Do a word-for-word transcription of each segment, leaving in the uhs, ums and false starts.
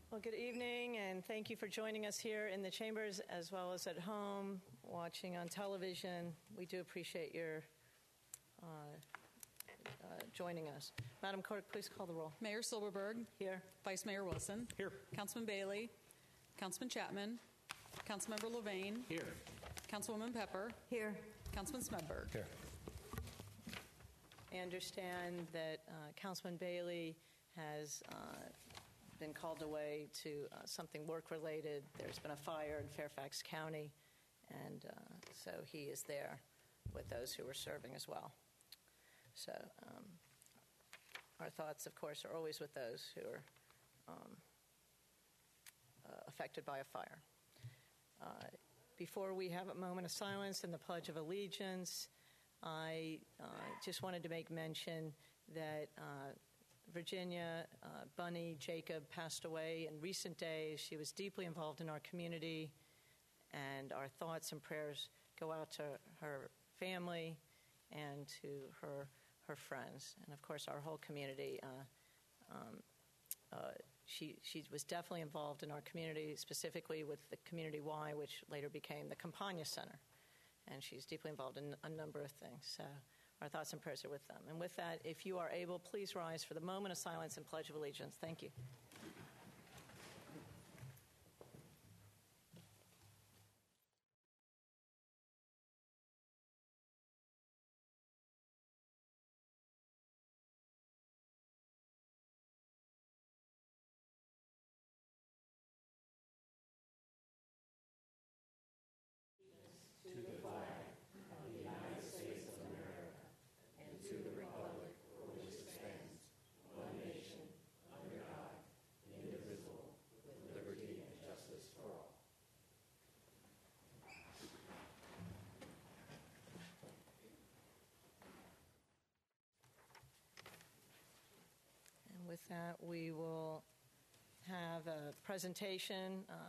Well, good evening, and thank you for joining us here in the chambers as well as at home, watching on television. We do appreciate your uh, uh, joining us. Madam Clerk, please call the roll. Mayor Silberberg. Here. Vice Mayor Wilson. Here. Councilman Bailey. Councilman Chapman. Councilmember Levine. Here. Councilwoman Pepper. Here. Councilman Smedberg. Here. I understand that uh, Councilman Bailey has uh, been called away to uh, something work-related. There's been a fire in Fairfax County, and uh, so he is there with those who are serving as well. So um, our thoughts, of course, are always with those who are um, uh, affected by a fire. Uh, before we have a moment of silence and the Pledge of Allegiance, I uh, just wanted to make mention that uh, Virginia uh, Bunny Jacob passed away in recent days. She was deeply involved in our community, and our thoughts and prayers go out to her family and to her her friends, and of course our whole community. Uh, um, uh, she she was definitely involved in our community, specifically with the Community Y, which later became the Campagna Center, and she's deeply involved in a number of things. So our thoughts and prayers are with them. And with that, if you are able, please rise for the moment of silence and Pledge of Allegiance. Thank you. With that, we will have a presentation uh,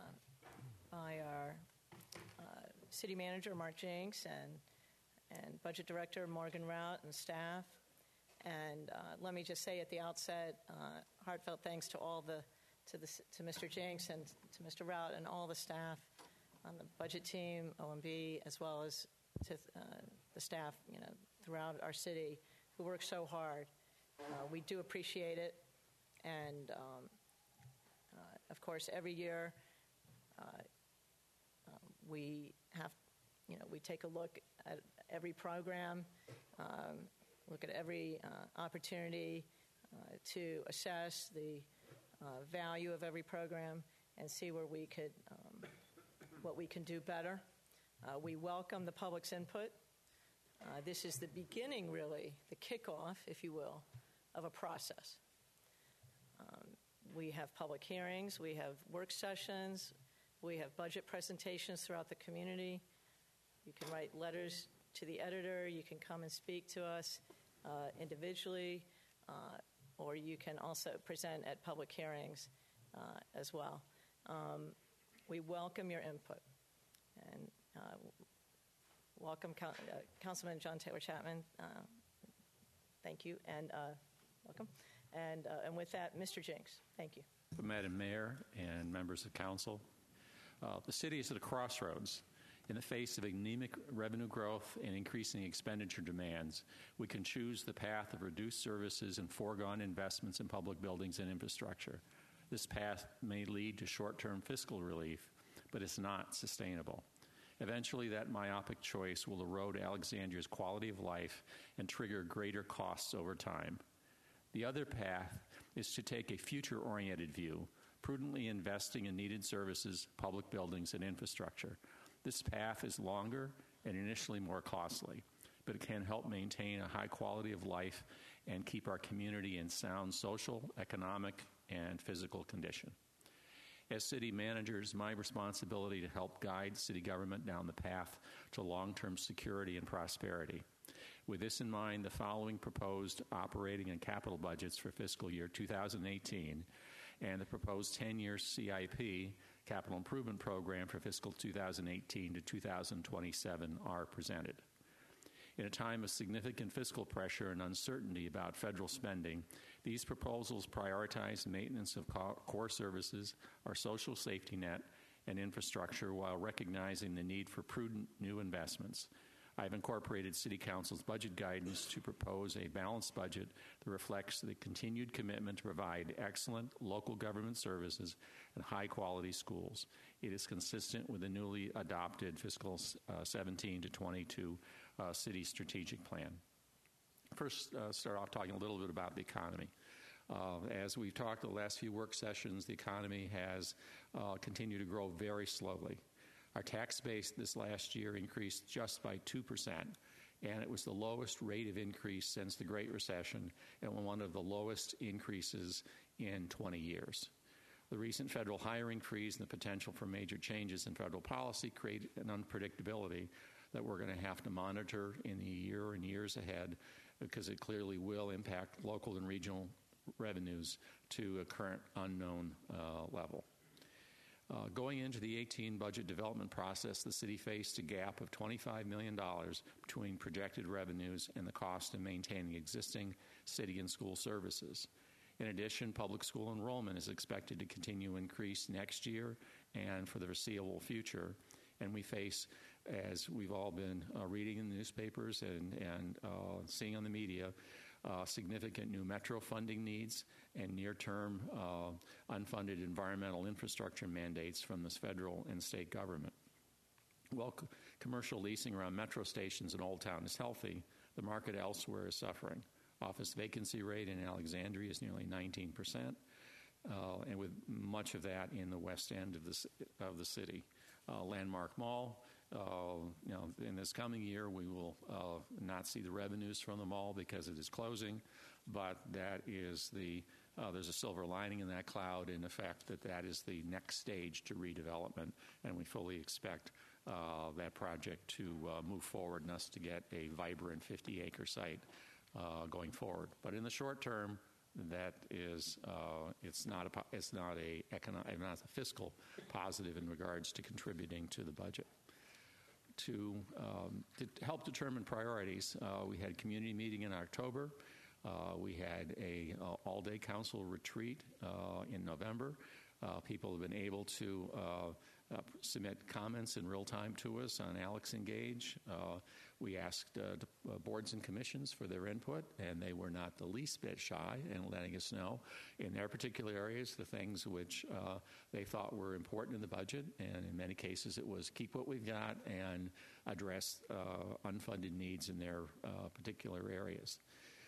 by our uh, City Manager, Mark Jenks, and, and Budget Director, Morgan Rout, and staff. And uh, let me just say at the outset, uh, heartfelt thanks to all the, to, the, to Mister Jenks and to Mister Rout and all the staff on the budget team, O M B, as well as to uh, the staff, you know, throughout our city who work so hard. Uh, we do appreciate it. And, um, uh, of course, every year uh, uh, we have, you know, we take a look at every program, um, look at every uh, opportunity uh, to assess the uh, value of every program and see where we could, um, what we can do better. Uh, we welcome the public's input. Uh, this is the beginning, really, the kickoff, if you will, of a process. Um, we have public hearings, we have work sessions, we have budget presentations throughout the community. You can write letters to the editor, you can come and speak to us uh, individually, uh, or you can also present at public hearings uh, as well. Um, we welcome your input. And uh, welcome, uh, Councilman John Taylor Chapman. Uh, thank you, and uh, welcome. And, uh, and with that, Mister Jenks, thank you. Madam Mayor and members of council, uh, the city is at a crossroads. In the face of anemic revenue growth and increasing expenditure demands, we can choose the path of reduced services and foregone investments in public buildings and infrastructure. This path may lead to short-term fiscal relief, but it's not sustainable. Eventually, that myopic choice will erode Alexandria's quality of life and trigger greater costs over time. The other path is to take a future-oriented view, prudently investing in needed services, public buildings, and infrastructure. This path is longer and initially more costly, but it can help maintain a high quality of life and keep our community in sound social, economic, and physical condition. As city managers, my responsibility to help guide city government down the path to long-term security and prosperity. With this in mind, the following proposed operating and capital budgets for fiscal year two thousand eighteen and the proposed ten-year C I P, Capital Improvement Program for fiscal two thousand eighteen to two thousand twenty-seven, are presented. In a time of significant fiscal pressure and uncertainty about federal spending, these proposals prioritize maintenance of core services, our social safety net, and infrastructure while recognizing the need for prudent new investments. I've incorporated City Council's budget guidance to propose a balanced budget that reflects the continued commitment to provide excellent local government services and high-quality schools. It is consistent with the newly adopted fiscal uh, seventeen to twenty-two uh, city strategic plan. First, uh, start off talking a little bit about the economy. Uh, as we've talked the last few work sessions, the economy has uh, continued to grow very slowly. Our tax base this last year increased just by two percent, and it was the lowest rate of increase since the Great Recession and one of the lowest increases in twenty years. The recent federal hiring freeze and the potential for major changes in federal policy create an unpredictability that we're going to have to monitor in the year and years ahead, because it clearly will impact local and regional revenues to a current unknown uh, level. Uh, going into the eighteen budget development process, the city faced a gap of twenty-five million dollars between projected revenues and the cost of maintaining existing city and school services. In addition, public school enrollment is expected to continue to increase next year and for the foreseeable future. And we face, as we've all been uh, reading in the newspapers and, and uh, seeing on the media, Uh, significant new metro funding needs and near-term uh, unfunded environmental infrastructure mandates from the federal and state government. While c- commercial leasing around metro stations in Old Town is healthy, the market elsewhere is suffering. Office vacancy rate in Alexandria is nearly nineteen percent, uh, and with much of that in the west end of the, of the city. Uh, Landmark Mall, Uh, you know, in this coming year, we will uh, not see the revenues from the mall because it is closing, but that is the uh, there's a silver lining in that cloud in the fact that that is the next stage to redevelopment, and we fully expect uh, that project to uh, move forward and us to get a vibrant fifty-acre site uh, going forward. But in the short term, that is uh, it's not a it's not a economic, not a fiscal positive in regards to contributing to the budget. To, um, to help determine priorities, uh, we had a community meeting in October. Uh, we had a uh, all-day council retreat uh, in November. Uh, people have been able to uh, uh, submit comments in real time to us on Alex Engage. Uh, we asked uh, the, uh, boards and commissions for their input, and they were not the least bit shy in letting us know in their particular areas the things which uh, they thought were important in the budget, and in many cases it was keep what we've got and address uh, unfunded needs in their uh, particular areas.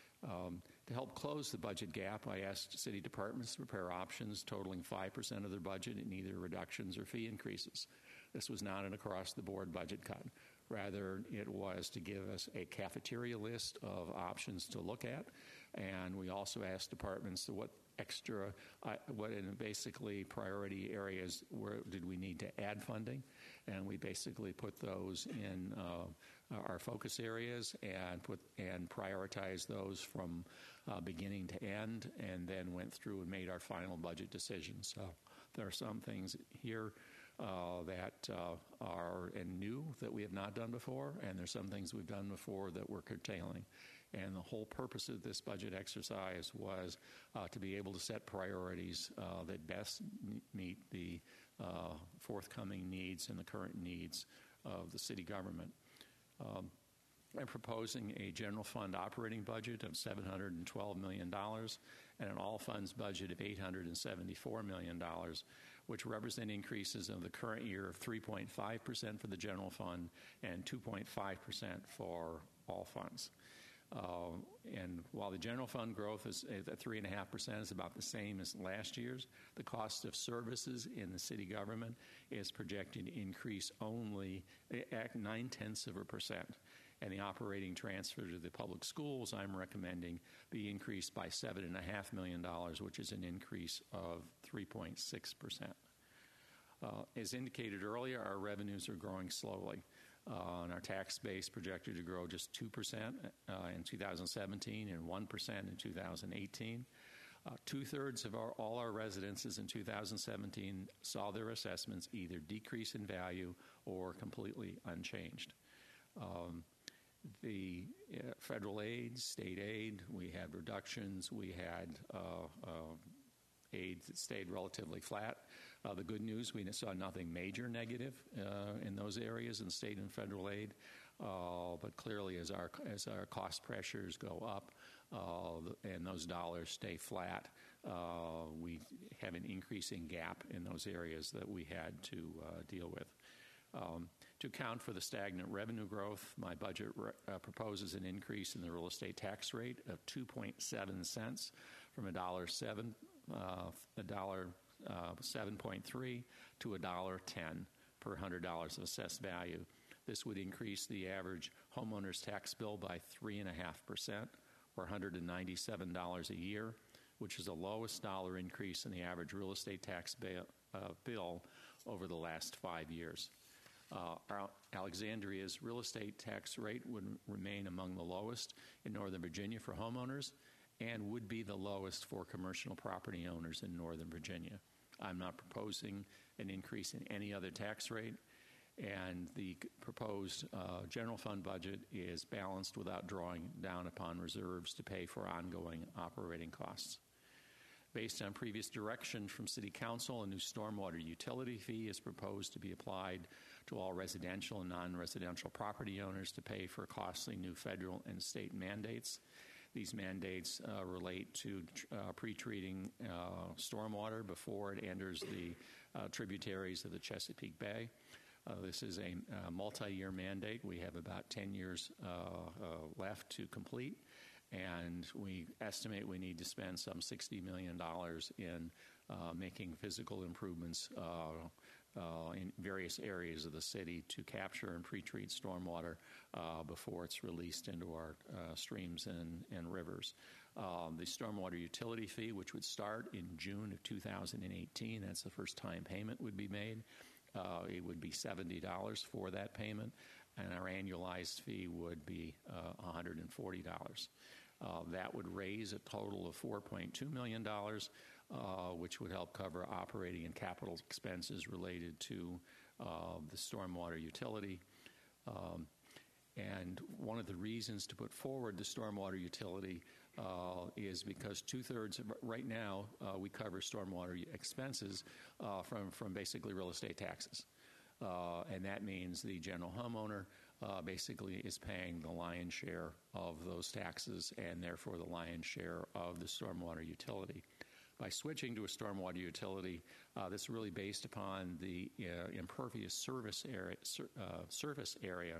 Um, to help close the budget gap, I asked city departments to prepare options totaling five percent of their budget in either reductions or fee increases. This was not an across-the-board budget cut. Rather, it was to give us a cafeteria list of options to look at, and we also asked departments what extra, uh, what in basically priority areas where did we need to add funding, and we basically put those in uh, our focus areas and put and prioritize those from uh, beginning to end, and then went through and made our final budget decisions. So there are some things here uh, that uh, are and new that we have not done before, and there's some things we've done before that we're curtailing. And the whole purpose of this budget exercise was uh, to be able to set priorities uh, that best meet the uh, forthcoming needs and the current needs of the city government. Um, I'm proposing a general fund operating budget of seven hundred twelve million dollars and an all funds budget of eight hundred seventy-four million dollars, which represent increases of the current year of three point five percent for the general fund and two point five percent for all funds. Uh, and while the general fund growth is at three point five percent is about the same as last year's, the cost of services in the city government is projected to increase only at nine-tenths of a percent. And the operating transfer to the public schools, I'm recommending, be increased by seven point five million dollars, which is an increase of three point six percent. Uh, as indicated earlier, our revenues are growing slowly. Uh, and our tax base projected to grow just two percent uh, in two thousand seventeen and one percent in two thousand eighteen. Uh, two-thirds of our, all our residences in two thousand seventeen saw their assessments either decrease in value or completely unchanged. Um, the uh, federal aid, state aid, we had reductions, we had uh, uh, aid that stayed relatively flat. Uh, the good news, we saw nothing major negative uh, in those areas in state and federal aid, uh, but clearly as our, as our cost pressures go up uh, and those dollars stay flat, uh, we have an increasing gap in those areas that we had to uh, deal with. Um, to account for the stagnant revenue growth, my budget re- uh, proposes an increase in the real estate tax rate of two point seven cents from a dollar seven, uh, a dollar uh, seven point three to a dollar ten per hundred dollars of assessed value. This would increase the average homeowner's tax bill by three and a half percent, or one hundred ninety-seven dollars a year, which is the lowest dollar increase in the average real estate tax bill, uh, bill over the last five years. Uh, our Alexandria's real estate tax rate would remain among the lowest in Northern Virginia for homeowners and would be the lowest for commercial property owners in Northern Virginia. I'm not proposing an increase in any other tax rate, and the proposed uh, general fund budget is balanced without drawing down upon reserves to pay for ongoing operating costs. Based on previous direction from City Council, a new stormwater utility fee is proposed to be applied to all residential and non-residential property owners to pay for costly new federal and state mandates. These mandates uh, relate to uh, pre-treating uh, stormwater before it enters the uh, tributaries of the Chesapeake Bay. Uh, this is a uh, multi-year mandate. We have about ten years uh, uh, left to complete, and we estimate we need to spend some sixty million dollars in uh, making physical improvements uh, uh, in various areas of the city to capture and pre-treat stormwater uh, before it's released into our uh, streams and, and rivers. Um, the stormwater utility fee, which would start in June of two thousand eighteen, that's the first time payment would be made. Uh, it would be seventy dollars for that payment, and our annualized fee would be uh, one hundred forty dollars. Uh, that would raise a total of four point two million dollars, uh, which would help cover operating and capital expenses related to uh, the stormwater utility. Um, and one of the reasons to put forward the stormwater utility uh, is because two-thirds of, right now, uh, we cover stormwater expenses uh, from, from basically real estate taxes. Uh, and that means the general homeowner uh, basically is paying the lion's share of those taxes and therefore the lion's share of the stormwater utility. By switching to a stormwater utility, uh, this is really based upon the uh, impervious service area, uh, surface area.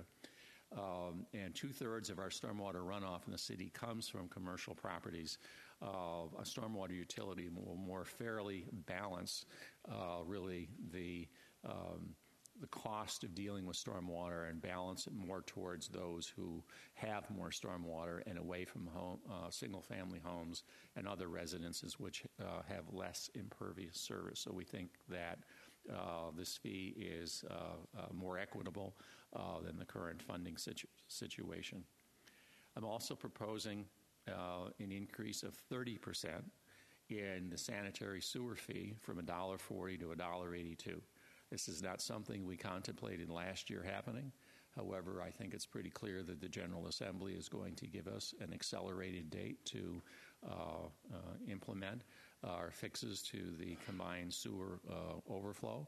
Um, and two-thirds of our stormwater runoff in the city comes from commercial properties. Uh, a stormwater utility will more fairly balance uh, really the um, the cost of dealing with stormwater and balance it more towards those who have more stormwater and away from home, uh, single-family homes and other residences which uh, have less impervious service. So we think that uh, this fee is uh, uh, more equitable uh, than the current funding situ- situation. I'm also proposing uh, an increase of thirty percent in the sanitary sewer fee from one dollar forty to one dollar eighty-two. This is not something we contemplated last year happening. However, I think it's pretty clear that the General Assembly is going to give us an accelerated date to uh, uh, implement our fixes to the combined sewer uh, overflow.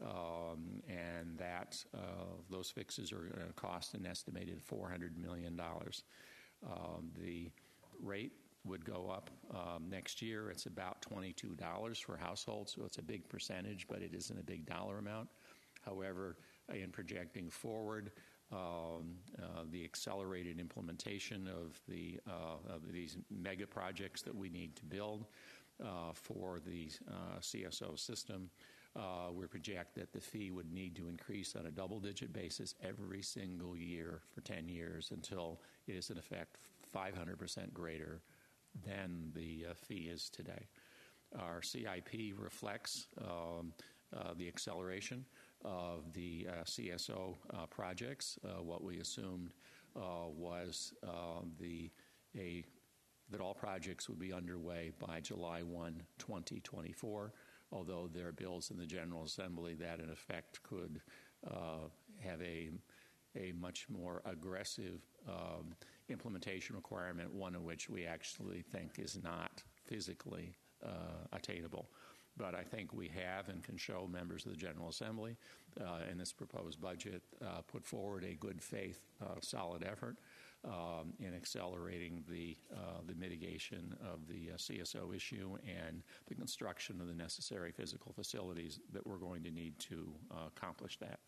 Um, and that uh, those fixes are going to cost an estimated four hundred million dollars. Um, the rate would go up um, next year. It's about twenty-two dollars for households, so it's a big percentage, but it isn't a big dollar amount. However, in projecting forward, um, uh, the accelerated implementation of the uh, of these mega projects that we need to build uh, for the uh, C S O system, uh, we project that the fee would need to increase on a double-digit basis every single year for ten years until it is in effect five hundred percent greater than the uh, fee is today. Our C I P reflects um, uh, the acceleration of the uh, C S O uh, projects. Uh, what we assumed uh, was uh, the a that all projects would be underway by July first, twenty twenty-four, although there are bills in the General Assembly that in effect could uh, have a a much more aggressive um, implementation requirement, one of which we actually think is not physically uh, attainable. But I think we have and can show members of the General Assembly uh, in this proposed budget uh, put forward a good faith, uh, solid effort um, in accelerating the, uh, the mitigation of the uh, C S O issue and the construction of the necessary physical facilities that we're going to need to uh, accomplish that.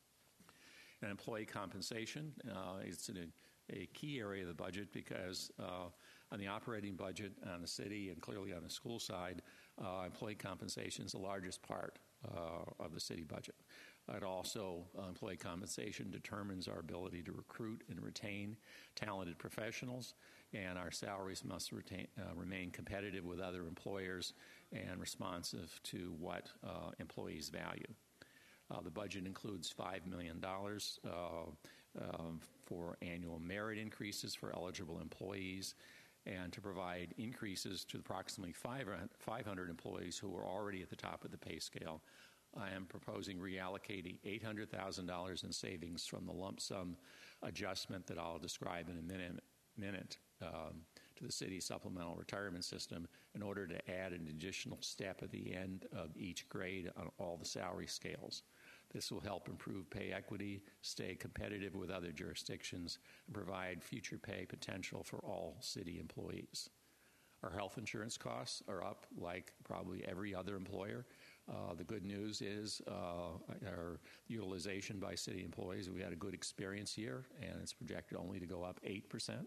And employee compensation uh, is a, a key area of the budget because uh, on the operating budget on the city and clearly on the school side, uh, employee compensation is the largest part uh, of the city budget. It also, uh, employee compensation determines our ability to recruit and retain talented professionals, and our salaries must retain, uh, remain competitive with other employers and responsive to what uh, employees value. Uh, the budget includes five million dollars uh, um, for annual merit increases for eligible employees and to provide increases to approximately five hundred employees who are already at the top of the pay scale. I am proposing reallocating eight hundred thousand dollars in savings from the lump sum adjustment that I'll describe in a minute, minute um, to the city's supplemental retirement system in order to add an additional step at the end of each grade on all the salary scales. This will help improve pay equity, stay competitive with other jurisdictions, and provide future pay potential for all city employees. Our health insurance costs are up like probably every other employer. Uh, the good news is uh, our utilization by city employees, we had a good experience here, and it's projected only to go up eight percent.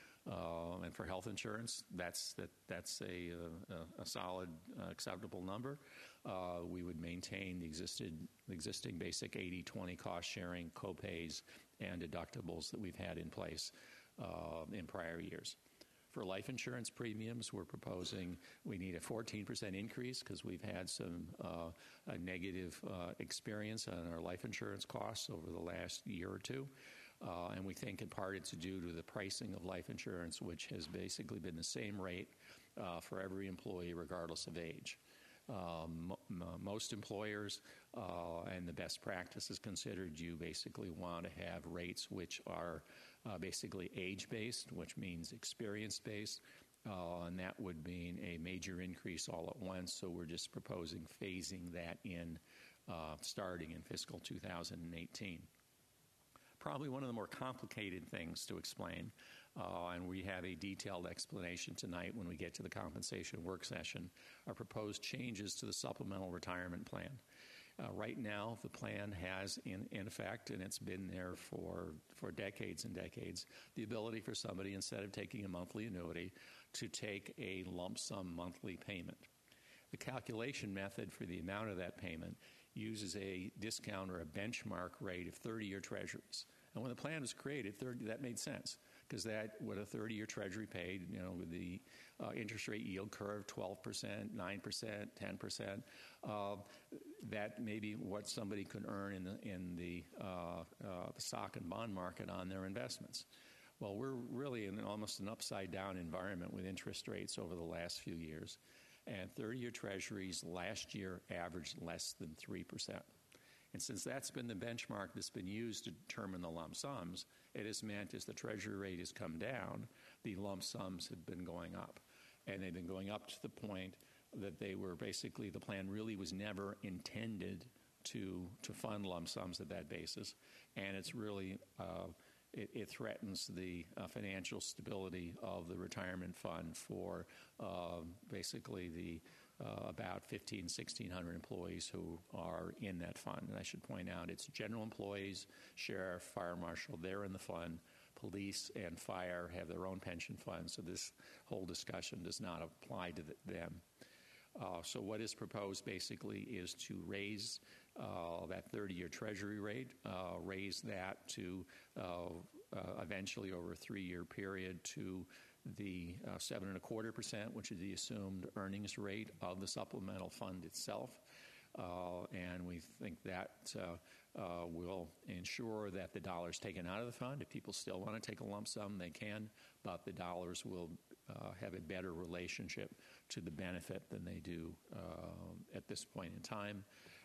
Uh, and for health insurance, that's that that's a, a, a solid, uh, acceptable number. Uh, we would maintain the existed the existing basic eighty twenty cost sharing, copays, and deductibles that we've had in place uh, in prior years. For life insurance premiums, we're proposing we need a fourteen percent increase because we've had some uh, a negative uh, experience on our life insurance costs over the last year or two. Uh, and we think in part it's due to the pricing of life insurance, which has basically been the same rate uh, for every employee regardless of age. Um, m- most employers, uh, and the best practice is considered, you basically want to have rates which are uh, basically age-based, which means experience-based, uh, and that would mean a major increase all at once, so we're just proposing phasing that in uh, starting in fiscal two thousand eighteen. Probably one of the more complicated things to explain, uh, and we have a detailed explanation tonight when we get to the compensation work session, are proposed changes to the supplemental retirement plan. Uh, right now, the plan has, in, in effect, and it's been there for, for decades and decades, the ability for somebody, instead of taking a monthly annuity, to take a lump sum monthly payment. The calculation method for the amount of that payment uses a discount or a benchmark rate of thirty-year treasuries. And when the plan was created, thirty, that made sense because that what a thirty-year treasury paid, you know, with the uh, interest rate yield curve, twelve percent, nine percent, ten percent, uh, that may be what somebody could earn in the in the, uh, uh, the stock and bond market on their investments. Well, we're really in almost an upside-down environment with interest rates over the last few years. And thirty-year treasuries last year averaged less than three percent. And since that's been the benchmark that's been used to determine the lump sums, it has meant as the treasury rate has come down, the lump sums have been going up. And they've been going up to the point that they were basically, the plan really was never intended to, to fund lump sums at that basis. And it's really... Uh, It, it threatens the uh, financial stability of the retirement fund for uh, basically the uh, about fifteen, sixteen hundred employees who are in that fund. And I should point out it's general employees, sheriff, fire marshal, they're in the fund. Police and fire have their own pension funds, so this whole discussion does not apply to the, them. Uh, so what is proposed basically is to raise uh, that thirty-year treasury rate, uh, raise that to uh, uh, eventually over a three-year period to the uh, seven and a quarter percent, which is the assumed earnings rate of the supplemental fund itself. Uh, and we think that uh, uh, will ensure that the dollars taken out of the fund, if people still want to take a lump sum, they can, but the dollars will uh, have a better relationship to the benefit than they do uh, at this point in time.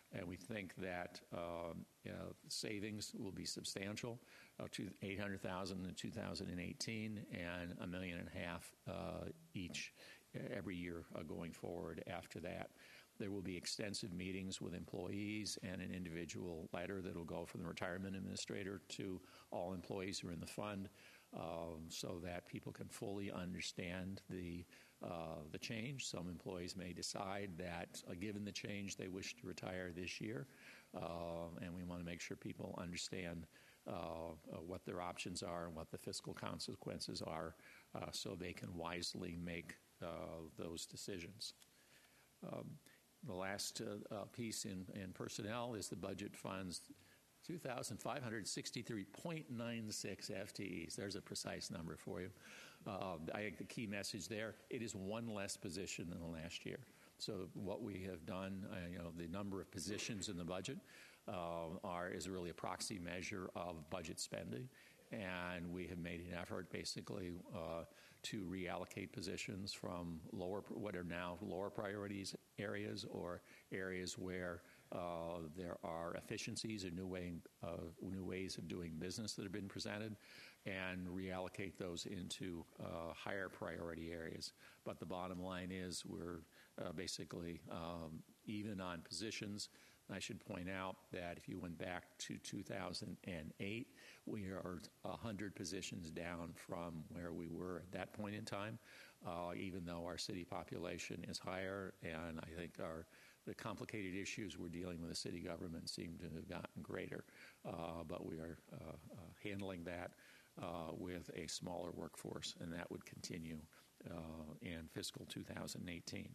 and we think that um, you know, savings will be substantial, uh, to eight hundred thousand dollars in two thousand eighteen and a million and a half uh, each every year uh, going forward after that. There will be extensive meetings with employees and an individual letter that will go from the retirement administrator to all employees who are in the fund, um, so that people can fully understand the uh, the change. Some employees may decide that, uh, given the change, they wish to retire this year, uh, and we want to make sure people understand uh, uh, what their options are and what the fiscal consequences are, uh, so they can wisely make uh, those decisions. Um, the last uh, uh, piece in, in personnel is the budget funds two thousand five hundred sixty-three point nine six F T Es. There's a precise number for you. Uh, I think the key message there, it is one less position than the last year. So what we have done, uh, you know, the number of positions in the budget uh, are is really a proxy measure of budget spending. And we have made an effort basically uh, to reallocate positions from lower, what are now lower priorities areas, or areas where uh, there are efficiencies or new, way, uh, new ways of doing business that have been presented, and reallocate those into uh, higher priority areas. But the bottom line is we're uh, basically um, even on positions. I should point out that if you went back to two thousand eight, we are one hundred positions down from where we were at that point in time, uh, even though our city population is higher, and I think our the complicated issues we're dealing with the city government seem to have gotten greater. Uh, but we are uh, uh, handling that uh, with a smaller workforce, and that would continue uh, in fiscal two thousand eighteen.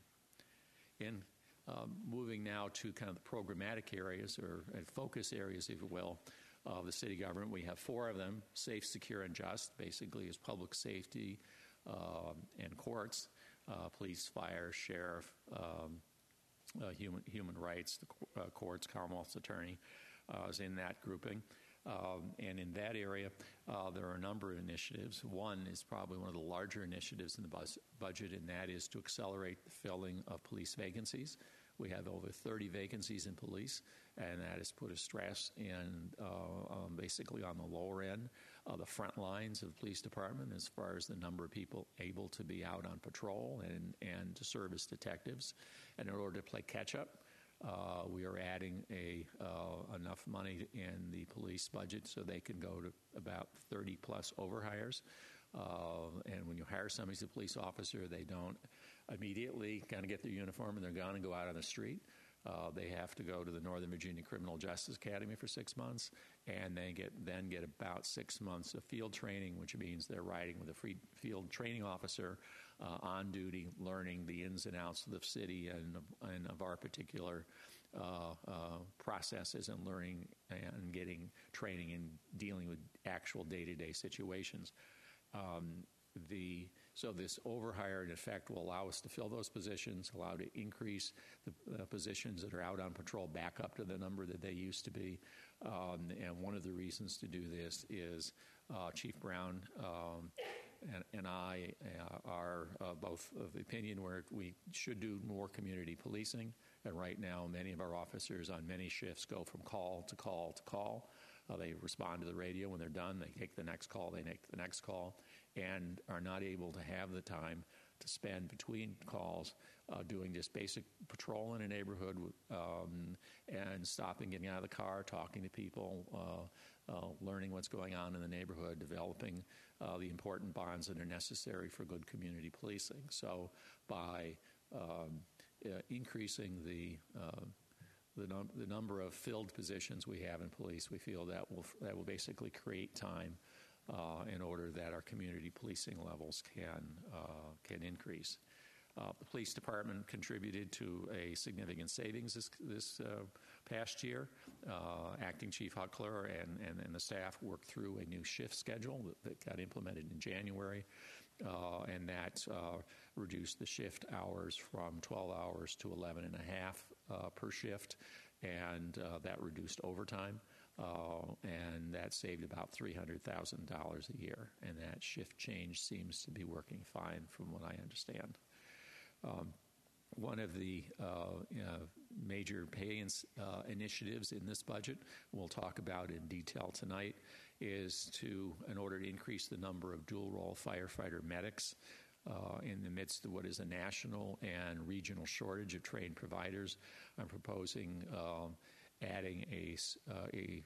In Um, moving now to kind of the programmatic areas, or uh, focus areas, if you will, of the city government. We have four of them: safe, secure, and just, basically is public safety uh, and courts, uh, police, fire, sheriff, um, uh, human, human rights, the uh, courts, Commonwealth's attorney uh, is in that grouping. Um, and in that area, uh, there are a number of initiatives. One is probably one of the larger initiatives in the bus- budget, and that is to accelerate the filling of police vacancies. We have over thirty vacancies in police, and that has put a stress in uh, um, basically on the lower end of the front lines of the police department as far as the number of people able to be out on patrol and, and to serve as detectives. And in order to play catch-up, Uh, we are adding a uh, enough money in the police budget so they can go to about thirty plus overhires. Uh, and when you hire somebody as a police officer, they don't immediately kind of get their uniform and they're gone and go out on the street. Uh, they have to go to the Northern Virginia Criminal Justice Academy for six months, and they get then get about six months of field training, which means they're riding with a free field training officer uh, on duty, learning the ins and outs of the city and, and of our particular uh, uh, processes, and learning and getting training and dealing with actual day-to-day situations. Um, the So this overhire, in effect, will allow us to fill those positions, allow to increase the uh, positions that are out on patrol back up to the number that they used to be. Um, and one of the reasons to do this is uh, Chief Brown um, and, and I uh, are uh, both of the opinion where we should do more community policing. And right now, many of our officers on many shifts go from call to call to call. Uh, they respond to the radio. When they're done, they take the next call, they make the next call, and are not able to have the time to spend between calls uh, doing just basic patrol in a neighborhood um, and stopping, getting out of the car, talking to people, uh, uh, learning what's going on in the neighborhood, developing uh, the important bonds that are necessary for good community policing. So by um, uh, increasing the uh, The, num- the number of filled positions we have in police, we feel that will that will basically create time uh, in order that our community policing levels can uh, can increase. Uh, the police department contributed to a significant savings this, this uh, past year. Uh, Acting Chief Huckler and, and, and the staff worked through a new shift schedule that, that got implemented in January, uh, and that uh, reduced the shift hours from twelve hours to eleven and a half uh, per shift, and uh, that reduced overtime, uh, and that saved about three hundred thousand dollars a year, and that shift change seems to be working fine from what I understand. Um, one of the uh, you know, major pay ins, uh, initiatives in this budget, we'll talk about in detail tonight, is to, in order to increase the number of dual-role firefighter medics uh, in the midst of what is a national and regional shortage of trained providers, I'm proposing um, adding a, uh, a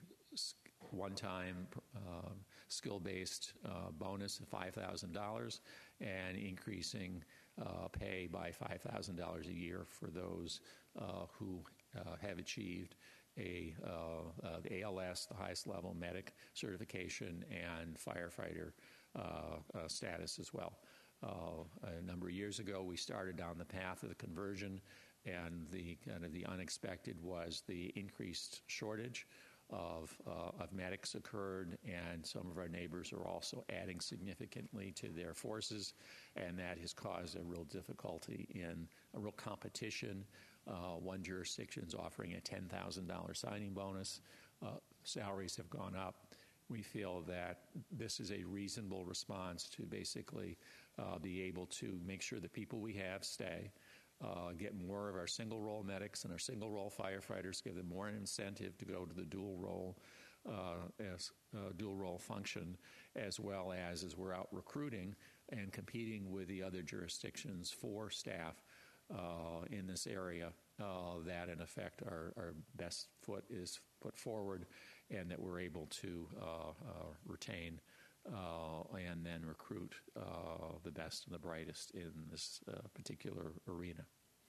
one-time uh, skill-based uh, bonus of five thousand dollars and increasing uh, pay by five thousand dollars a year for those uh, who uh, have achieved a uh, uh, the A L S, the highest level medic certification, and firefighter uh, uh, status as well. Uh, a number of years ago, we started down the path of the conversion, and the kind of the unexpected was the increased shortage of, uh, of medics occurred, and some of our neighbors are also adding significantly to their forces, and that has caused a real difficulty in a real competition. Uh, one jurisdiction is offering a ten thousand dollars signing bonus. Uh, salaries have gone up. We feel that this is a reasonable response to basically uh, be able to make sure the people we have stay, Uh, get more of our single-role medics and our single-role firefighters, give them more incentive to go to the dual-role uh, as uh, dual-role function, as well as as we're out recruiting and competing with the other jurisdictions for staff uh, in this area, uh, that in effect our, our best foot is put forward, and that we're able to uh, uh, retain Uh, and then recruit uh, the best and the brightest in this uh, particular arena.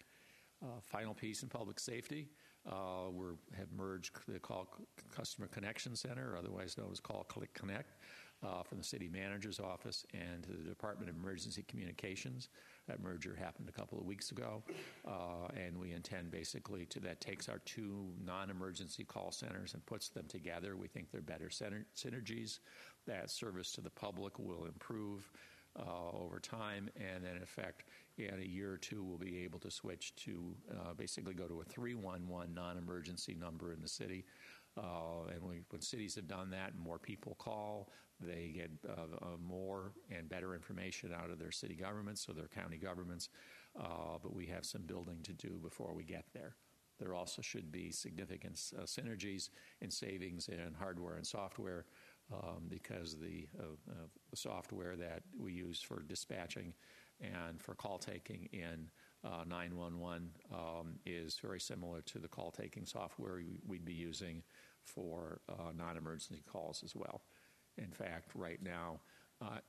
Uh, final piece in public safety, uh, we have merged the Call Customer Connection Center, otherwise known as Call Click Connect, uh, from the city manager's office and to the Department of Emergency Communications. That merger happened a couple of weeks ago, uh, and we intend basically to, that takes our two non-emergency call centers and puts them together. We think they're better synergies. That service to the public will improve uh, over time, and then in effect, in a year or two, we'll be able to switch to uh, basically go to a three one one non-emergency number in the city. Uh, and we, when cities have done that, more people call, they get uh, uh, more and better information out of their city governments or their county governments, uh, but we have some building to do before we get there. There also should be significant uh, synergies and savings in hardware and software, um, because the, uh, uh, the software that we use for dispatching and for call taking in uh, nine one one um, is very similar to the call taking software we'd be using for uh, non-emergency calls as well. In fact, right now, uh,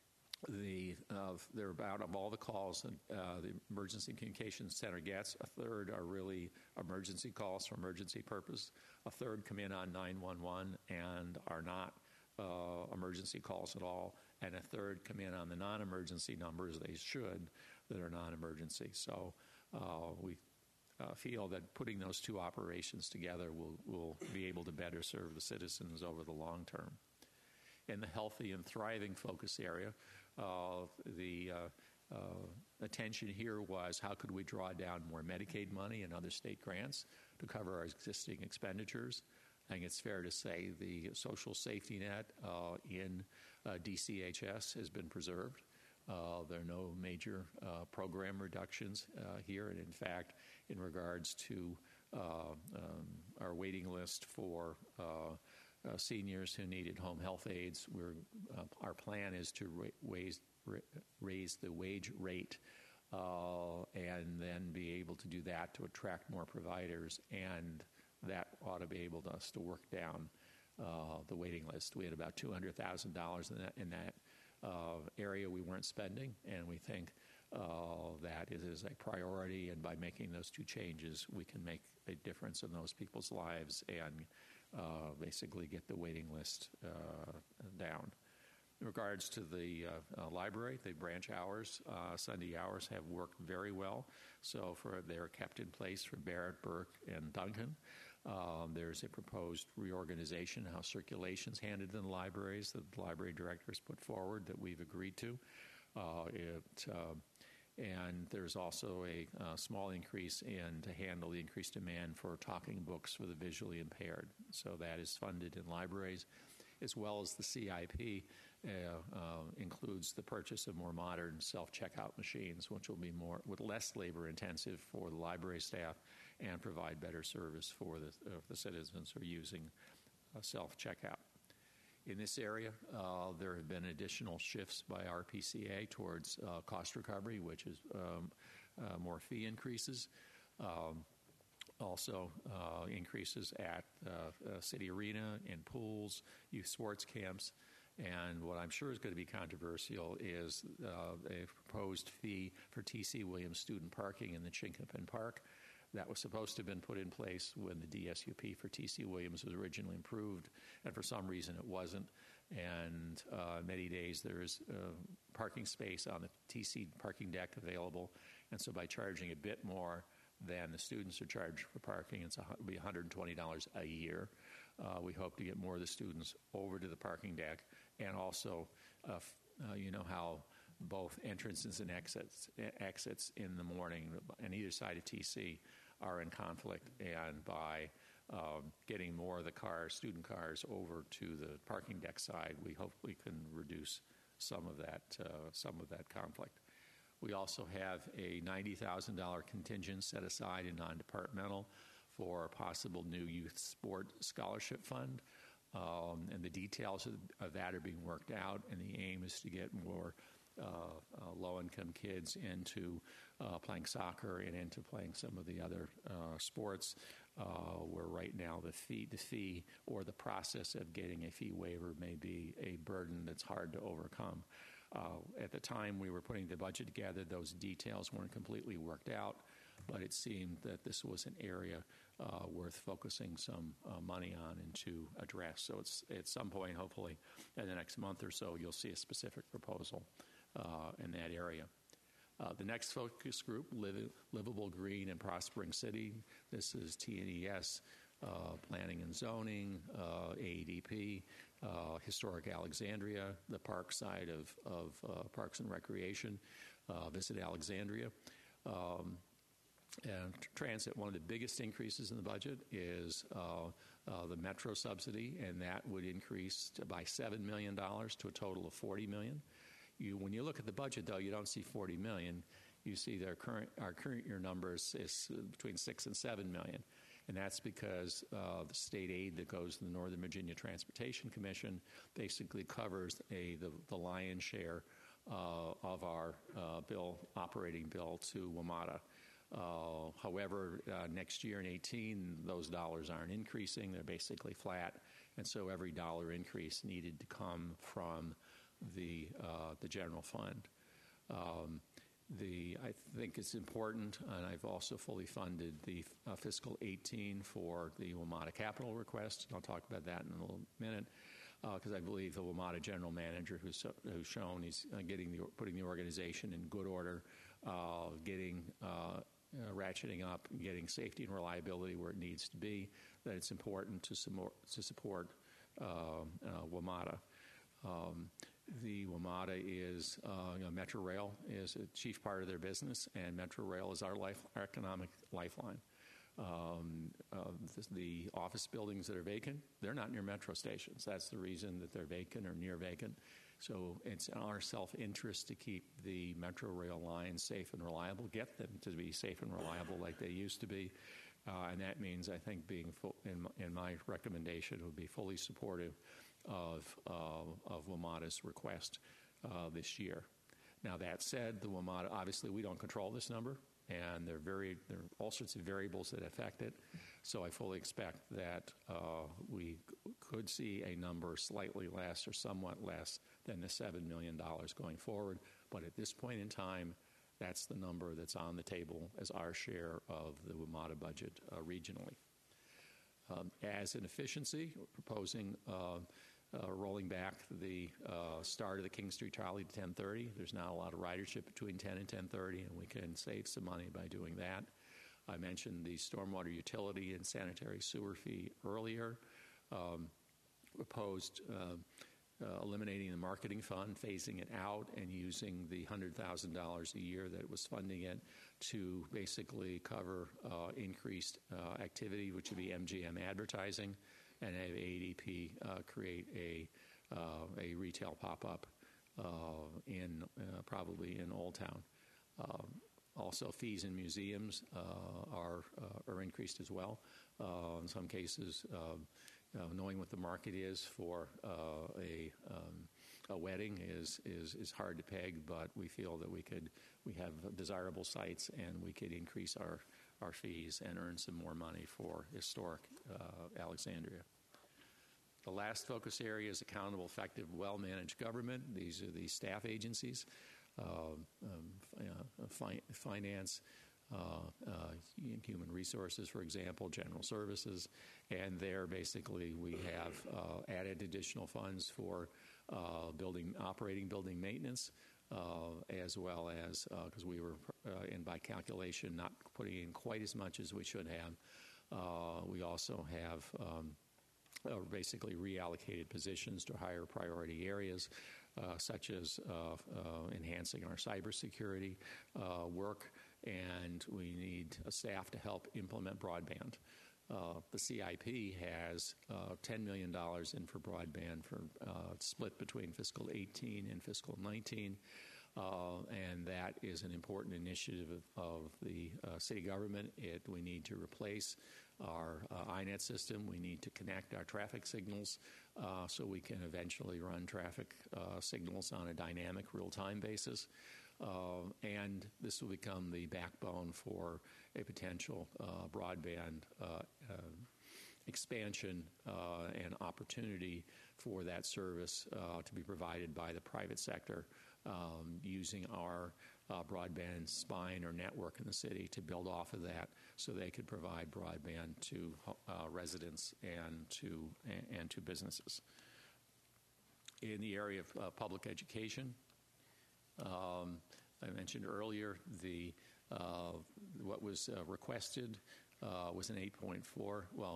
the uh, they're about of all the calls that uh, the Emergency Communications Center gets, a third are really emergency calls for emergency purpose. A third come in on nine one one and are not uh, emergency calls at all, and a third come in on the non-emergency numbers they should that are non-emergency. So uh, we uh, feel that putting those two operations together will will be able to better serve the citizens over the long term. In the healthy and thriving focus area, uh, the uh, uh, attention here was how could we draw down more Medicaid money and other state grants to cover our existing expenditures. I think it's fair to say the social safety net uh, in uh, D C H S has been preserved. Uh, there are no major uh, program reductions uh, here, and in fact, in regards to uh, um, our waiting list for uh, Uh, seniors who needed home health aides, we're, uh, our plan is to ra- raise, ra- raise the wage rate uh, and then be able to do that to attract more providers, and that ought to be able to us to work down uh, the waiting list. We had about two hundred thousand dollars in that, in that uh, area we weren't spending, and we think uh, that it is a priority, and by making those two changes, we can make a difference in those people's lives and Uh, basically get the waiting list uh, down. In regards to the uh, uh, library, the branch hours, uh, Sunday hours have worked very well. So for they're kept in place for Barrett, Burke, and Duncan. Um, there's a proposed reorganization, how circulation's handled in the libraries that the library directors put forward that we've agreed to. Uh, it uh, And there's also a uh, small increase in to handle the increased demand for talking books for the visually impaired. So that is funded in libraries, as well as the C I P uh, uh, includes the purchase of more modern self-checkout machines, which will be more with less labor intensive for the library staff and provide better service for the, uh, the citizens who are using uh, self-checkout. In this area, uh, there have been additional shifts by R P C A towards uh, cost recovery, which is um, uh, more fee increases. Um, also, uh, increases at uh, uh, City Arena, in pools, youth sports camps. And what I'm sure is going to be controversial is uh, a proposed fee for T C Williams student parking in the Chinquapin Park. That was supposed to have been put in place when the D S U P for T C Williams was originally approved, and for some reason it wasn't. And uh, many days there is uh, parking space on the T C parking deck available, and so by charging a bit more than the students are charged for parking, it's a, it'll be one hundred twenty dollars a year. Uh, we hope to get more of the students over to the parking deck, and also, uh, f- uh, you know how both entrances and exits exits in the morning on either side of T C are in conflict, and by um, getting more of the cars, student cars, over to the parking deck side, we hope we can reduce some of that uh, some of that conflict. We also have a ninety thousand dollars contingent set aside in non-departmental for a possible new youth sport scholarship fund, um, and the details of, of that are being worked out, and the aim is to get more Uh, uh, low-income kids into uh, playing soccer and into playing some of the other uh, sports, uh, where right now the fee, the fee or the process of getting a fee waiver may be a burden that's hard to overcome. Uh, at the time we were putting the budget together, those details weren't completely worked out, but it seemed that this was an area uh, worth focusing some uh, money on and to address. So it's at some point, hopefully in the next month or so, you'll see a specific proposal Uh, in that area. Uh, the next focus group, live, Livable Green and Prospering City. This is T N E S, uh, Planning and Zoning, uh, A E D P, uh, Historic Alexandria, the park side of, of uh, Parks and Recreation, uh, Visit Alexandria. Um, and transit, one of the biggest increases in the budget is uh, uh, the Metro subsidy, and that would increase to, by seven million dollars to a total of forty million dollars. You, when you look at the budget, though, you don't see forty million dollars. You see their current, our current year numbers is between six and seven million dollars, and that's because uh, the state aid that goes to the Northern Virginia Transportation Commission basically covers a the, the lion's share uh, of our uh, bill, operating bill to WMATA. Uh, however, uh, next year in eighteen, those dollars aren't increasing; they're basically flat, and so every dollar increase needed to come from the uh, the general fund. Um, the I think it's important, and I've also fully funded the uh, fiscal eighteen for the WMATA capital request. I'll talk about that in a little minute, because uh, I believe the WMATA general manager, who's, so, who's shown he's uh, getting the putting the organization in good order, uh, getting uh, uh, ratcheting up, getting safety and reliability where it needs to be. That it's important to support to support uh, uh, WMATA. Um, The WMATA is, uh, you know, Metro Rail is a chief part of their business, and Metro Rail is our, life, our economic lifeline. Um, uh, the, the office buildings that are vacant, they're not near metro stations. That's the reason that they're vacant or near vacant. So it's in our self-interest to keep the Metro Rail lines safe and reliable, get them to be safe and reliable like they used to be. Uh, and that means, I think, being full, in, in my recommendation would be fully supportive of uh, of WMATA's request uh, this year. Now, that said, the WMATA, obviously we don't control this number, and there are very there are all sorts of variables that affect it. So I fully expect that uh, we c- could see a number slightly less or somewhat less than the seven million dollars going forward. But at this point in time, that's the number that's on the table as our share of the WMATA budget uh, regionally. Um, as an efficiency, we're proposing uh, uh, rolling back the uh, start of the King Street Trolley to ten thirty. There's not a lot of ridership between ten and ten thirty, and we can save some money by doing that. I mentioned the stormwater utility and sanitary sewer fee earlier. Um, proposed uh, uh, eliminating the marketing fund, phasing it out, and using the one hundred thousand dollars a year that was funding it to basically cover uh, increased uh, activity, which would be M G M advertising, and have A D P uh, create a uh, a retail pop-up uh, in uh, probably in Old Town. Uh, also, fees in museums uh, are uh, are increased as well. Uh, in some cases, uh, uh, knowing what the market is for uh, a um, a wedding is, is is hard to peg, but we feel that we could we have desirable sites and we could increase our our fees and earn some more money for historic uh, Alexandria. The last focus area is accountable, effective, well-managed government. These are the staff agencies, uh, um, uh, fi- finance, uh, uh, human resources, for example, general services, and there basically we have uh, added additional funds for uh, building, operating building maintenance, uh, as well as, because uh, we were, uh, in by calculation, not putting in quite as much as we should have. Uh, we also have um, Uh, basically reallocated positions to higher priority areas, uh, such as uh, uh, enhancing our cybersecurity uh, work, and we need a staff to help implement broadband. Uh, the C I P has uh, ten million dollars in for broadband, for uh, split between fiscal eighteen and fiscal nineteen. Uh, and that is an important initiative of, of the uh, city government. It, we need to replace our uh, I NET system. We need to connect our traffic signals uh, so we can eventually run traffic uh, signals on a dynamic, real-time basis. Uh, and this will become the backbone for a potential uh, broadband uh, uh, expansion uh, and opportunity for that service uh, to be provided by the private sector, um, using our uh, broadband spine or network in the city to build off of that, so they could provide broadband to uh, residents and to and, and to businesses. In the area of uh, public education, um, I mentioned earlier the uh, what was uh, requested uh, was an eight point four well.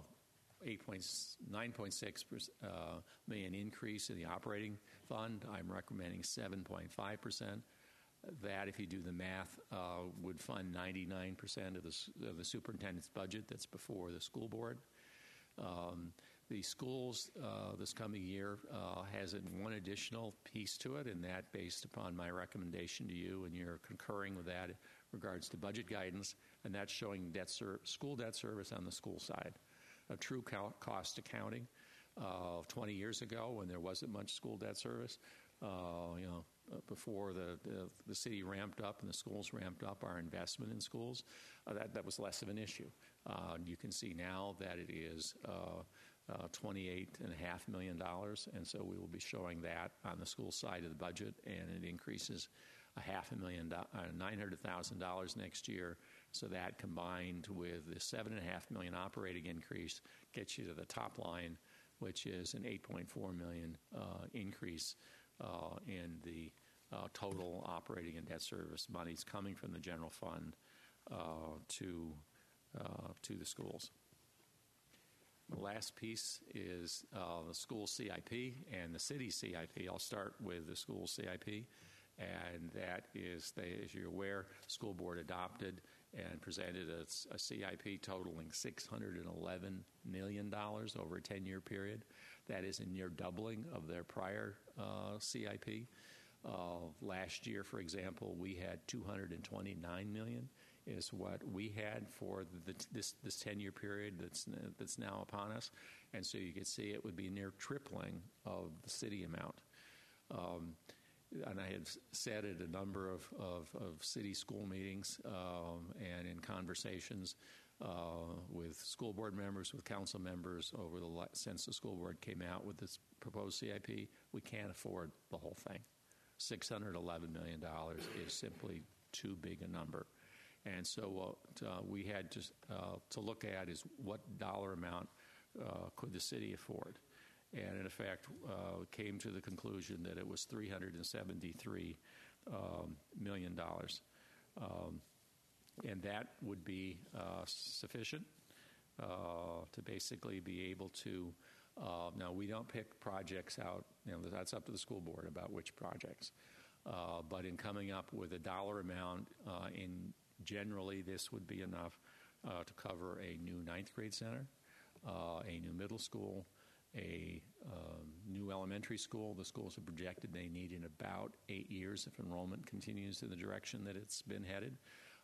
nine point six uh, million increase in the operating fund. I'm recommending seven point five percent. That, if you do the math, uh, would fund ninety-nine percent of the, of the superintendent's budget that's before the school board. Um, the schools uh, this coming year uh, has one additional piece to it, and that, based upon my recommendation to you, and you're concurring with that in regards to budget guidance, and that's showing debt ser- school debt service on the school side. A true cost accounting of uh, twenty years ago, when there wasn't much school debt service. Uh, you know, before the, the the city ramped up and the schools ramped up our investment in schools, uh, that that was less of an issue. Uh, you can see now that it is uh, uh, twenty-eight and a half million dollars, and so we will be showing that on the school side of the budget, and it increases a half a million, uh, nine hundred thousand dollars next year. So that, combined with the seven and a half million operating increase, gets you to the top line, which is an eight point four million uh, increase uh, in the uh, total operating and debt service monies coming from the general fund uh, to uh, to the schools. The last piece is uh, the school C I P and the city C I P. I'll start with the school C I P, and that is, they, as you're aware, school board adopted and presented a, a C I P totaling six hundred eleven million dollars over a ten-year period. That is a near doubling of their prior uh, C I P. Uh, last year, for example, we had two hundred twenty-nine million dollars is what we had for the, this this ten-year period that's that's now upon us. And so you could see it would be near tripling of the city amount. Um, And I had said at a number of, of, of city school meetings um, and in conversations uh, with school board members, with council members over the since the school board came out with this proposed C I P, we can't afford the whole thing. six hundred eleven million dollars is simply too big a number. And so what uh, we had to, uh, to look at is what dollar amount uh, could the city afford. And in effect, uh, came to the conclusion that it was three hundred seventy-three um, million dollars, um, and that would be uh, sufficient uh, to basically be able to. Uh, now, we don't pick projects out; you know, that's up to the school board about which projects. Uh, but in coming up with a dollar amount, uh, in generally this would be enough uh, to cover a new ninth grade center, uh, a new middle school, a um, new elementary school. The schools have projected they need in about eight years if enrollment continues in the direction that it's been headed.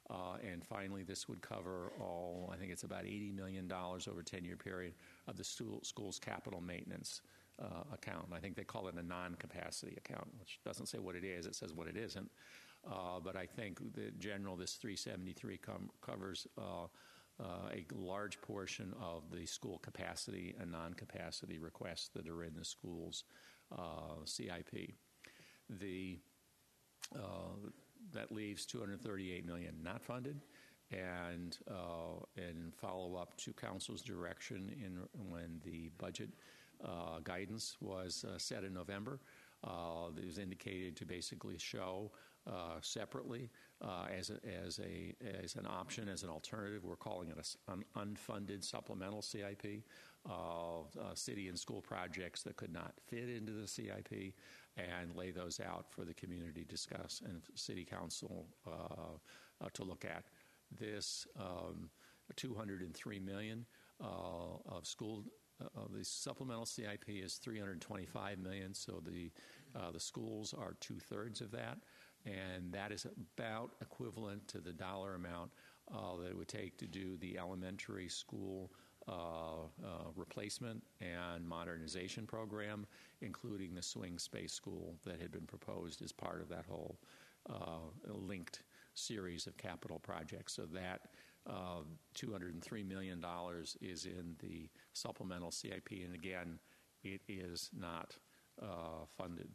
Uh, and finally, this would cover all, I think it's about eighty million dollars over a ten-year period of the school, school's capital maintenance uh, account. I think they call it a non-capacity account, which doesn't say what it is. It says what it isn't. Uh, but I think the general, this three seventy-three com- covers uh, uh, a large portion of the school capacity and non-capacity requests that are in the school's uh, C I P. The uh, that leaves two hundred thirty-eight million dollars not funded, and uh, in follow up to council's direction in when the budget uh, guidance was uh, set in November. Uh, it was indicated to basically show uh, separately uh, as a, as a as an option, as an alternative. We're calling it a, an unfunded supplemental C I P of uh, city and school projects that could not fit into the C I P, and lay those out for the community to discuss and city council uh, uh, to look at. This um, two hundred three million dollars uh, of school. Uh, the supplemental C I P is three hundred twenty-five million dollars, so the uh, the schools are two-thirds of that, and that is about equivalent to the dollar amount uh, that it would take to do the elementary school uh, uh, replacement and modernization program, including the swing space school that had been proposed as part of that whole uh, linked series of capital projects. So that Uh, two hundred three million dollars is in the supplemental C I P, and again, it is not uh, funded.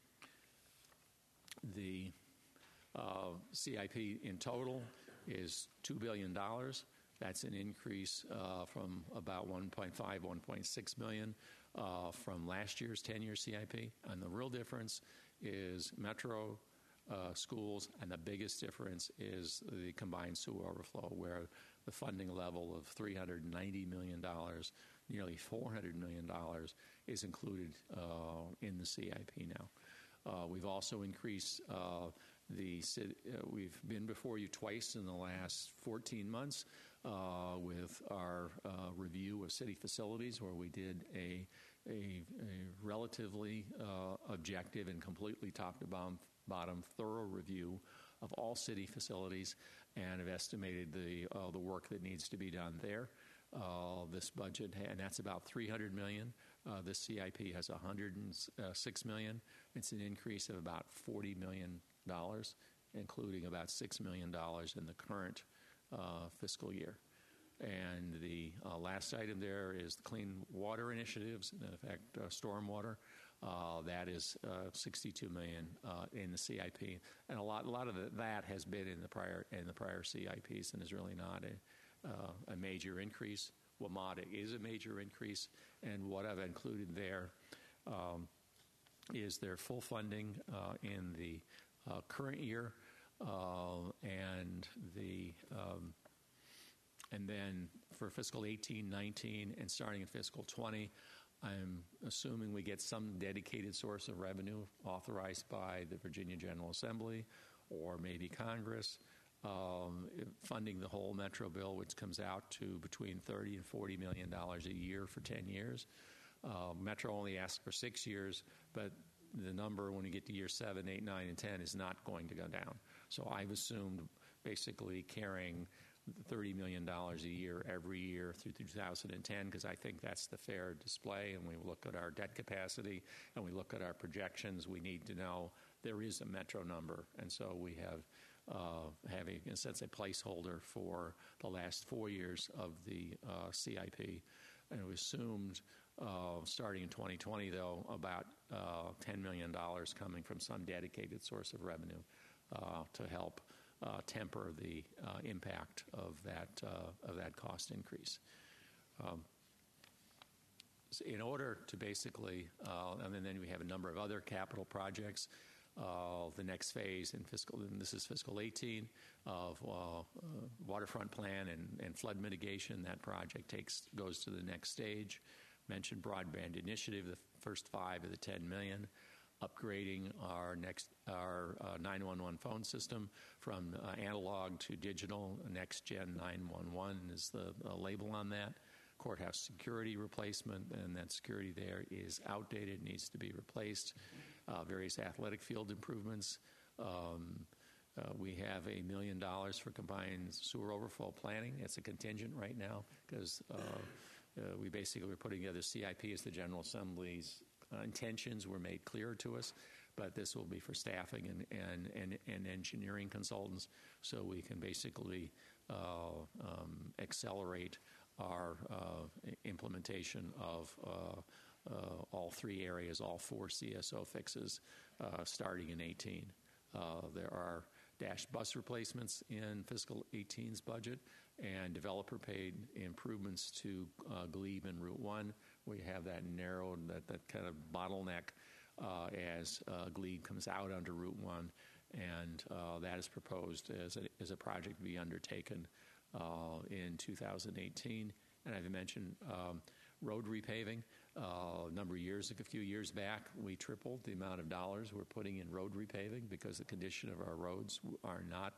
The uh, C I P in total is two billion dollars. That's an increase uh, from about one point five, one point six million uh, from last year's ten-year C I P, and the real difference is Metro Uh, schools, and the biggest difference is the combined sewer overflow, where the funding level of three hundred ninety million dollars, nearly four hundred million dollars, is included uh, in the C I P now. Uh, we've also increased uh, the, uh, we've been before you twice in the last fourteen months uh, with our uh, review of city facilities, where we did a, a, a relatively uh, objective and completely top-to-bottom bottom thorough review of all city facilities, and have estimated the uh, the work that needs to be done there. Uh, this budget, and that's about three hundred million dollars. Uh, this C I P has one hundred six million dollars. It's an increase of about forty million dollars, including about six million dollars in the current uh, fiscal year. And the uh, last item there is the clean water initiatives, in effect, uh, stormwater. Uh, that is uh, sixty-two million dollars uh, in the C I P, and a lot, a lot of the, that has been in the prior in the prior C I Ps, and is really not a, uh, a major increase. WMATA is a major increase, and what I've included there um, is their full funding uh, in the uh, current year, uh, and the um, and then for fiscal eighteen, nineteen, and starting in fiscal twenty. I'm assuming we get some dedicated source of revenue authorized by the Virginia General Assembly or maybe Congress, um, funding the whole Metro bill, which comes out to between thirty and forty million dollars a year for ten years. Uh, Metro only asks for six years, but the number when you get to year seven, eight, nine, and ten is not going to go down. So I've assumed basically carrying thirty million dollars a year every year through two thousand ten, because I think that's the fair display. And we look at our debt capacity and we look at our projections, we need to know there is a Metro number. And so we have uh, having, in a sense, a placeholder for the last four years of the uh, C I P. And we assumed, uh, starting in twenty twenty, though, about uh, ten million dollars coming from some dedicated source of revenue uh, to help Uh, temper the uh, impact of that uh, of that cost increase. Um, so in order to basically, uh, and then we have a number of other capital projects. Uh, the next phase in fiscal, and this is fiscal eighteen, of uh, uh, waterfront plan and, and flood mitigation. That project takes goes to the next stage. Mentioned broadband initiative, the first five of the ten million. Upgrading our next our uh, nine one one phone system from uh, analog to digital. Next gen nine one one is the uh, label on that. Courthouse security replacement, and that security there is outdated, needs to be replaced. Uh, various athletic field improvements. Um, Uh, we have a million dollars for combined sewer overflow planning. It's a contingent right now because uh, uh, we basically were putting together C I P as the General Assembly's uh, intentions were made clear to us, but this will be for staffing and, and, and, and engineering consultants, so we can basically uh, um, accelerate our uh, implementation of uh, uh, all three areas, all four C S O fixes, uh, starting in eighteen. Uh, there are dash bus replacements in fiscal eighteen's budget and developer-paid improvements to uh, Glebe and Route one. We have that narrowed, that, that kind of bottleneck uh, as uh, Glebe comes out under Route one, and uh, that is proposed as a, as a project to be undertaken uh, in two thousand eighteen. And I've mentioned um, road repaving. Uh, a number of years, a few years back, we tripled the amount of dollars we're putting in road repaving because the condition of our roads are not,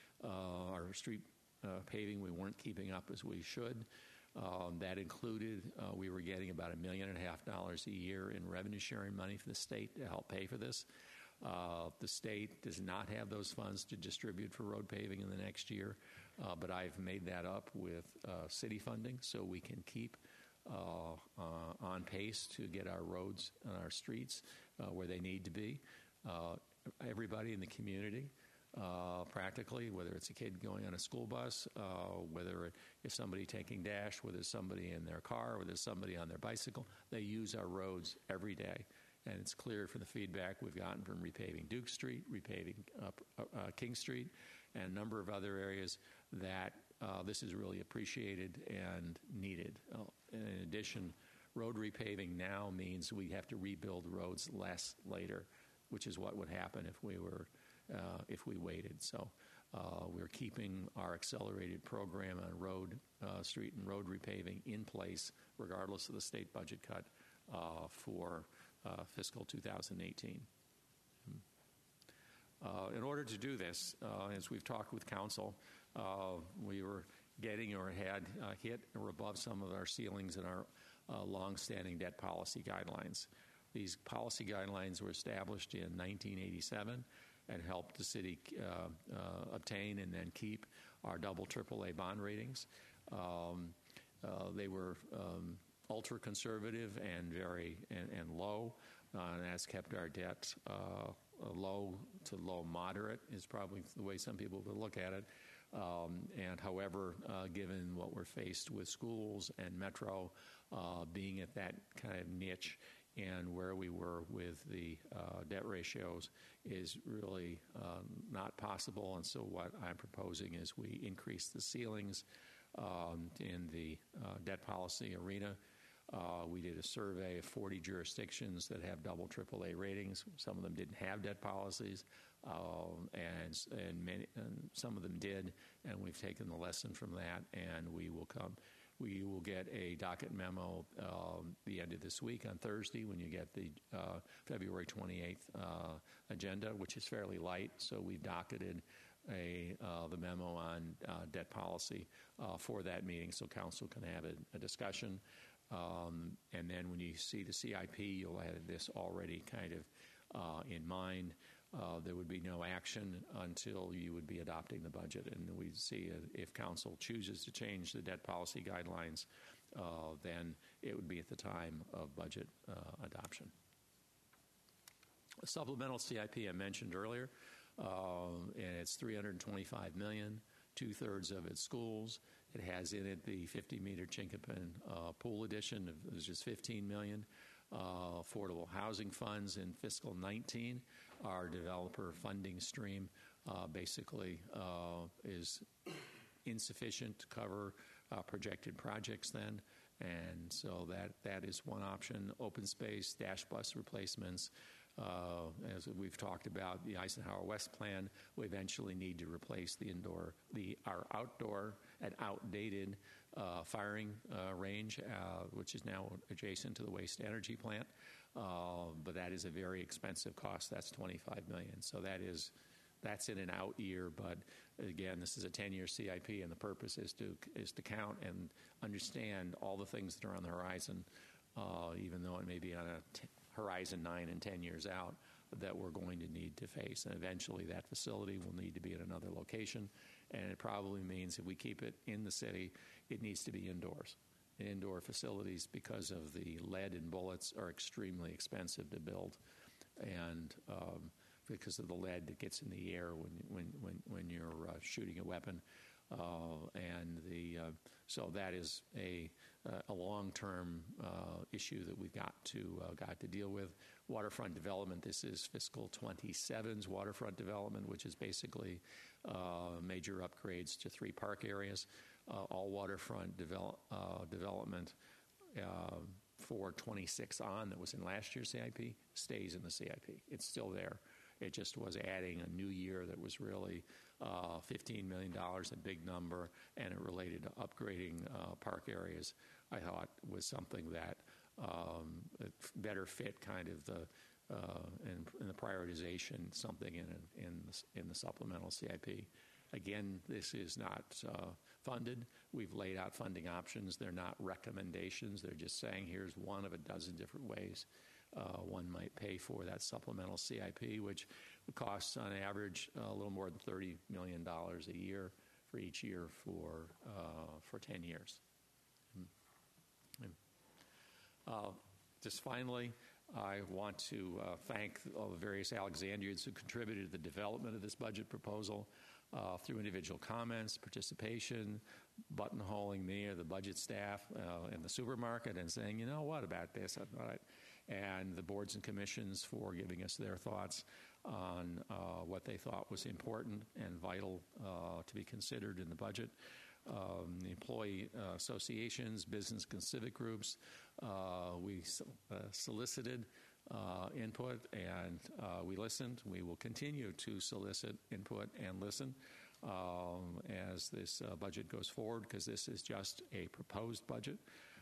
uh, our street uh, paving, we weren't keeping up as we should. Um, that included, uh, we were getting about a million and a half dollars a year in revenue sharing money from the state to help pay for this. Uh, the state does not have those funds to distribute for road paving in the next year, uh, but I've made that up with uh, city funding so we can keep Uh, uh, on pace to get our roads and our streets uh, where they need to be. Uh, everybody in the community, uh, practically, whether it's a kid going on a school bus, uh, whether it's somebody taking dash, whether it's somebody in their car, whether it's somebody on their bicycle, they use our roads every day. And it's clear from the feedback we've gotten from repaving Duke Street, repaving uh, uh, King Street, and a number of other areas that uh, this is really appreciated and needed. Uh, in addition, road repaving now means we have to rebuild roads less later, which is what would happen if we were uh, if we waited. So uh, we're keeping our accelerated program on road, uh, street, and road repaving in place, regardless of the state budget cut uh, for uh, fiscal two thousand eighteen. Uh, in order to do this, uh, as we've talked with council, uh, we were getting or had uh, hit or above some of our ceilings in our uh, long-standing debt policy guidelines. These policy guidelines were established in nineteen eighty-seven and helped the city uh, uh, obtain and then keep our double, triple A bond ratings. Um, uh, they were um, ultra-conservative and very and, and low, uh, and that's kept our debt uh, low to low moderate is probably the way some people would look at it. Um, and however, uh, given what we're faced with schools and Metro uh, being at that kind of niche and where we were with the uh, debt ratios is really um, not possible. And so what I'm proposing is we increase the ceilings um, in the uh, debt policy arena. Uh, we did a survey of forty jurisdictions that have double, triple A ratings. Some of them didn't have debt policies, um, and and, many, and some of them did. And we've taken the lesson from that, and we will come. We will get a docket memo um, the end of this week on Thursday when you get the uh, February twenty-eighth uh, agenda, which is fairly light. So we've docketed a uh, the memo on uh, debt policy uh, for that meeting, so council can have a, a discussion. Um, and then when you see the C I P, you'll have this already kind of uh, in mind. Uh, there would be no action until you would be adopting the budget. And we'd see if council chooses to change the debt policy guidelines, uh, then it would be at the time of budget uh, adoption. A supplemental C I P I mentioned earlier, uh, and it's three hundred twenty-five million dollars, two-thirds of it's schools. It has in it the fifty meter Chinquapin uh, pool addition, which is fifteen million dollars. Uh, affordable housing funds in fiscal nineteen. Our developer funding stream uh, basically uh, is insufficient to cover uh, projected projects then. And so that, that is one option. Open space, dash bus replacements. Uh, as we've talked about, the Eisenhower West plan, we eventually need to replace the indoor, the our outdoor and outdated uh, firing uh, range, uh, which is now adjacent to the waste energy plant. Uh, but that is a very expensive cost. That's twenty-five million dollars. So that is, that's in an out year. But again, this is a ten-year C I P, and the purpose is to is to count and understand all the things that are on the horizon, uh, even though it may be on a t- horizon nine and ten years out. that we're going to need to face. And eventually that facility will need to be in another location, and it probably means if we keep it in the city, it needs to be indoors. And indoor facilities, because of the lead in bullets, are extremely expensive to build, and um, because of the lead that gets in the air when when when, when you're uh, shooting a weapon. Uh, and the uh, so that is a uh, a long-term uh, issue that we've got to uh, got to deal with. Waterfront development. This is fiscal twenty-seven's waterfront development, which is basically uh, major upgrades to three park areas. Uh, all waterfront develop, uh, development uh, for twenty-six on that was in last year's C I P stays in the C I P. It's still there. It just was adding a new year that was really uh, fifteen million dollars, a big number, and it related to upgrading uh, park areas. I thought was something that um, better fit kind of the uh, in, in the prioritization, something in in the, in the supplemental C I P. Again, this is not uh, funded. We've laid out funding options. They're not recommendations. They're just saying here's one of a dozen different ways Uh, one might pay for that supplemental C I P, which costs on average uh, a little more than thirty million dollars a year for each year for uh, for ten years. Uh, just finally, I want to uh, thank all the various Alexandrians who contributed to the development of this budget proposal uh, through individual comments, participation, buttonholing me or the budget staff uh, in the supermarket and saying, you know, what about this? All right. And the boards and commissions for giving us their thoughts on uh, what they thought was important and vital uh, to be considered in the budget. Um, the employee uh, associations, business and civic groups, uh, we uh, solicited uh, input and uh, we listened. We will continue to solicit input and listen um, as this uh, budget goes forward, because this is just a proposed budget.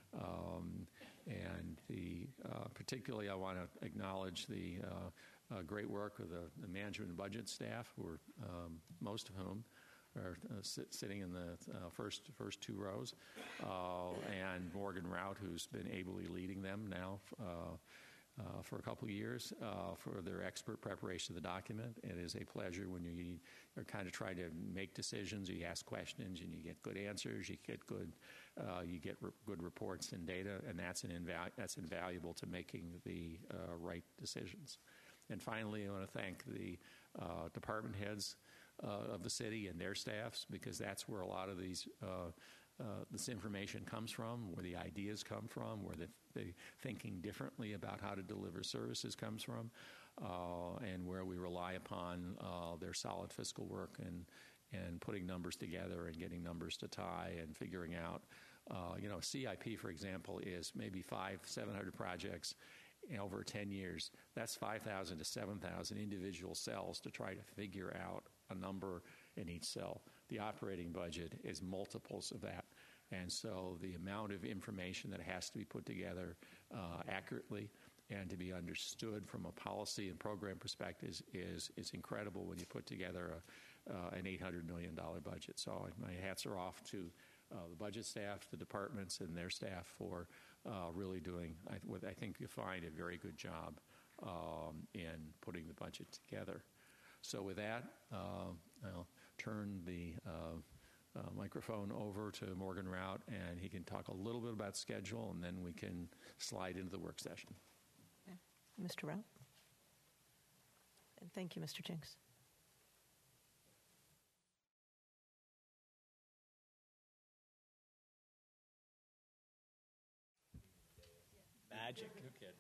Um, and the uh, particularly I want to acknowledge the uh, uh, great work of the, the management and budget staff, who are um, most of whom are uh, sit, sitting in the uh, first first two rows, uh, and Morgan Rout, who's been ably leading them now uh, uh, for a couple of years uh, for their expert preparation of the document. It is a pleasure when you are kind of trying to make decisions, you ask questions, and you get good answers, you get good uh, you get re- good reports and data, and that's an inval- that's invaluable to making the uh, right decisions. And finally, I want to thank the uh, department heads Uh, of the city and their staffs, because that's where a lot of these uh, uh, this information comes from, where the ideas come from, where the, the thinking differently about how to deliver services comes from, uh, and where we rely upon uh, their solid fiscal work and and putting numbers together and getting numbers to tie and figuring out, uh, you know, C I P, for example, is maybe five, seven hundred projects over ten years. That's five thousand to seven thousand individual cells to try to figure out a number in each cell. The operating budget is multiples of that. And so the amount of information that has to be put together uh, accurately and to be understood from a policy and program perspective is, is, is incredible when you put together a, uh, an eight hundred million dollars budget. So my hats are off to uh, the budget staff, the departments, and their staff for uh, really doing, I, what I think you find, a very good job um, in putting the budget together. So with that, uh, I'll turn the uh, uh, microphone over to Morgan Rout, and he can talk a little bit about schedule, and then we can slide into the work session. Okay. Mister Rout. And thank you, Mister Jinks. Magic. No kid.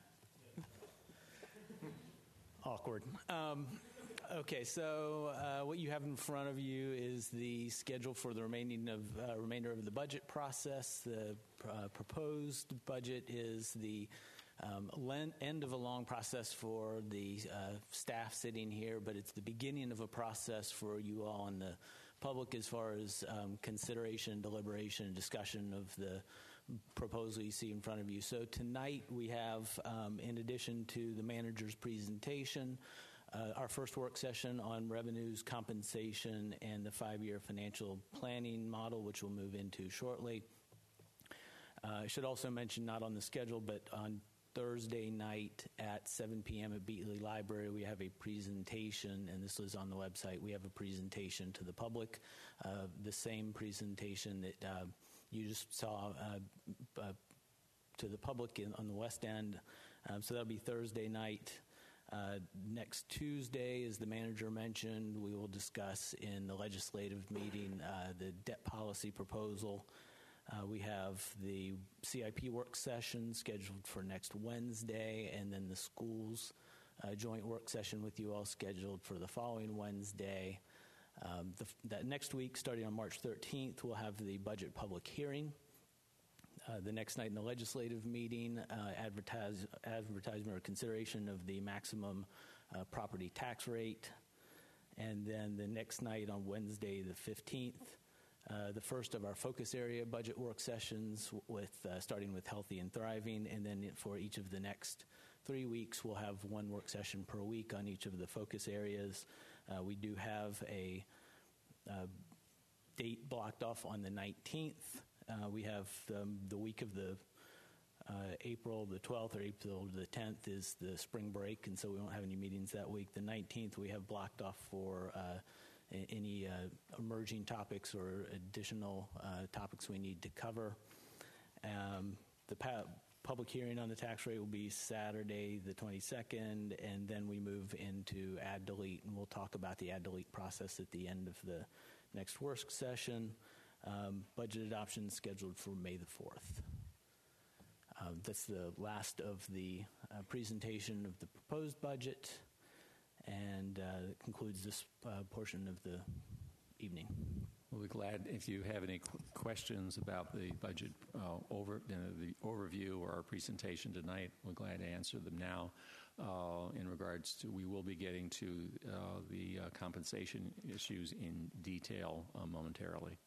Awkward. Um, okay, so uh, what you have in front of you is the schedule for the remaining of uh, remainder of the budget process. The uh, proposed budget is the um, len- end of a long process for the uh, staff sitting here, but it's the beginning of a process for you all and the public as far as um, consideration, deliberation, and discussion of the proposal you see in front of you. So tonight we have, um, in addition to the manager's presentation, uh, our first work session on revenues, compensation, and the five-year financial planning model, which we'll move into shortly. Uh, I should also mention, not on the schedule, but on Thursday night at seven p.m. at Beatley Library, we have a presentation, and this is on the website. We have a presentation to the public, uh, the same presentation that uh, you just saw uh, uh, to the public in, on the West End. Um, so that'll be Thursday night. Uh, next Tuesday, as the manager mentioned, we will discuss in the legislative meeting uh, the debt policy proposal. Uh, we have the C I P work session scheduled for next Wednesday, and then the schools uh, joint work session with you all scheduled for the following Wednesday. Um, the, that next week, starting on March thirteenth, we'll have the budget public hearing. Uh, the next night in the legislative meeting, uh, advertise, advertisement or consideration of the maximum uh, property tax rate. And then the next night on Wednesday the fifteenth, uh, the first of our focus area budget work sessions, with uh, starting with healthy and thriving. And then for each of the next three weeks, we'll have one work session per week on each of the focus areas. Uh, we do have a uh, date blocked off on the nineteenth. Uh, we have um, the week of the uh, April the twelfth or April the tenth is the spring break, and so we won't have any meetings that week. The nineteenth we have blocked off for uh, a- any uh, emerging topics or additional uh, topics we need to cover. Um, the pa- public hearing on the tax rate will be Saturday the twenty-second, and then we move into add delete, and we'll talk about the add delete process at the end of the next work session. Um, budget adoption scheduled for May the fourth. Um, that's the last of the uh, presentation of the proposed budget, and uh, it concludes this uh, portion of the evening. We'll be glad if you have any qu- questions about the budget uh, over you know, the overview or our presentation tonight. We're glad to answer them now. Uh, in regards to, we will be getting to uh, the uh, compensation issues in detail uh, momentarily.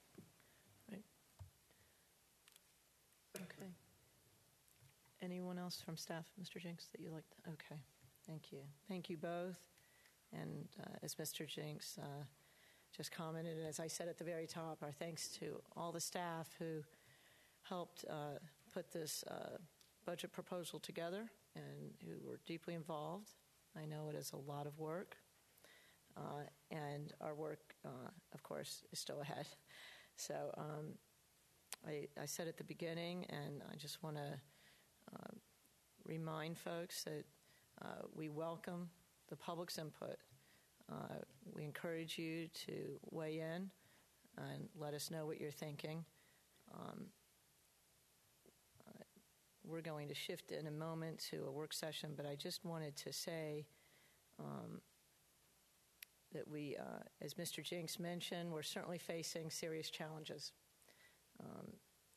Okay. Anyone else from staff, Mister Jinks, that you'd like to? Okay. Thank you. Thank you both. And uh, as Mister Jinks uh, just commented, and as I said at the very top, our thanks to all the staff who helped uh, put this uh, budget proposal together and who were deeply involved. I know it is a lot of work. Uh, and our work, uh, of course, is still ahead. So, um, I, I said at the beginning, and I just want to uh, remind folks that uh, we welcome the public's input. Uh, we encourage you to weigh in and let us know what you're thinking. Um, uh, we're going to shift in a moment to a work session, but I just wanted to say um, that we, uh, as Mister Jinks mentioned, we're certainly facing serious challenges. Um,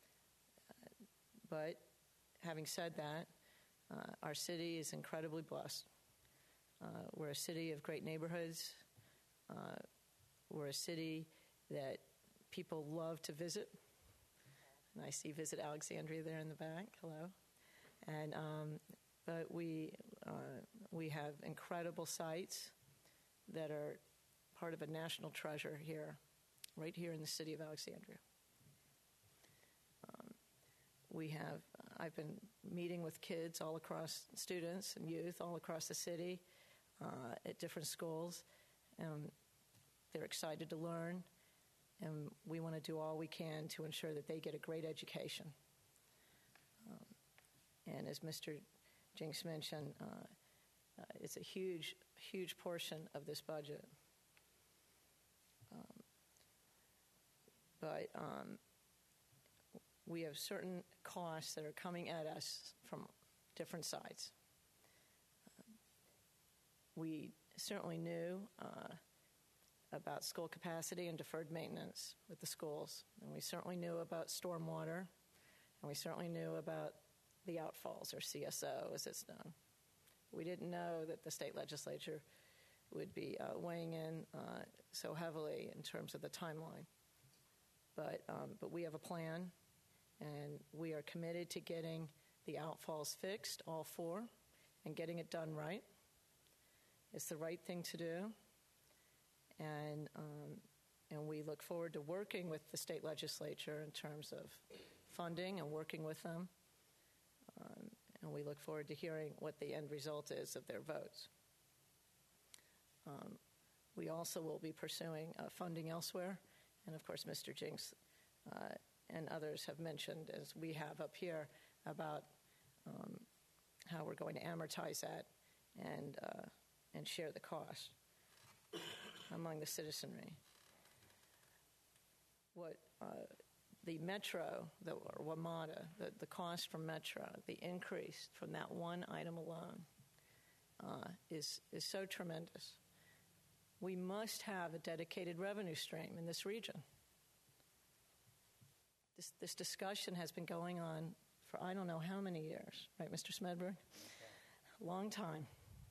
but having said that, uh, our city is incredibly blessed. Uh, we're a city of great neighborhoods. Uh, we're a city that people love to visit. And I see Visit Alexandria there in the back. Hello. And um, but we uh, we have incredible sites that are part of a national treasure here, right here in the city of Alexandria. We have, I've been meeting with kids all across, students and youth all across the city uh, at different schools. And they're excited to learn, and we want to do all we can to ensure that they get a great education. Um, and as Mister Jinks mentioned, uh, uh, it's a huge, huge portion of this budget. Um, but um, we have certain costs that are coming at us from different sides. Uh, we certainly knew uh, about school capacity and deferred maintenance with the schools, and we certainly knew about stormwater, and we certainly knew about the outfalls, or C S O as it's known. We didn't know that the state legislature would be uh, weighing in uh, so heavily in terms of the timeline. But, um, but we have a plan, and we are committed to getting the outfalls fixed, all four, and getting it done right. It's the right thing to do, and um, and we look forward to working with the state legislature in terms of funding and working with them. Um, and we look forward to hearing what the end result is of their votes. Um, we also will be pursuing uh, funding elsewhere, and of course, Mister Jinks uh, and others have mentioned, as we have up here, about um, how we're going to amortize that and uh, and share the cost among the citizenry. What uh, the Metro, the, or WMATA, the, the cost from Metro, the increase from that one item alone uh, is is so tremendous. We must have a dedicated revenue stream in this region. This, this discussion has been going on for I don't know how many years, right, Mister Smedberg? A long time.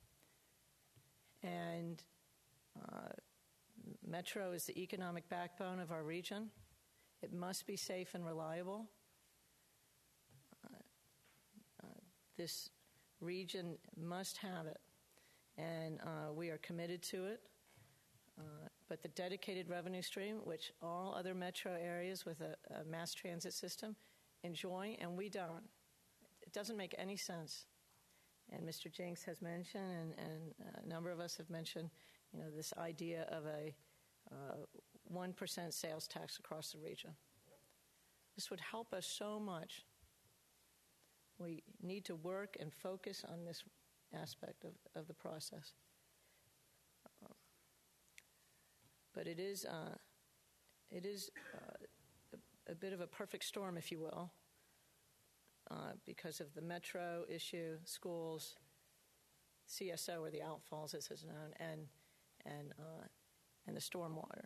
And uh, Metro is the economic backbone of our region. It must be safe and reliable. Uh, uh, this region must have it, and uh, we are committed to it. Uh, but the dedicated revenue stream, which all other metro areas with a, a mass transit system enjoy, and we don't. It doesn't make any sense. And Mister Jinks has mentioned, and, and a number of us have mentioned, you know, this idea of a uh, one percent sales tax across the region. This would help us so much. We need to work and focus on this aspect of, of the process. Um, but it is, uh, it is uh, a, a bit of a perfect storm, if you will, uh, because of the metro issue, schools, C S O, or the outfalls, as is known, and and uh, and the stormwater.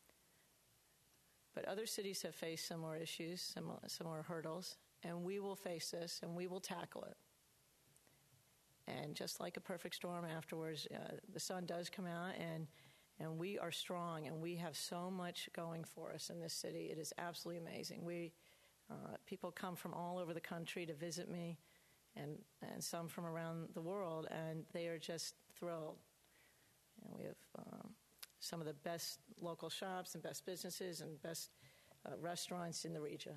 But other cities have faced similar issues, similar, similar hurdles, and we will face this, and we will tackle it. And just like a perfect storm afterwards, uh, the sun does come out, and and we are strong, and we have so much going for us in this city. It is absolutely amazing. We uh, people come from all over the country to visit me, and and some from around the world, and they are just thrilled. And we have um, some of the best local shops and best businesses and best uh, restaurants in the region.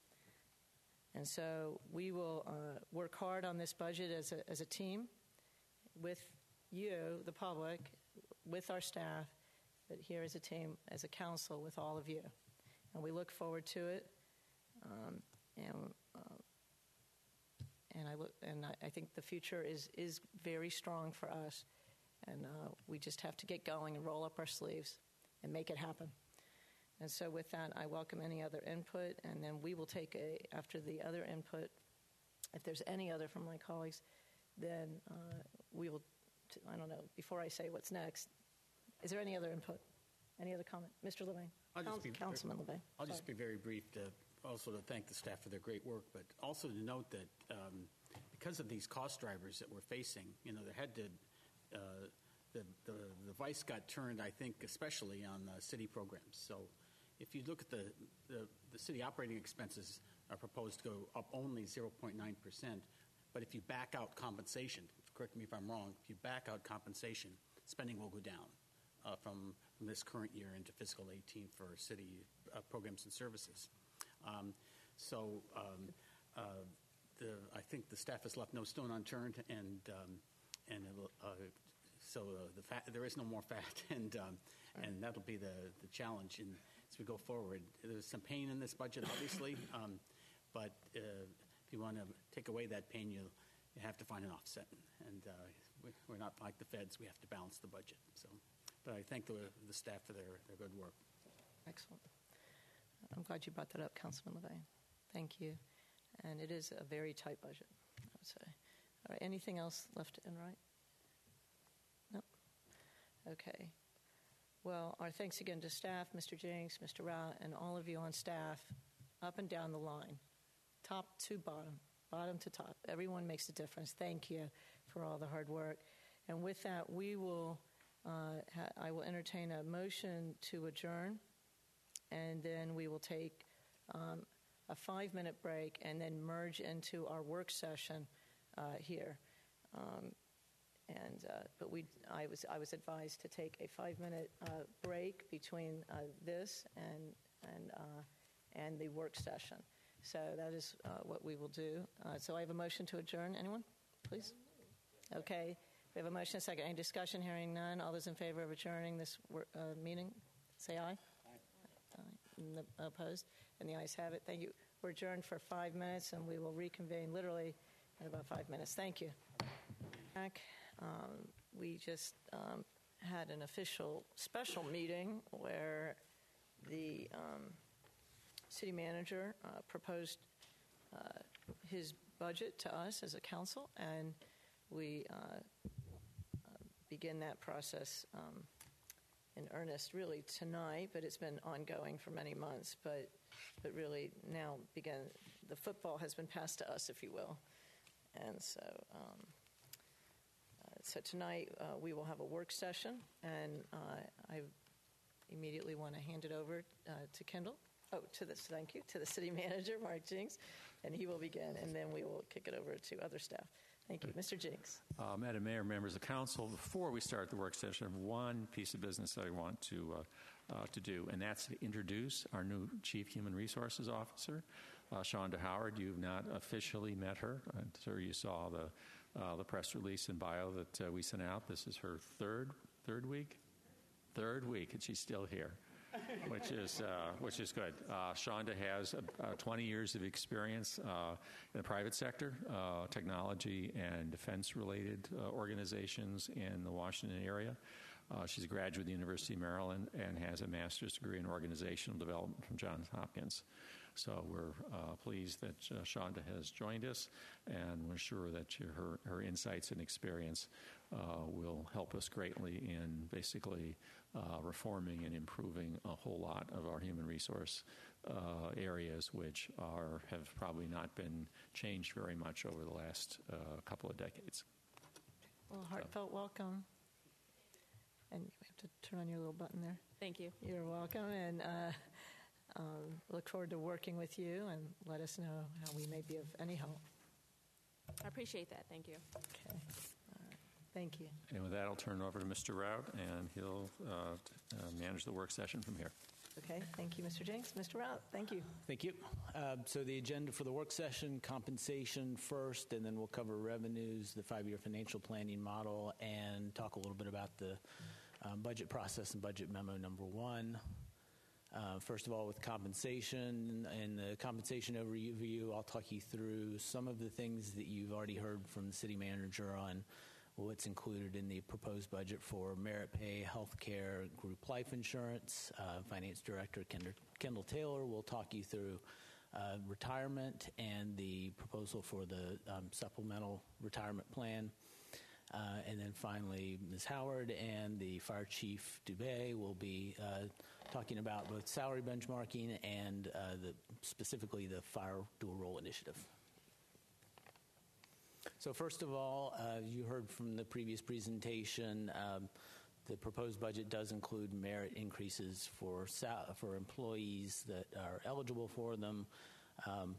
And so we will uh, work hard on this budget as a, as a team with you, the public, with our staff, but here as a team, as a council, with all of you. And we look forward to it. Um, and uh, and I look, and I, I think the future is is very strong for us. And uh, we just have to get going and roll up our sleeves and make it happen. And so with that, I welcome any other input, and then we will take a, after the other input, if there's any other from my colleagues, then uh, we will, t- I don't know, before I say what's next, is there any other input? Any other comment? Mister Levine? I'll just be Councilman very, Levine. I'll Sorry. just be very brief to also to thank the staff for their great work, but also to note that um, because of these cost drivers that we're facing, you know, there had to, uh, the, the, the vice got turned, I think, especially on uh, city programs. So if you look at the, the, the city operating expenses are proposed to go up only zero point nine percent, but if you back out compensation, correct me if I'm wrong, if you back out compensation, spending will go down uh, from, from this current year into fiscal eighteen for city uh, programs and services. Um, so um, uh, the, I think the staff has left no stone unturned, and um, and it'll, uh, so uh, the fat, there is no more fat, and um, right. and that'll be the the challenge. And as we go forward, there's some pain in this budget, obviously, um, but uh, if you want to take away that pain, you you have to find an offset. And uh, we, we're not like the feds; we have to balance the budget. So, but I thank the the staff for their their good work. Excellent. I'm glad you brought that up, Councilman Levine. Thank you. And it is a very tight budget, I would say. All right, anything else left and right? No? Okay. Well, our thanks again to staff, Mister Jinks, Mister Rao, and all of you on staff, up and down the line, top to bottom, bottom to top. Everyone makes a difference. Thank you for all the hard work. And with that, we will, uh, ha- I will entertain a motion to adjourn, and then we will take um, a five-minute break and then merge into our work session uh, here. Um, and uh, but we, I was I was advised to take a five-minute uh, break between uh, this and and uh, and the work session. So that is uh, what we will do. Uh, so I have a motion to adjourn. Anyone, please? Okay. We have a motion and a second. Any discussion? Hearing none. All those in favor of adjourning this uh, meeting, say aye. Aye. Aye. Opposed? And the ayes have it. Thank you. We're adjourned for five minutes, and we will reconvene literally in about five minutes. Thank you. Back. Um, we just um, had an official special meeting where the um, city manager uh, proposed uh, his budget to us as a council, and we uh, uh, begin that process um, in earnest really tonight, but it's been ongoing for many months. But but really now begin, the football has been passed to us, if you will. And so um, uh, so tonight uh, we will have a work session, and uh, I immediately want to hand it over uh, to Kendall. Oh, to the, thank you, to the city manager, Mark Jinks, and he will begin, and then we will kick it over to other staff. Thank you. Mister Jinks. Uh, Madam Mayor, members of council, before we start the work session, I have one piece of business that I want to uh, uh, to do, and that's to introduce our new Chief Human Resources Officer, uh, Shonda Howard. You've not officially met her. I'm sure you saw the uh, the press release and bio that uh, we sent out. This is her third third week, third week, and she's still here. which is uh, which is good. Uh, Shonda has uh, twenty years of experience uh, in the private sector, uh, technology and defense-related uh, organizations in the Washington area. Uh, she's a graduate of the University of Maryland and has a master's degree in organizational development from Johns Hopkins. So we're uh, pleased that uh, Shonda has joined us, and we're sure that her, her insights and experience uh, will help us greatly in basically uh, reforming and improving a whole lot of our human resource uh, areas, which are have probably not been changed very much over the last uh, couple of decades. Well, heartfelt welcome. And we have to turn on your little button there. Thank you. You're welcome, and uh, um, look forward to working with you, and let us know how we may be of any help. I appreciate that. Thank you. Okay. All right. Thank you. And with that, I'll turn it over to Mister Rout, and he'll uh, uh, manage the work session from here. Okay. Thank you, Mister Jinks. Mister Rout, thank you. Thank you. Uh, so the agenda for the work session, compensation first, and then we'll cover revenues, the five-year financial planning model, and talk a little bit about the um, budget process and budget memo number one. Uh, first of all, with compensation and the compensation overview, I'll talk you through some of the things that you've already heard from the city manager on what's included in the proposed budget for merit pay, health care, group life insurance. Uh, Finance Director Kendall, Kendall Taylor will talk you through uh, retirement and the proposal for the um, supplemental retirement plan. Uh, and then finally, Miz Howard and the Fire Chief Dubé will be uh, talking about both salary benchmarking and uh, the, specifically the Fire Dual Role Initiative. So first of all, uh, you heard from the previous presentation, um, the proposed budget does include merit increases for sal- for employees that are eligible for them. Um,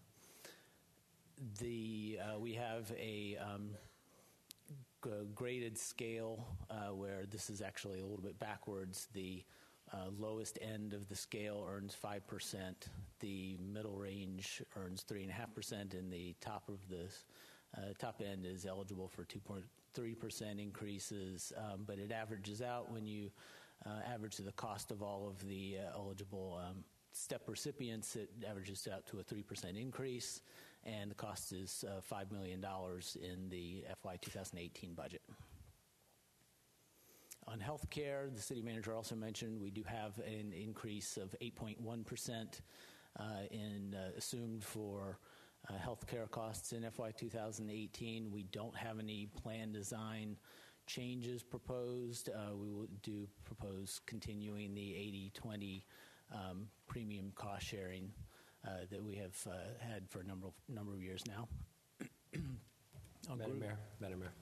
the uh, we have a um, g- graded scale uh, where this is actually a little bit backwards. The uh, lowest end of the scale earns five percent. The middle range earns three point five percent, and the top of the Uh, top end is eligible for two point three percent increases, um, but it averages out when you uh, average the cost of all of the uh, eligible um, STEP recipients. It averages out to a three percent increase, and the cost is uh, five million dollars in the F Y twenty eighteen budget. On health care, the city manager also mentioned we do have an increase of eight point one percent uh, in uh, assumed for Uh, health care costs in F Y twenty eighteen. We don't have any plan design changes proposed. Uh, we will do propose continuing the eighty twenty um, premium cost sharing uh, that we have uh, had for a number of, number of years now. Madam Mayor, Madam Mayor.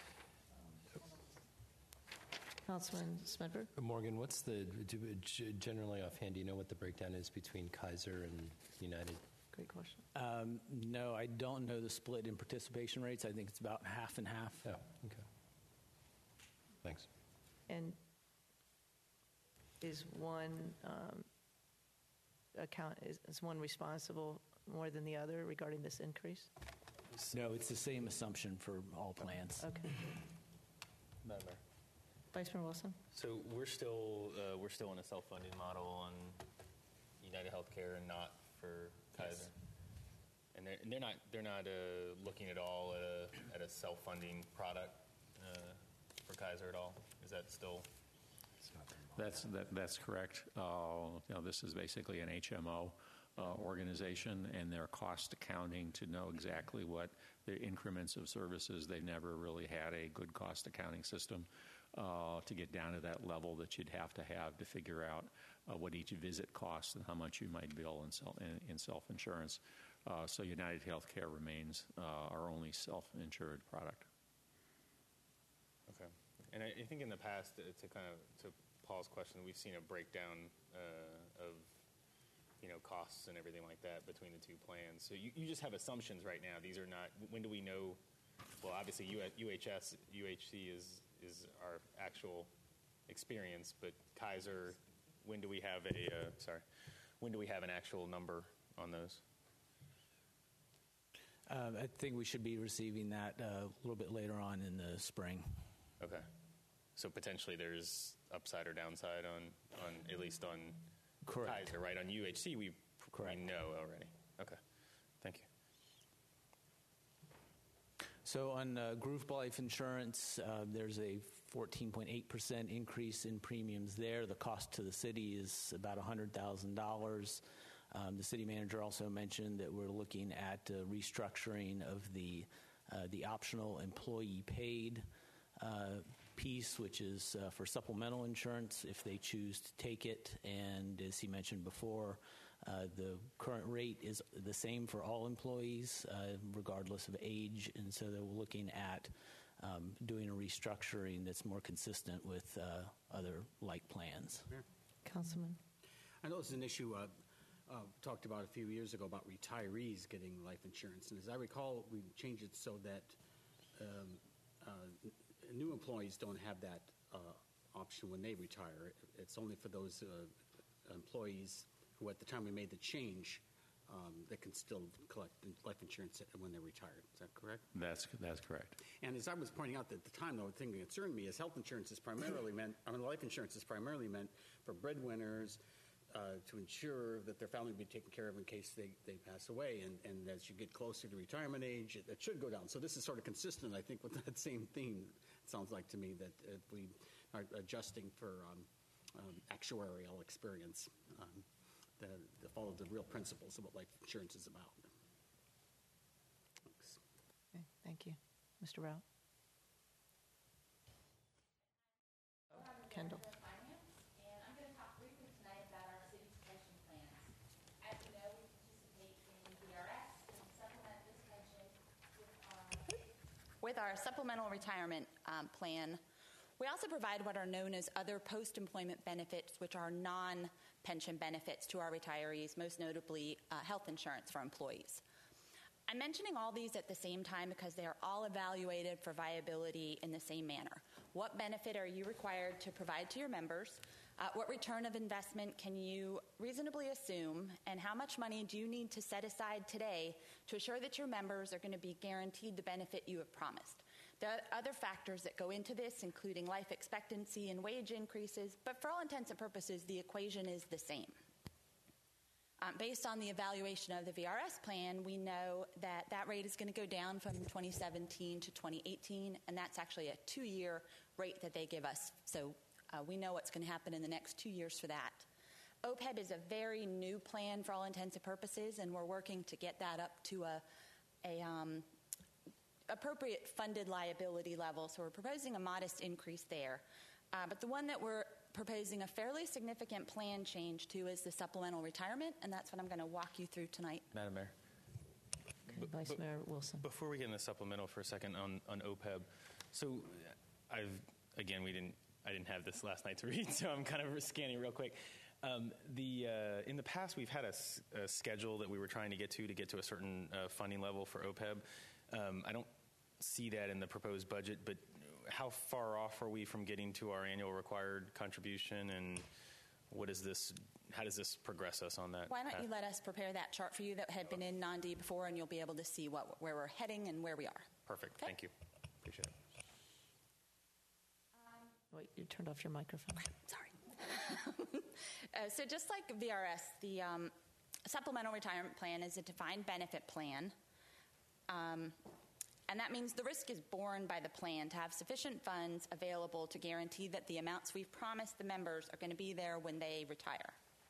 Councilman Smedberg. Morgan, what's the, do, generally offhand, do you know what the breakdown is between Kaiser and United? Great question. Um, no, I don't know the split in participation rates. I think it's about half and half. Oh, okay. Thanks. And is one um, account is, is one responsible more than the other regarding this increase? No, it's the same assumption for all plans. Okay. Madam Mayor. Vice Mayor Wilson? So we're still uh, we're still in a self-funding model on United Healthcare and not for Kaiser. And they're, and they're not they're not uh, looking at all at a, at a self-funding product uh, for Kaiser at all. Is that still? That's that, that's correct. Uh, you know, this is basically an H M O uh, organization, and their cost accounting to know exactly what the increments of services. They've never really had a good cost accounting system uh, to get down to that level that you'd have to have to figure out uh, what each visit costs and how much you might bill in, self, in, in self-insurance. Uh, so United Healthcare remains uh, our only self-insured product. Okay. And I, I think in the past, uh, to kind of to Paul's question, we've seen a breakdown uh, of you know costs and everything like that between the two plans. So you, you just have assumptions right now. These are not. When do we know? Well, obviously U H S, U H C is is our actual experience, but Kaiser, when do we have a uh, sorry? When do we have an actual number on those? Uh, I think we should be receiving that uh, a little bit later on in the spring. Okay. So potentially there's upside or downside on, on at least on Correct. Kaiser, right? On U H C, we, Correct. we know already. Okay. Thank you. So on uh, group life insurance, uh, there's a fourteen point eight percent increase in premiums there. The cost to the city is about one hundred thousand dollars. Um, the city manager also mentioned that we're looking at uh, restructuring of the uh, the optional employee paid uh, piece, which is uh, for supplemental insurance if they choose to take it. And as he mentioned before, uh, the current rate is the same for all employees, uh, regardless of age. And so they're looking at um, doing a restructuring that's more consistent with uh, other like plans. Councilman? I know this is an issue uh, uh, talked about a few years ago about retirees getting life insurance. And as I recall, we changed it so that um, uh, new employees don't have that uh, option when they retire. It's only for those uh, employees who, at the time we made the change, um, that can still collect life insurance when they're retired. Is that correct? That's that's correct. And as I was pointing out at the time, though, the thing that concerned me is health insurance is primarily meant, I mean, life insurance is primarily meant for breadwinners uh, to ensure that their family will be taken care of in case they, they pass away. And, and as you get closer to retirement age, it, it should go down. So this is sort of consistent, I think, with that same theme. It sounds like to me that if we are adjusting for um, um, actuarial experience, um, to, to follow the real principles of what life insurance is about. Thanks. Okay, thank you. Mister Rao? Oh, Kendall. And I'm going to talk briefly tonight about our city's pension plans. As you know, we participate in V R S and supplement this pension with our, with our supplemental retirement um, plan. We also provide what are known as other post-employment benefits, which are non-pension benefits to our retirees, most notably uh, health insurance for employees. I'm mentioning all these at the same time because they are all evaluated for viability in the same manner. What benefit are you required to provide to your members? Uh, what return of investment can you reasonably assume? And how much money do you need to set aside today to assure that your members are going to be guaranteed the benefit you have promised? There are other factors that go into this, including life expectancy and wage increases, but for all intents and purposes, the equation is the same. Um, based on the evaluation of the V R S plan, we know that that rate is going to go down from twenty seventeen to twenty eighteen, and that's actually a two-year rate that they give us. So uh, we know what's going to happen in the next two years for that. O P E B is a very new plan for all intents and purposes, and we're working to get that up to a, a um, appropriate funded liability level. So we're proposing a modest increase there. Uh, but the one that we're proposing a fairly significant plan change to is the supplemental retirement, and that's what I'm going to walk you through tonight. Madam Mayor. Okay, Vice but, Mayor Wilson. Before we get in the supplemental for a second on, on O P E B, so I've, again, we didn't, I didn't have this last night to read, so I'm kind of scanning real quick. Um, the uh, in the past, we've had a, a schedule that we were trying to get to to get to a certain uh, funding level for O P E B. Um, I don't see that in the proposed budget, but how far off are we from getting to our annual required contribution, and what is this? How does this progress us on that? Why don't path? you let us prepare that chart for you that had been in non-D before, and you'll be able to see what, where we're heading and where we are. Perfect. Okay. Thank you. Appreciate it. Wait, you turned off your microphone. Sorry. uh, so just like V R S, the um, Supplemental Retirement Plan is a defined benefit plan. Um, and that means the risk is borne by the plan to have sufficient funds available to guarantee that the amounts we've promised the members are going to be there when they retire.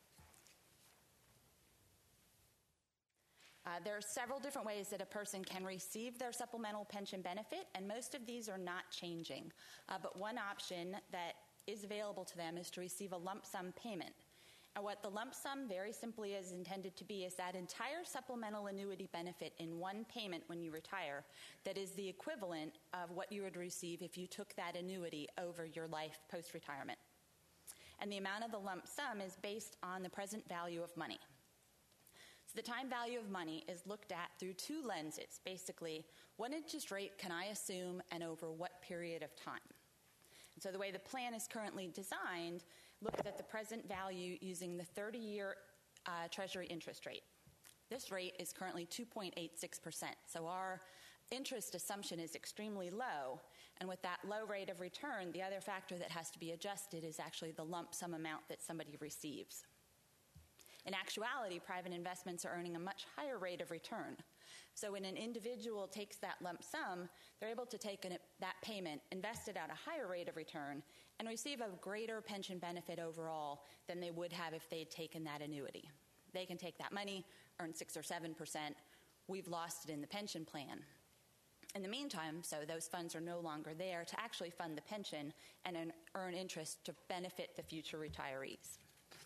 Uh, there are several different ways that a person can receive their supplemental pension benefit, and most of these are not changing. Uh, but one option that is available to them is to receive a lump sum payment. And what the lump sum very simply is intended to be is that entire supplemental annuity benefit in one payment when you retire that is the equivalent of what you would receive if you took that annuity over your life post-retirement. And the amount of the lump sum is based on the present value of money. So the time value of money is looked at through two lenses. Basically, what interest rate can I assume and over what period of time? And so the way the plan is currently designed looks at the present value using the thirty-year uh, Treasury interest rate. This rate is currently two point eight six percent. So our interest assumption is extremely low. And with that low rate of return, the other factor that has to be adjusted is actually the lump sum amount that somebody receives. In actuality, private investments are earning a much higher rate of return. So when an individual takes that lump sum, they're able to take an, that payment, invest it at a higher rate of return, and receive a greater pension benefit overall than they would have if they'd taken that annuity. They can take that money, earn six or seven percent. We've lost it in the pension plan. In the meantime, so those funds are no longer there to actually fund the pension and earn interest to benefit the future retirees.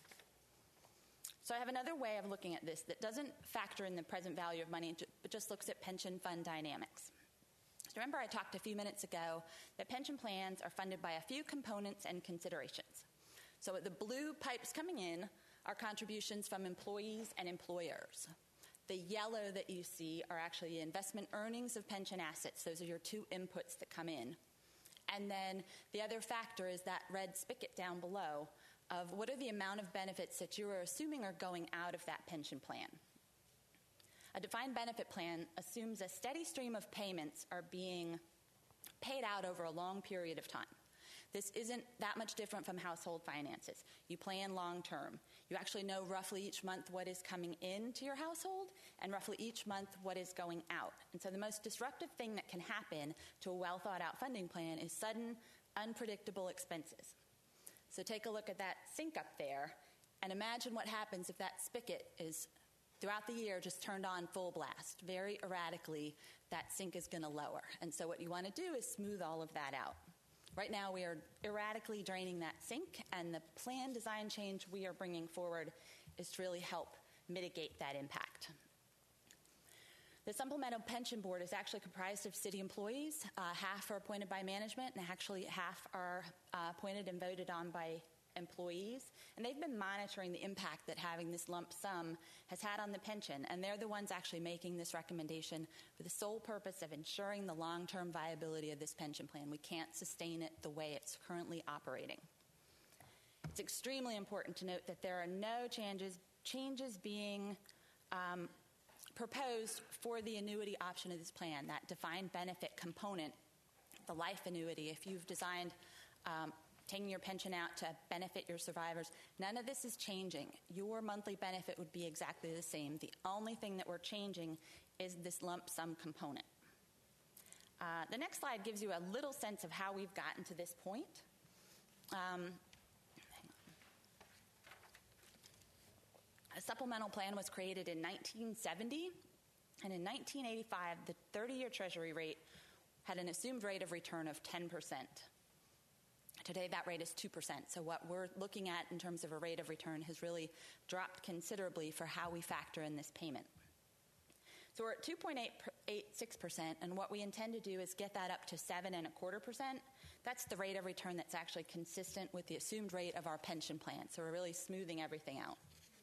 So I have another way of looking at this that doesn't factor in the present value of money, but just looks at pension fund dynamics. So remember I talked a few minutes ago that pension plans are funded by a few components and considerations. So the blue pipes coming in are contributions from employees and employers. The yellow that you see are actually investment earnings of pension assets. Those are your two inputs that come in. And then the other factor is that red spigot down below of what are the amount of benefits that you are assuming are going out of that pension plan. A defined benefit plan assumes a steady stream of payments are being paid out over a long period of time. This isn't that much different from household finances. You plan long term. You actually know roughly each month what is coming into your household and roughly each month what is going out. And so the most disruptive thing that can happen to a well thought out funding plan is sudden, unpredictable expenses. So take a look at that sink up there and imagine what happens if that spigot is throughout the year just turned on full blast. Very erratically, that sink is going to lower. And so what you want to do is smooth all of that out. Right now we are erratically draining that sink, and the plan design change we are bringing forward is to really help mitigate that impact. The Supplemental Pension Board is actually comprised of city employees. Uh, half are appointed by management, and actually half are uh, appointed and voted on by employees. And they've been monitoring the impact that having this lump sum has had on the pension, and they're the ones actually making this recommendation for the sole purpose of ensuring the long-term viability of this pension plan. We can't sustain it the way it's currently operating. It's extremely important to note that there are no changes, changes being um, proposed for the annuity option of this plan, that defined benefit component, the life annuity. If you've designed um, taking your pension out to benefit your survivors, none of this is changing. Your monthly benefit would be exactly the same. The only thing that we're changing is this lump sum component. Uh, the next slide gives you a little sense of how we've gotten to this point. Um, A supplemental plan was created in nineteen seventy, and in nineteen eighty-five, the thirty-year Treasury rate had an assumed rate of return of ten percent. Today, that rate is two percent, so what we're looking at in terms of a rate of return has really dropped considerably for how we factor in this payment. So we're at two point eight six percent, and what we intend to do is get that up to seven and a quarter percent. That's the rate of return that's actually consistent with the assumed rate of our pension plan, so we're really smoothing everything out.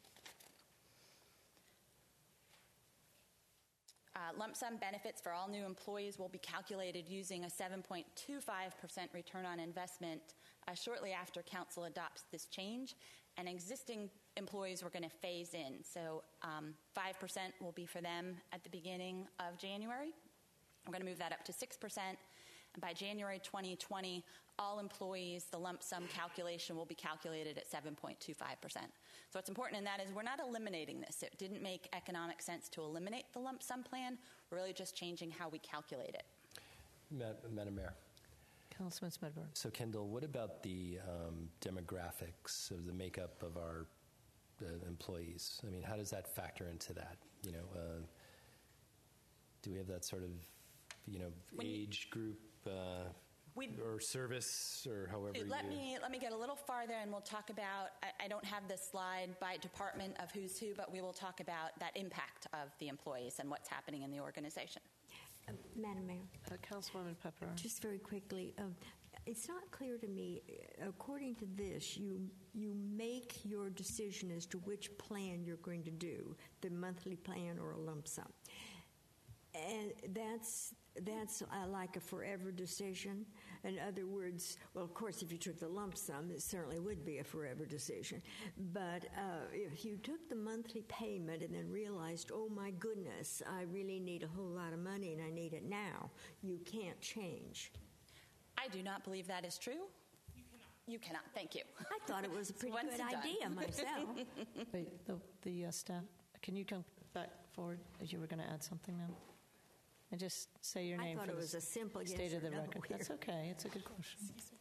Uh, lump sum benefits for all new employees will be calculated using a seven point two five percent return on investment uh, shortly after Council adopts this change. and existing employees we're going to phase in. So um, five percent will be for them at the beginning of January. We're going to move that up to six percent. And by January twenty twenty, all employees, the lump sum calculation will be calculated at seven point two five percent. So what's important in that is we're not eliminating this. It didn't make economic sense to eliminate the lump sum plan. We're really just changing how we calculate it. Madam Mayor. Councilman Smedberg. So, Kendall, what about the um, demographics of the makeup of our uh, employees? I mean, how does that factor into that? You know, uh, do we have that sort of, you know, When age you, group uh, or service or however let you... me let me get a little farther, and we'll talk about. I, I don't have the slide by department of who's who, but we will talk about that impact of the employees and what's happening in the organization. Uh, Madam Mayor. Uh, Councilwoman Pepper. Just very quickly, um, it's not clear to me, according to this, you you make your decision as to which plan you're going to do, the monthly plan or a lump sum. And that's that's uh, like a forever decision. In other words, well, of course, if you took the lump sum, it certainly would be a forever decision. But uh, if you took the monthly payment and then realized, oh, my goodness, I really need a whole lot of money and I need it now, you can't change. I do not believe that is true. You cannot. You cannot. Thank you. I thought it was a pretty Once good and done. idea myself. Wait, the, the uh, staff, can you come back forward as you were going to add something now? And just say your I name thought for it the was a simple yes state or of the no record. here. That's okay. It's a good question.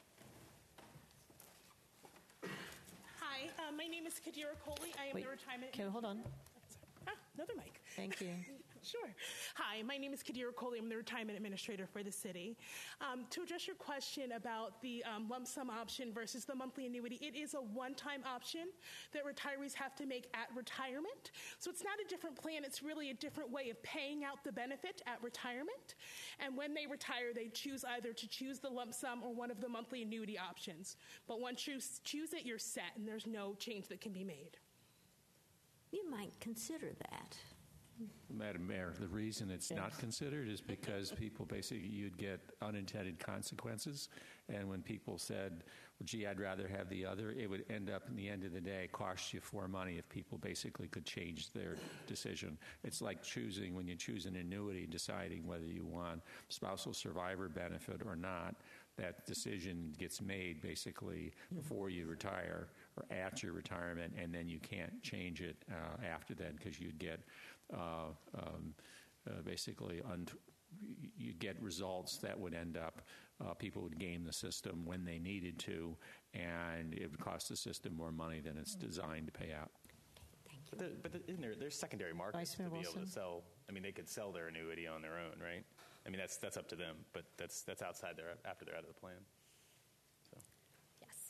Hi, uh, my name is Kadira Coley. I am Wait, the retirement. okay, hold on. Ah, another mic. Thank you. Sure. Hi, my name is Kadira Coley. I'm the retirement administrator for the city. Um, to address your question about the um, lump sum option versus the monthly annuity, it is a one-time option that retirees have to make at retirement. So it's not a different plan. It's really a different way of paying out the benefit at retirement. And when they retire, they choose either to choose the lump sum or one of the monthly annuity options. But once you choose it, you're set, and there's no change that can be made. You might consider that. Madam Mayor, the reason it's Yes. not considered is because people basically, you'd get unintended consequences. And when people said, well, gee, I'd rather have the other, it would end up, in the end of the day, cost you more money if people basically could change their decision. It's like choosing, when you choose an annuity, deciding whether you want spousal survivor benefit or not. That decision gets made basically before you retire or at your retirement, and then you can't change it uh, after that because you'd get uh, um, uh, basically un- you'd get results that would end up uh, people would game the system when they needed to, and it would cost the system more money than it's designed to pay out. But, the, but the, isn't there, there's secondary markets Vice to Mayor be able Wilson. to sell. I mean, they could sell their annuity on their own, right? I mean, that's that's up to them, but that's that's outside their after they're out of the plan. So, Yes.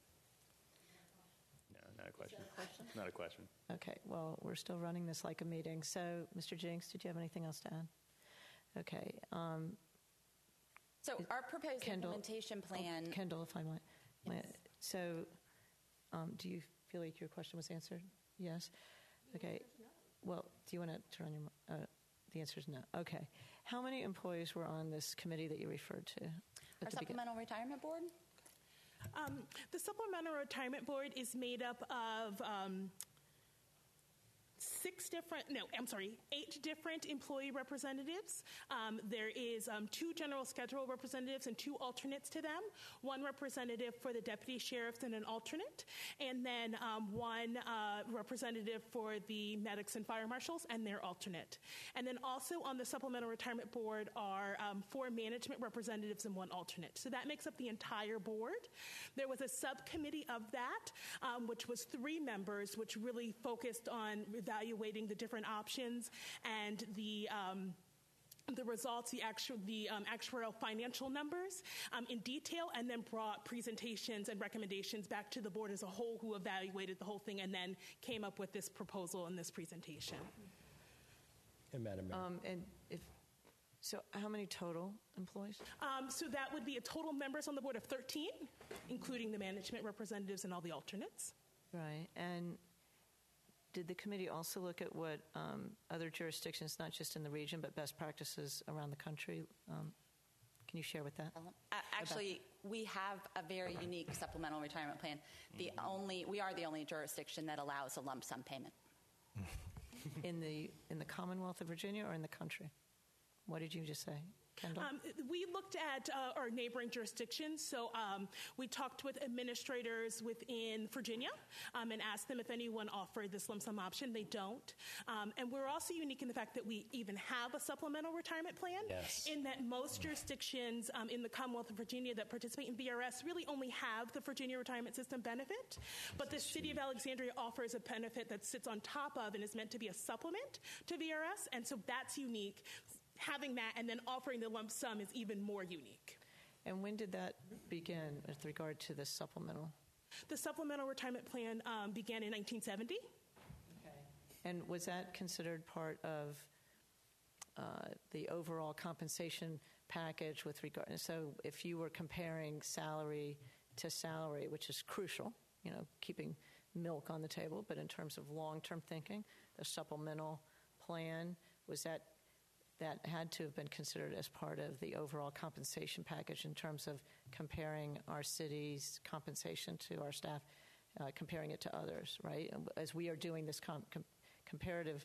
no, not a question. Not a question. Okay, well, we're still running this like a meeting. So, Mister Jinks, did you have anything else to add? Okay. Um, So our proposed Kendall- implementation oh, plan. Kendall, if I might. Yes. might- So, um, do you feel like your question was answered? Yes? Okay. Well, do you want to turn on your... Uh, the answer is no. Okay. How many employees were on this committee that you referred to? at Our the begin- supplemental retirement board? Um, the Supplemental Retirement Board is made up of um, six different, no, I'm sorry, eight different employee representatives. Um, there is um, two general schedule representatives and two alternates to them, one representative for the deputy sheriffs and an alternate, and then um, one uh, representative for the medics and fire marshals and their alternate. And then also on the Supplemental Retirement Board are um, four management representatives and one alternate. So that makes up the entire board. There was a subcommittee of that, um, which was three members, which really focused on evaluating the different options and the um, the results, the actual, the um, actuarial financial numbers um, in detail, and then brought presentations and recommendations back to the board as a whole, who evaluated the whole thing and then came up with this proposal and this presentation. And Madam Mayor. Um, and if so, how many total employees? Um, so that would be a total members on the board of thirteen, including the management representatives and all the alternates. Right. And did the committee also look at what um, other jurisdictions, not just in the region, but best practices around the country? Um, Can you share with that? Uh, actually, we have a very unique supplemental retirement plan. The only we are the only jurisdiction that allows a lump sum payment. in the in the Commonwealth of Virginia or in the country? What did you just say, Kendall? Um, we looked at uh, our neighboring jurisdictions. So um, we talked with administrators within Virginia um, and asked them if anyone offered this lump sum option. They don't. Um, and we're also unique in the fact that we even have a supplemental retirement plan. Yes. In that most jurisdictions um, in the Commonwealth of Virginia that participate in V R S really only have the Virginia Retirement System benefit. But the City of Alexandria offers a benefit that sits on top of and is meant to be a supplement to V R S. And so that's unique. Having that and then offering the lump sum is even more unique. And when did that begin with regard to the supplemental? The supplemental retirement plan um, began in nineteen seventy. Okay. And was that considered part of uh, the overall compensation package with regard? So if you were comparing salary to salary, which is crucial, you know, keeping milk on the table, but in terms of long-term thinking, the supplemental plan, was that that had to have been considered as part of the overall compensation package in terms of comparing our city's compensation to our staff, uh, comparing it to others, right? As we are doing this com- com- comparative,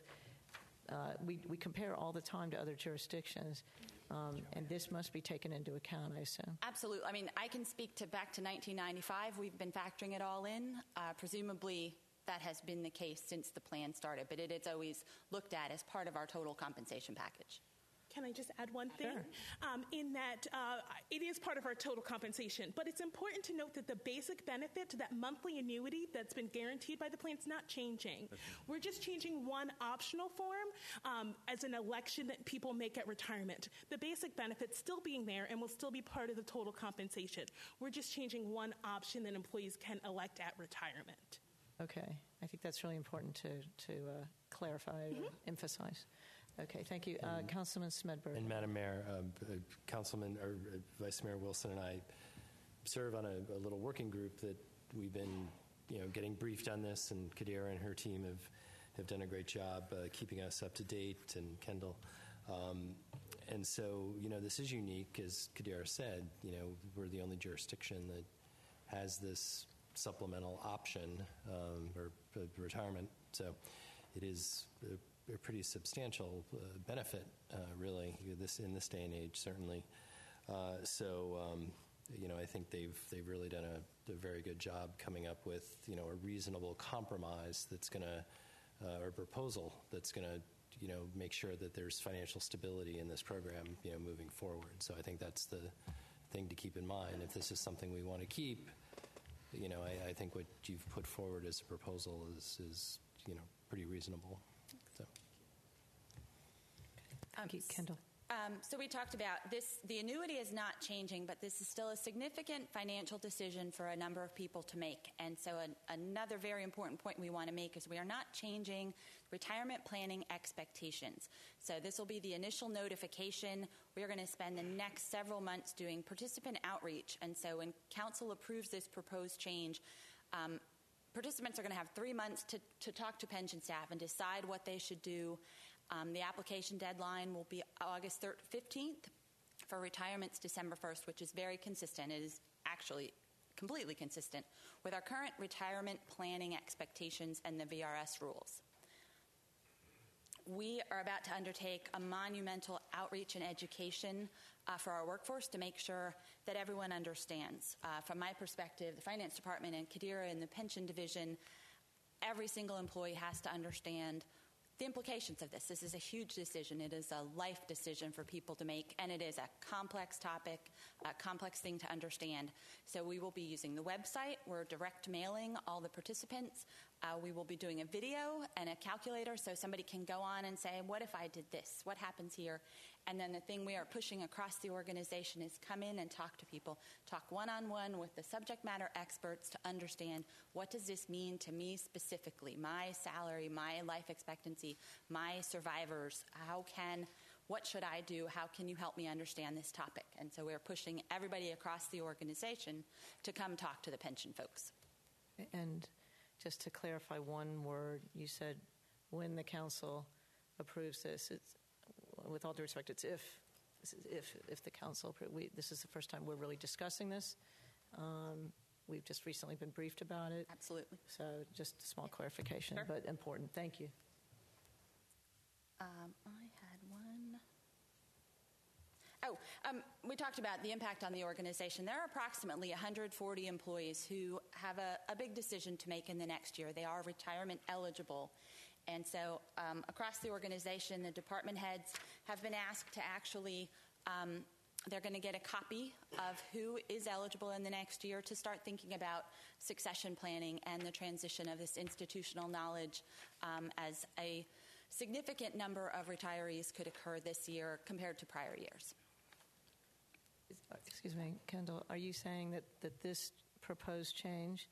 uh, we, we compare all the time to other jurisdictions, um, and this must be taken into account, I assume. Absolutely. I mean, I can speak to back to nineteen ninety-five. We've been factoring it all in. Uh, presumably, that has been the case since the plan started, but it is always looked at as part of our total compensation package. Can I just add one thing? Sure. Um, in that uh, it is part of our total compensation, but it's important to note that the basic benefit, that monthly annuity that's been guaranteed by the plan, is not changing. We're just changing one optional form um, as an election that people make at retirement. The basic benefit's still being there and will still be part of the total compensation. We're just changing one option that employees can elect at retirement. Okay. I think that's really important to, to uh, clarify Mm-hmm. or emphasize. Okay, thank you. Uh, Councilman Smedberg. And Madam Mayor, um, uh, Councilman or uh, Vice Mayor Wilson and I serve on a, a little working group that we've been, you know, getting briefed on this, and Kadira and her team have, have done a great job uh, keeping us up to date, and Kendall. Um, and so, you know, this is unique, as Kadira said. You know, we're the only jurisdiction that has this supplemental option um, or uh, retirement. So it is a, a pretty substantial uh, benefit, uh, really, this in this day and age, certainly. Uh, so, um, you know, I think they've they've really done a, a very good job coming up with, you know, a reasonable compromise that's going to, uh, or proposal that's going to, you know, make sure that there's financial stability in this program, you know, moving forward. So I think that's the thing to keep in mind. If this is something we want to keep, you know, I, I think what you've put forward as a proposal is, is you know, pretty reasonable. So. Thank you, Kendall. Um, so we talked about this. The annuity is not changing, but this is still a significant financial decision for a number of people to make. And so an, another very important point we want to make is we are not changing retirement planning expectations. So this will be the initial notification. We are going to spend the next several months doing participant outreach. And so when council approves this proposed change, um, participants are going to have three months to, to talk to pension staff and decide what they should do. Um, the application deadline will be August fifteenth. For retirements, December first, which is very consistent. It is actually completely consistent with our current retirement planning expectations and the V R S rules. We are about to undertake a monumental outreach and education uh, for our workforce to make sure that everyone understands. Uh, from my perspective, the Finance Department and Kadira in the Pension Division, every single employee has to understand the implications of this. This is a huge decision. It is a life decision for people to make, and it is a complex topic, a complex thing to understand. So we will be using the website. We're direct mailing all the participants. Uh, we will be doing a video and a calculator so somebody can go on and say, what if I did this? What happens here? And then the thing we are pushing across the organization is come in and talk to people, talk one-on-one with the subject matter experts to understand what does this mean to me specifically, my salary, my life expectancy, my survivors, how can, what should I do, how can you help me understand this topic? And so we're pushing everybody across the organization to come talk to the pension folks. And just to clarify one word, you said when the council approves this, it's, with all due respect, it's if the if if the council, we, this is the first time we're really discussing this. Um, we've just recently been briefed about it. Absolutely. So just a small clarification, Sure. but important. Thank you. Um, I had one. Oh, um, we talked about the impact on the organization. There are approximately one hundred forty employees who have a, a big decision to make in the next year. They are retirement eligible. And so um, across the organization, the department heads have been asked to actually, um, they're going to get a copy of who is eligible in the next year to start thinking about succession planning and the transition of this institutional knowledge um, as a significant number of retirees could occur this year compared to prior years. Excuse me, Kendall, are you saying that, that this proposed change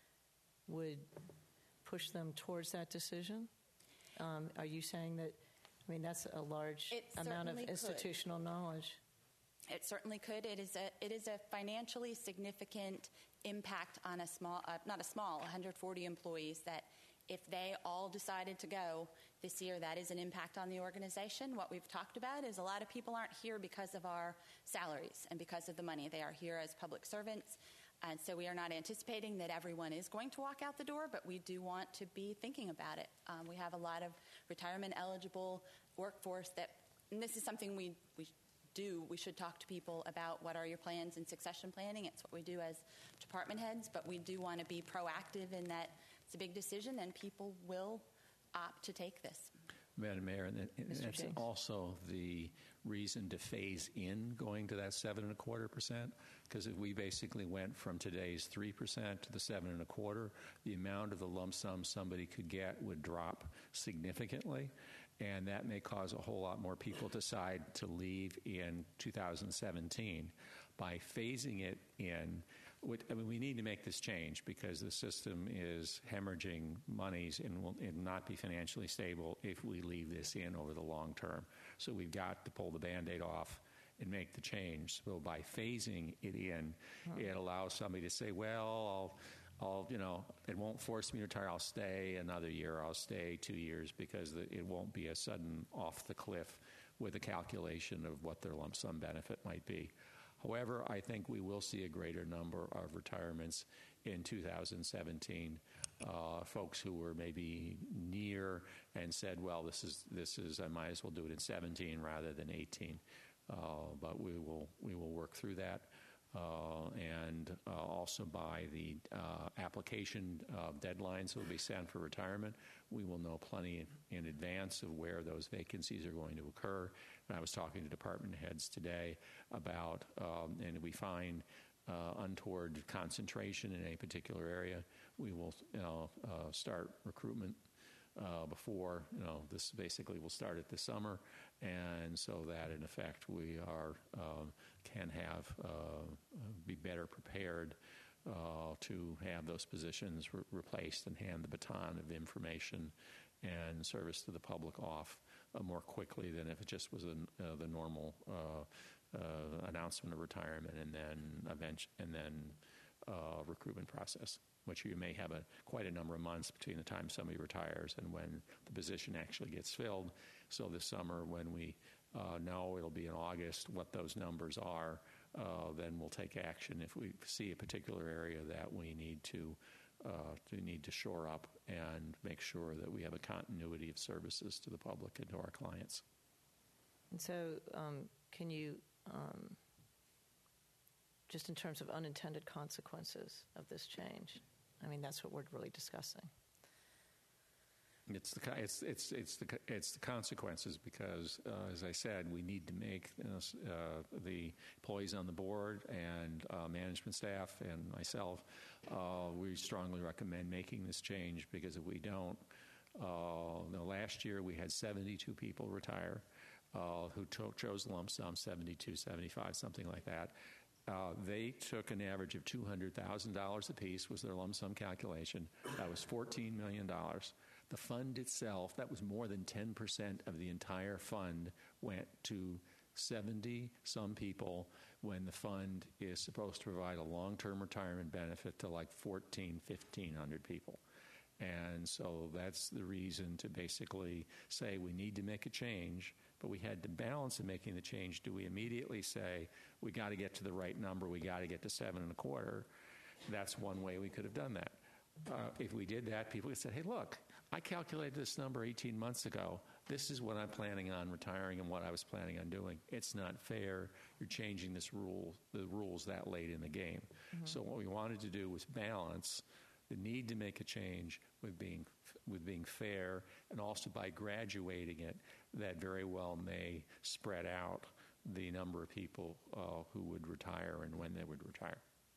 would push them towards that decision? Um, are you saying that, I mean, that's a large It amount of certainly could. institutional knowledge? It certainly could. It is a it is a financially significant impact on a small, uh, not a small, one hundred forty employees. That if they all decided to go this year, that is an impact on the organization. What we've talked about is a lot of people aren't here because of our salaries and because of the money. They are here as public servants. And so we are not anticipating that everyone is going to walk out the door, but we do want to be thinking about it. Um, we have a lot of retirement-eligible workforce that, and this is something we, we do. We should talk to people about what are your plans in succession planning. It's what we do as department heads, but we do want to be proactive in that it's a big decision, and people will opt to take this. Madam Mayor, and, and that's James. also the reason to phase in going to that seven and a quarter percent. Because if we basically went from today's three percent to the seven and a quarter, the amount of the lump sum somebody could get would drop significantly, and that may cause a whole lot more people to decide to leave in two thousand seventeen. By phasing it in, I mean, we need to make this change because the system is hemorrhaging monies and will and not be financially stable if we leave this in over the long term. So we've got to pull the Band-Aid off and make the change. So by phasing it in, huh. it allows somebody to say, well, I'll, I'll, you know, it won't force me to retire. I'll stay another year. I'll stay two years because it won't be a sudden off the cliff with a calculation of what their lump sum benefit might be. However, I think we will see a greater number of retirements in two thousand seventeen. Uh, folks who were maybe near and said, "Well, this is this is I might as well do it in seventeen rather than eighteen." Uh, but we will we will work through that, uh, and uh, also by the uh, application uh, deadlines that will be sent for retirement, we will know plenty in, in advance of where those vacancies are going to occur. And I was talking to department heads today about, um, and we find uh, untoward concentration in a particular area, we will you know, uh, start recruitment uh, before, you know, this basically will start it this summer, and so that in effect we are um, can have uh, be better prepared uh, to have those positions re- replaced and hand the baton of information and service to the public off uh, more quickly than if it just was an, uh, the normal uh, uh, announcement of retirement and then event- and then uh, recruitment process, which you may have a quite a number of months between the time somebody retires and when the position actually gets filled. So this summer, when we uh, know it'll be in August what those numbers are, uh, then we'll take action if we see a particular area that we need to Uh, to need to shore up and make sure that we have a continuity of services to the public and to our clients. And so um, can you, um, just in terms of unintended consequences of this change, I mean, that's what we're really discussing. It's the it's it's it's the it's the consequences because, uh, as I said, we need to make you know, uh, the employees on the board and uh, management staff and myself. Uh, we strongly recommend making this change because if we don't, uh, you know, last year we had seventy-two people retire uh, who to- chose lump sum, seventy-two, seventy-five, something like that. Uh, they took an average of two hundred thousand dollars apiece was their lump sum calculation. That was fourteen million dollars. The fund itself, that was more than ten percent of the entire fund, went to seventy-some people when the fund is supposed to provide a long-term retirement benefit to like fourteen, fifteen hundred people. And so that's the reason to basically say we need to make a change but we had to balance in making the change. Do we immediately say, we got to get to the right number, we got to get to seven and a quarter? That's one way we could have done that. Uh, if we did that, people would say, hey, look, I calculated this number eighteen months ago. This is what I'm planning on retiring and what I was planning on doing. It's not fair. You're changing this rule, the rules that late in the game. Mm-hmm. So what we wanted to do was balance the need to make a change with being with being fair, and also by graduating it, that very well may spread out the number of people uh, who would retire and when they would retire.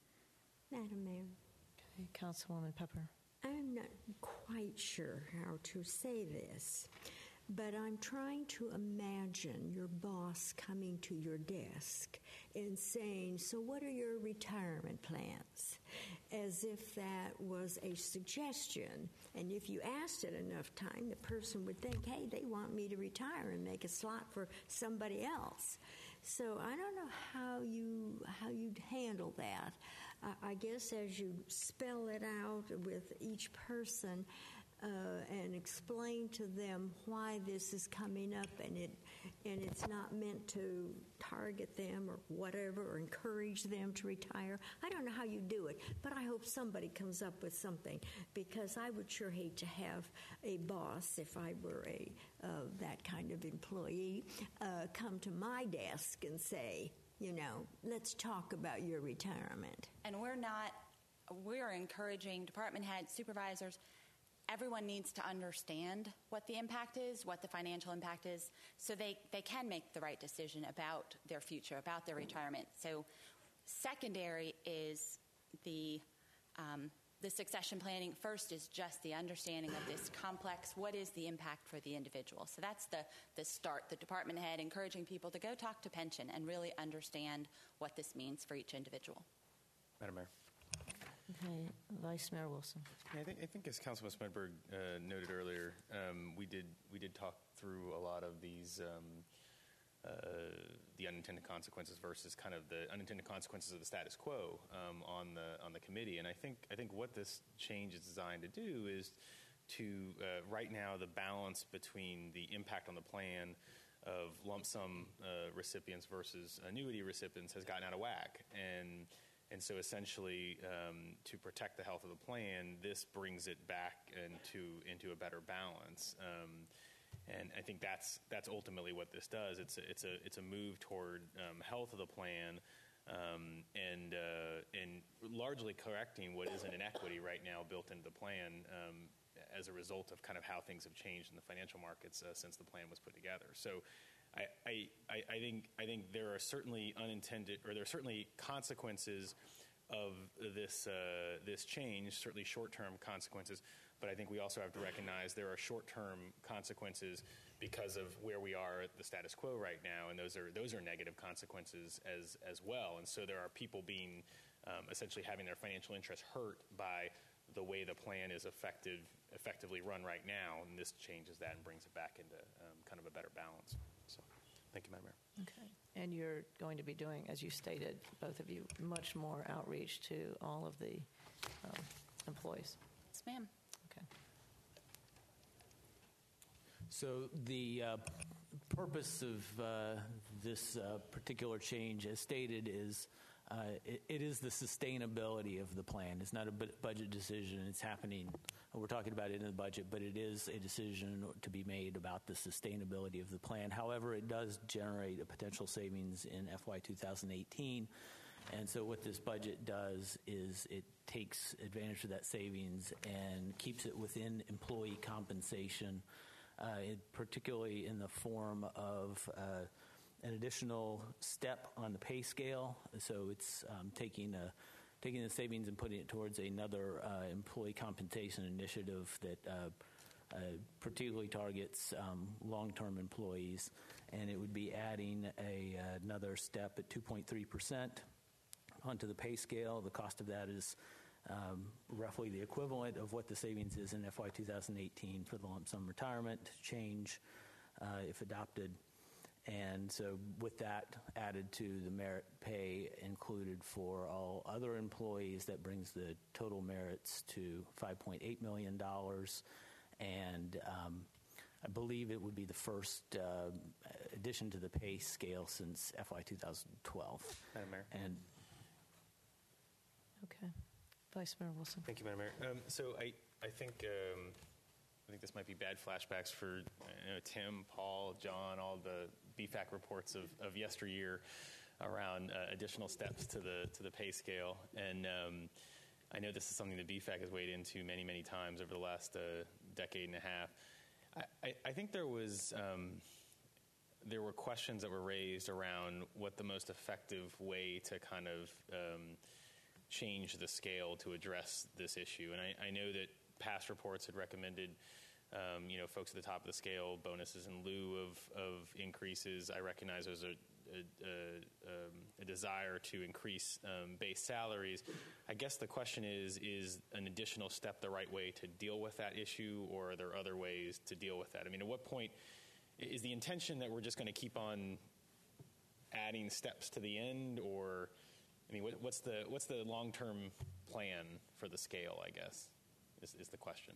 Madam Mayor. Okay, Councilwoman Pepper. I'm not quite sure how to say this, but I'm trying to imagine your boss coming to your desk and saying, so what are your retirement plans? As if that was a suggestion. And if you asked it enough time, the person would think, hey, they want me to retire and make a slot for somebody else. So I don't know how you how you'd handle that. Uh, I guess as you spell it out with each person uh, and explain to them why this is coming up, and it and it's not meant to target them or whatever, or encourage them to retire. I don't know how you do it, but I hope somebody comes up with something, because I would sure hate to have a boss, if I were a uh, that kind of employee, uh, come to my desk and say, you know, let's talk about your retirement. And we're not, we're encouraging department heads, supervisors, everyone needs to understand what the impact is, what the financial impact is, so they, they can make the right decision about their future, about their retirement. So secondary is the um, the succession planning. First is just the understanding of this complex, what is the impact for the individual. So that's the, the start, the department head encouraging people to go talk to pension and really understand what this means for each individual. Madam Mayor. Okay, Vice Mayor Wilson. Yeah, I think, I think as Councilman Smedberg uh, noted earlier, um, we did we did talk through a lot of these um, uh, the unintended consequences versus kind of the unintended consequences of the status quo um, on the on the committee. And I think I think what this change is designed to do is to uh, right now the balance between the impact on the plan of lump sum uh, recipients versus annuity recipients has gotten out of whack. And And so essentially, um, to protect the health of the plan, this brings it back into into a better balance. Um, and I think that's that's ultimately what this does. It's a, it's a it's a move toward um, health of the plan, um, and uh, and largely correcting what is an inequity right now built into the plan um, as a result of kind of how things have changed in the financial markets uh, since the plan was put together. So. I, I, I think I think there are certainly unintended, or there are certainly consequences of this uh, this change, certainly short-term consequences. But I think we also have to recognize there are short-term consequences because of where we are at the status quo right now, and those are those are negative consequences as as well. And so there are people being um, essentially having their financial interests hurt by the way the plan is effective effectively run right now, and this changes that and brings it back into um, kind of a better balance. So, thank you, Madam Mayor. Okay. And you're going to be doing, as you stated, both of you, much more outreach to all of the um, employees. Yes, ma'am. Okay. So the uh, purpose of uh, this uh, particular change, as stated, is uh, it, it is the sustainability of the plan. It's not a bu- budget decision. It's happening. We're talking about it in the budget, but it is a decision to be made about the sustainability of the plan. However, it does generate a potential savings in F Y two thousand eighteen. And so what this budget does is it takes advantage of that savings and keeps it within employee compensation, uh, it, particularly in the form of uh, an additional step on the pay scale. So it's um, taking a taking the savings and putting it towards another uh, employee compensation initiative that uh, uh, particularly targets um, long-term employees, and it would be adding a, uh, another step at two point three percent onto the pay scale. The cost of that is um, roughly the equivalent of what the savings is in F Y two thousand eighteen for the lump sum retirement change, uh, if adopted. And so with that added to the merit pay included for all other employees, that brings the total merits to five point eight million dollars. And um, I believe it would be the first uh, addition to the pay scale since F Y two thousand twelve. Madam Mayor. And Okay. Vice Mayor Wilson. Thank you, Madam Mayor. Um, so I, I think um, I think this might be bad flashbacks for you know, Tim, Paul, John, all the B F A C reports of, of yesteryear around uh, additional steps to the to the pay scale. And um, I know this is something that B F A C has weighed into many, many times over the last uh, decade and a half. I, I, I think there was um, there were questions that were raised around what the most effective way to kind of um, change the scale to address this issue. And I, I know that past reports had recommended, um, you know, folks at the top of the scale, bonuses in lieu of, of increases. I recognize there's a, a, a, um, a desire to increase um, base salaries. I guess the question is, is an additional step the right way to deal with that issue, or are there other ways to deal with that? I mean, at what point is the intention that we're just going to keep on adding steps to the end, or I mean, what, what's the what's the long-term plan for the scale, I guess, is, is the question.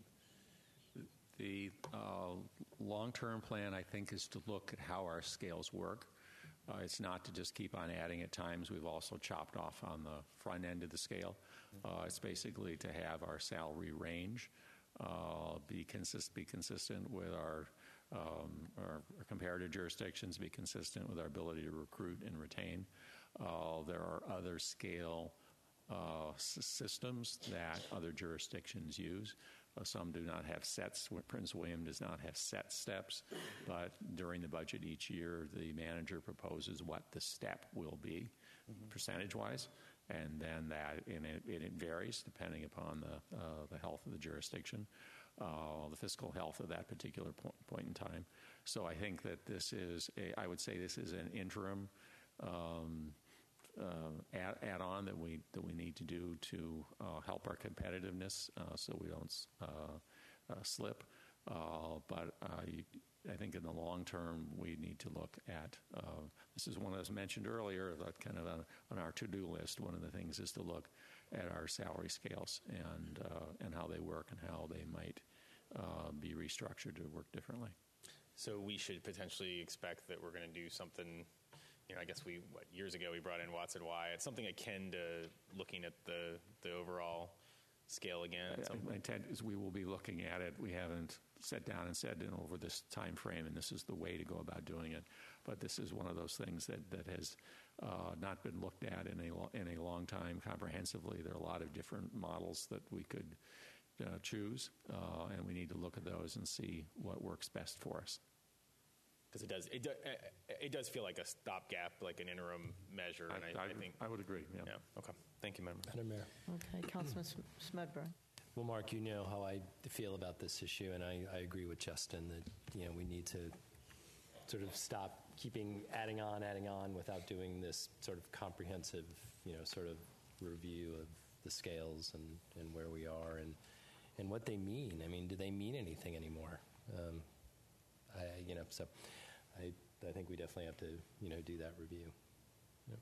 The uh, long-term plan, I think, is to look at how our scales work. Uh, it's not to just keep on adding. At times, we've also chopped off on the front end of the scale. Uh, it's basically to have our salary range uh, be, consist, be consistent with our, um, our, our comparative jurisdictions, be consistent with our ability to recruit and retain. Uh, there are other scale uh, s- systems that other jurisdictions use. Uh, some do not have sets. Prince William does not have set steps, but during the budget each year, the manager proposes what the step will be, mm-hmm. percentage-wise, and then that and it, it varies depending upon the uh, the health of the jurisdiction, uh, the fiscal health of that particular point, point in time. So I think that this is, a, I would say, this is an interim. Um, Uh, add, add on that we that we need to do to uh, help our competitiveness, uh, so we don't uh, uh, slip. Uh, but uh, you, I think in the long term we need to look at. Uh, this is one as mentioned earlier, that kind of on, on our to-do list. One of the things is to look at our salary scales and uh, and how they work and how they might uh, be restructured to work differently. So we should potentially expect that we're going to do something. You know, I guess we, what, years ago we brought in Watson Wyatt, something akin to looking at the, the overall scale again. Uh, my intent is we will be looking at it. We haven't sat down and said, you know, over this time frame, and this is the way to go about doing it. But this is one of those things that, that has uh, not been looked at in a, lo- in a long time comprehensively. There are a lot of different models that we could uh, choose, uh, and we need to look at those and see what works best for us. Because it does, it, do, it does feel like a stopgap, like an interim measure, and I, I, I think I would agree. Yeah. yeah. Okay. Thank you, Madam Madam Mayor. Okay, Councilman Smedberg. Well, Mark, you know how I feel about this issue, and I, I agree with Justin that you know we need to sort of stop keeping adding on, adding on without doing this sort of comprehensive, you know, sort of review of the scales and, and where we are and and what they mean. I mean, do they mean anything anymore? Um, I, you know, so. I, I think we definitely have to, you know, do that review. Yep.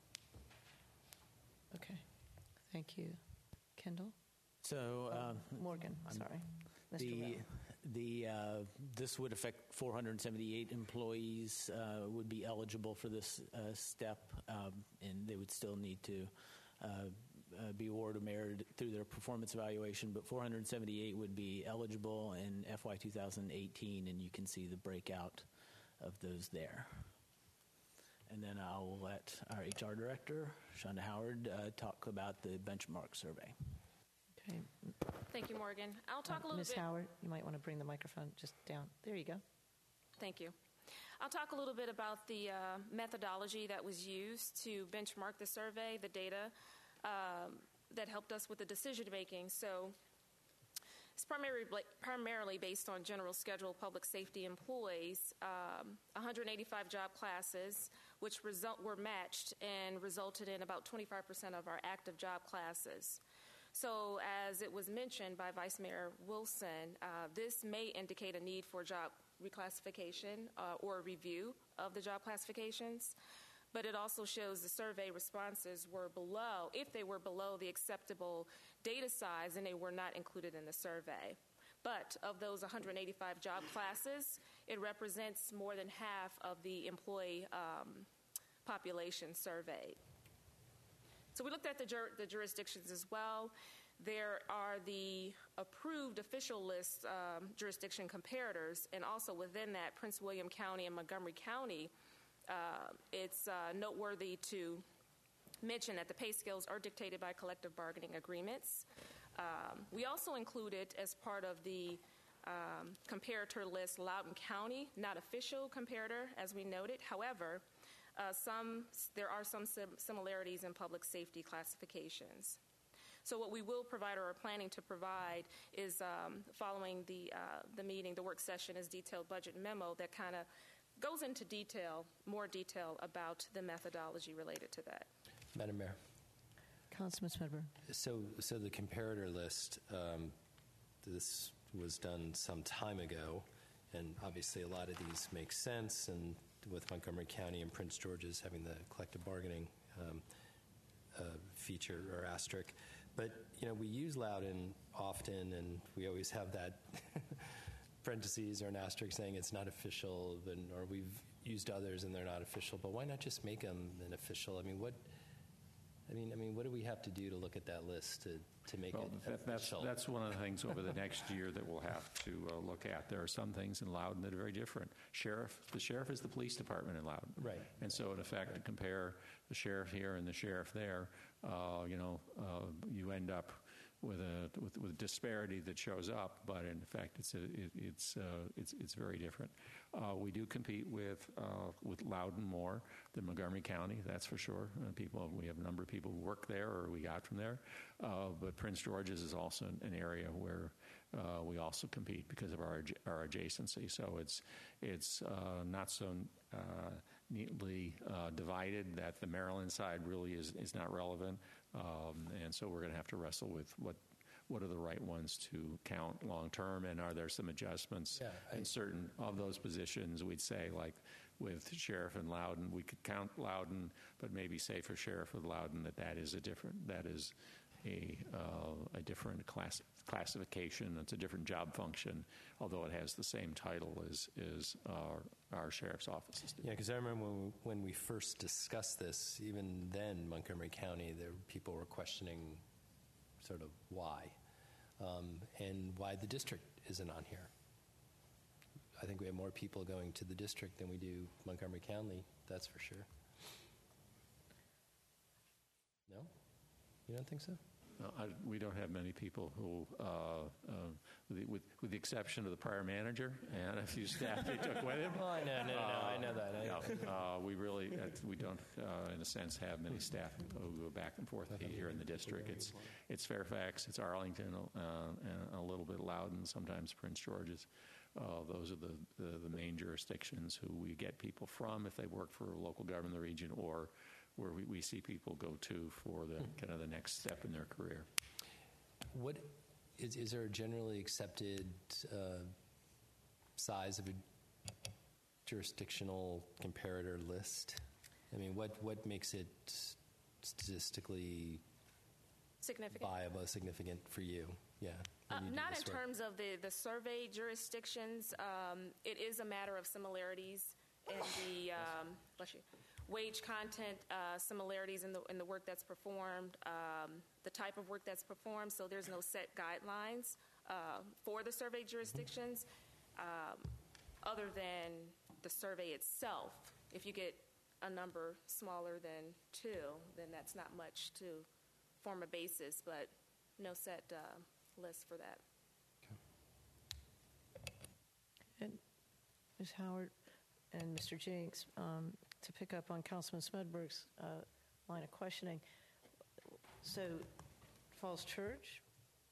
Okay. Thank you. Kendall? So, uh, Morgan, sorry. Mister The, Rowe. the, uh, this would affect four hundred seventy-eight employees uh, would be eligible for this uh, step, um, and they would still need to uh, uh, be awarded merit through their performance evaluation, but four hundred seventy-eight would be eligible in F Y two thousand eighteen, and you can see the breakout of those there. And then I'll let our H R director, Shonda Howard, uh, talk about the benchmark survey. Okay. Thank you, Morgan. I'll talk a little Miz bit. Howard, you might want to bring the microphone just down. There you go. Thank you. I'll talk a little bit about the uh, methodology that was used to benchmark the survey, the data um, that helped us with the decision making. So it's primarily, primarily based on general schedule public safety employees, um, one hundred eighty-five job classes, which result, were matched and resulted in about twenty-five percent of our active job classes. So as it was mentioned by Vice Mayor Wilson, uh, this may indicate a need for job reclassification uh, or review of the job classifications. But it also shows the survey responses were below, if they were below the acceptable data size, and they were not included in the survey. But of those one hundred eighty-five job classes, it represents more than half of the employee um, population surveyed. So we looked at the, jur- the jurisdictions as well. There are the approved official list um, jurisdiction comparators, and also within that, Prince William County and Montgomery County. Uh, it's uh, noteworthy to mention that the pay scales are dictated by collective bargaining agreements. Um, we also included, as part of the um, comparator list, Loudoun County, not official comparator, as we noted. However, uh, some there are some sim- similarities in public safety classifications. So what we will provide, or are planning to provide, is um, following the uh, the meeting, the work session, is detailed budget memo that kind of goes into detail, more detail about the methodology related to that. Madam Mayor. Councilman Smedberg. So, so the comparator list, um, this was done some time ago, and obviously a lot of these make sense, and with Montgomery County and Prince George's having the collective bargaining um, uh, feature or asterisk. But, you know, we use Loudoun often, and we always have that parentheses or an asterisk saying it's not official, and, or we've used others and they're not official. But why not just make them an official? I mean, what... I mean, I mean, what do we have to do to look at that list to, to make well, it that, that's, official? that's one of the things over the next year that we'll have to uh, look at. There are some things in Loudoun that are very different. Sheriff, the sheriff is the police department in Loudoun. Right. And so, in effect, to compare the sheriff here and the sheriff there, uh, you know, uh, you end up with a with, with disparity that shows up, but in fact, it's a, it, it's uh, it's it's very different. Uh, we do compete with uh, with Loudoun more than Montgomery County, that's for sure. Uh, people, we have a number of people who work there or we got from there, uh, but Prince George's is also an area where uh, we also compete because of our our adjacency. So it's it's uh, not so uh, neatly uh, divided that the Maryland side really is is not relevant. Um, and so we're going to have to wrestle with what what are the right ones to count long term, and are there some adjustments yeah, I, in certain of those positions? We'd say, like with sheriff and Loudoun, we could count Loudoun, but maybe say for sheriff with Loudoun that that is a different that is a uh, a different class classification. It's a different job function, although it has the same title as is our our sheriff's offices do. Yeah, because I remember when we, when we first discussed this, even then, Montgomery County, there people were questioning sort of why, um, and why the district isn't on here. I think we have more people going to the district than we do Montgomery County, that's for sure. No? You don't think so? No, I, we don't have many people who, uh, uh, with, the, with, with the exception of the prior manager and a few staff he took with him. Oh, I know, no, no, uh, no, I know that. I know. Yeah, uh, we really, uh, we don't, uh, in a sense, have many staff who go back and forth here in the district. It's, it's Fairfax, it's Arlington, uh, and a little bit Loudoun, sometimes Prince George's. Uh, those are the, the, the main jurisdictions who we get people from if they work for a local government in the region, or where we, we see people go to for the kind of the next step in their career. What is, is there a generally accepted uh, size of a jurisdictional comparator list? I mean, what, what makes it statistically significant, viable, significant for you? Yeah. Uh, not in work. terms of the, the survey jurisdictions. Um, it is a matter of similarities in the um, bless you, wage content, uh, similarities in the in the work that's performed, um, the type of work that's performed. So there's no set guidelines uh, for the survey jurisdictions, um, other than the survey itself. If you get a number smaller than two, then that's not much to form a basis, but no set uh, list for that. Okay. And Miz Howard and Mister Jinks, um, to pick up on Councilman Smedberg's uh, line of questioning, so Falls Church,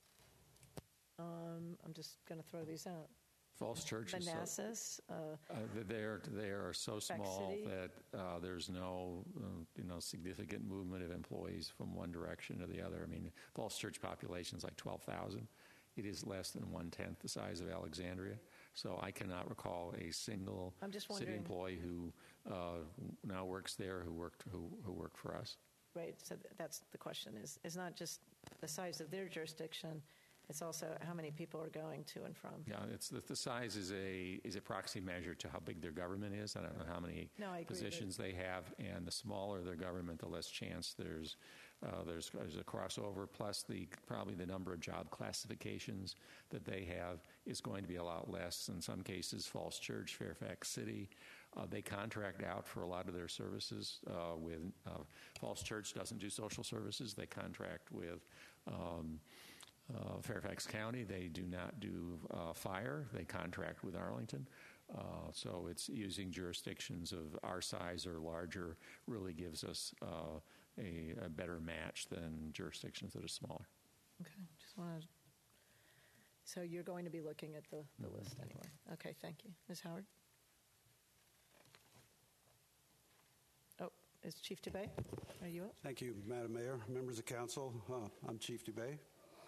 um, I'm just going to throw these out. Falls Church is Manassas, so, uh, uh, they are they are so small City. that uh, there's no uh, you know significant movement of employees from one direction to the other. I mean, Falls Church population is like twelve thousand. It is less than one tenth the size of Alexandria. So I cannot recall a single I'm just city employee who uh, now works there who worked who, who worked for us. Right. So th- that's the question. Is is not just the size of their jurisdiction, It's also how many people are going to and from. Yeah, it's the, the size is a is a proxy measure to how big their government is. I don't know how many No, I agree, positions they have, and the smaller their government, the less chance there's uh, there's there's a crossover. Plus, the probably the number of job classifications that they have is going to be a lot less. In some cases, Falls Church, Fairfax City, uh, they contract out for a lot of their services. Uh, with uh, Falls Church doesn't do social services; they contract with. Um, Uh, Fairfax County, they do not do uh, fire. They contract with Arlington. Uh, so it's using jurisdictions of our size or larger really gives us uh, a, a better match than jurisdictions that are smaller. Okay, just wanted. So you're going to be looking at the, the list anyway. Okay, thank you. Miz Howard? Oh, is Chief Dubay? Are you up? Thank you, Madam Mayor, members of council. Uh, I'm Chief Dubay.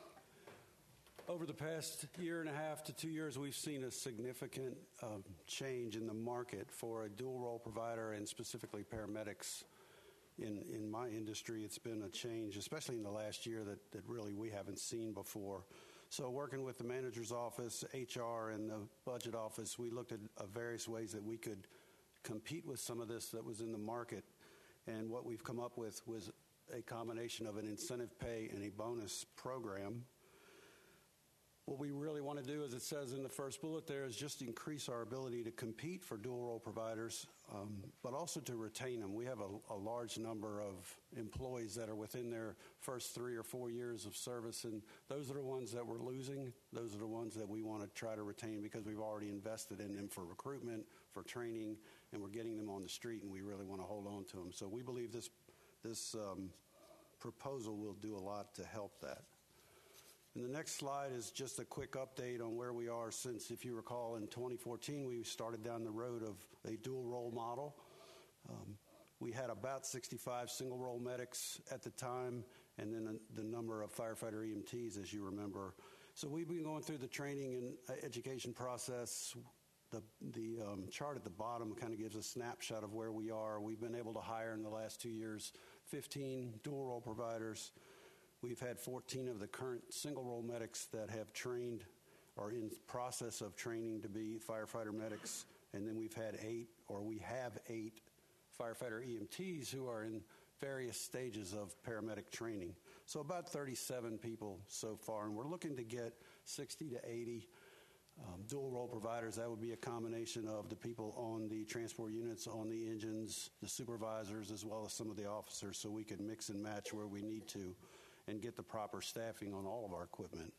Over the past year and a half to two years, we've seen a significant um, change in the market for a dual role provider and specifically paramedics. In, in my industry, it's been a change, especially in the last year, that, that really we haven't seen before. So working with the manager's office, H R, and the budget office, we looked at uh, various ways that we could compete with some of this that was in the market. And what we've come up with was a combination of an incentive pay and a bonus program. What we really want to do, as it says in the first bullet there, is just increase our ability to compete for dual role providers, um, but also to retain them. We have a, a large number of employees that are within their first three or four years of service, and those are the ones that we're losing. Those are the ones that we want to try to retain because we've already invested in them for recruitment, for training, and we're getting them on the street, and we really want to hold on to them. So we believe this, this um, proposal will do a lot to help that. And the next slide is just a quick update on where we are since, if you recall, in twenty fourteen, we started down the road of a dual role model. Um, we had about sixty-five single role medics at the time, and then a, the number of firefighter E M Ts, as you remember. So we've been going through the training and uh, education process. The, the um, chart at the bottom kind of gives a snapshot of where we are. We've been able to hire in the last two years fifteen dual role providers. We've had fourteen of the current single role medics that have trained or in process of training to be firefighter medics. And then we've had eight, or we have eight firefighter E M Ts who are in various stages of paramedic training. So about thirty-seven people so far. And we're looking to get sixty to eighty um, dual role providers. That would be a combination of the people on the transport units, on the engines, the supervisors, as well as some of the officers, so we can mix and match where we need to and get the proper staffing on all of our equipment.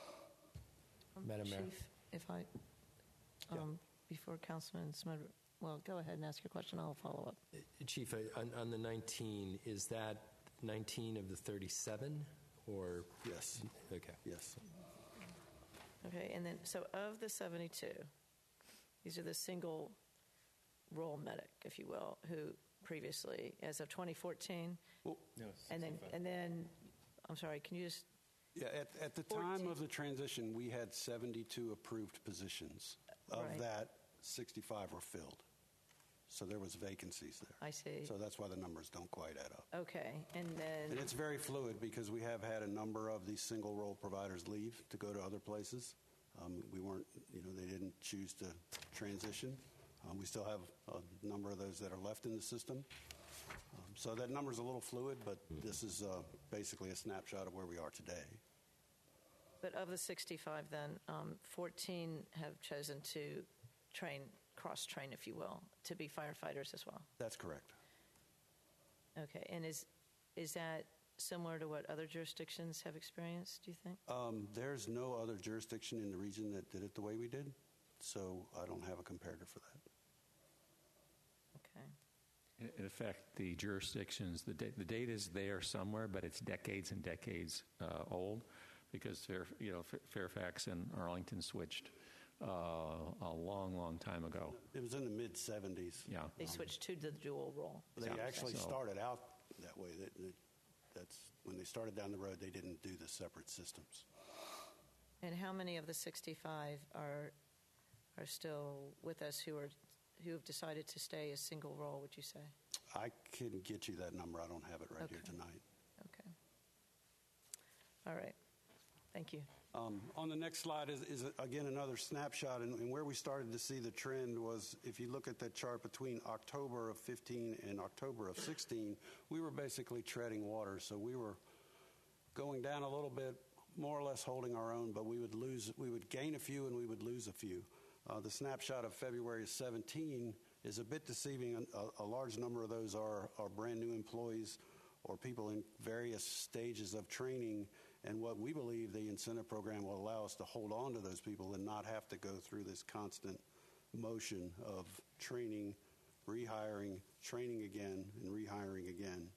Madam Mayor. Chief, if I, um, yeah. Before Councilman Smith, well, go ahead and ask your question. I'll follow up. Chief, on, on the nineteen, is that nineteen of the thirty-seven, or? Yes. Okay. Yes. Okay, and then, so of the seventy-two, these are the single role medic, if you will, who previously, as of twenty fourteen, well, no, and then, and then, I'm sorry, can you just? Yeah, at, at the time of the transition, we had seventy-two approved positions. Of Right. that, sixty-five were filled. So there was vacancies there. I see. So that's why the numbers don't quite add up. Okay, and then. And it's very fluid because we have had a number of these single role providers leave to go to other places. Um, we weren't, you know, they didn't choose to transition. Um, we still have a number of those that are left in the system. Um, so that number's a little fluid, but this is uh, basically a snapshot of where we are today. But of the sixty-five, then, um, fourteen have chosen to train, cross-train, if you will, to be firefighters as well. That's correct. Okay, and is is that similar to what other jurisdictions have experienced, do you think? Um, there's no other jurisdiction in the region that did it the way we did, so I don't have a comparator for that. Okay. In effect, the jurisdictions, the, da- the data is there somewhere, but it's decades and decades uh, old because Fair, you know, F- Fairfax and Arlington switched uh, a long, long time ago. It was in the mid seventies. Yeah. They switched to the dual role. They Yeah. actually So- started out that way. That, that, that's when they started down the road, they didn't do the separate systems. And how many of the sixty-five are are still with us who are who have decided to stay as single role, would you say? I can get you that number. I don't have it right Okay. here tonight. Okay. All right. Thank you. Um, on the next slide is, is again, another snapshot, and, and where we started to see the trend was, if you look at that chart between October of fifteen and October of sixteen, we were basically treading water. So we were going down a little bit, more or less holding our own, but we would lose, we would gain a few and we would lose a few. Uh, the snapshot of February of seventeen is a bit deceiving. A, a large number of those are, are brand new employees or people in various stages of training. And what we believe the incentive program will allow us to hold on to those people and not have to go through this constant motion of training, rehiring, training again, and rehiring again.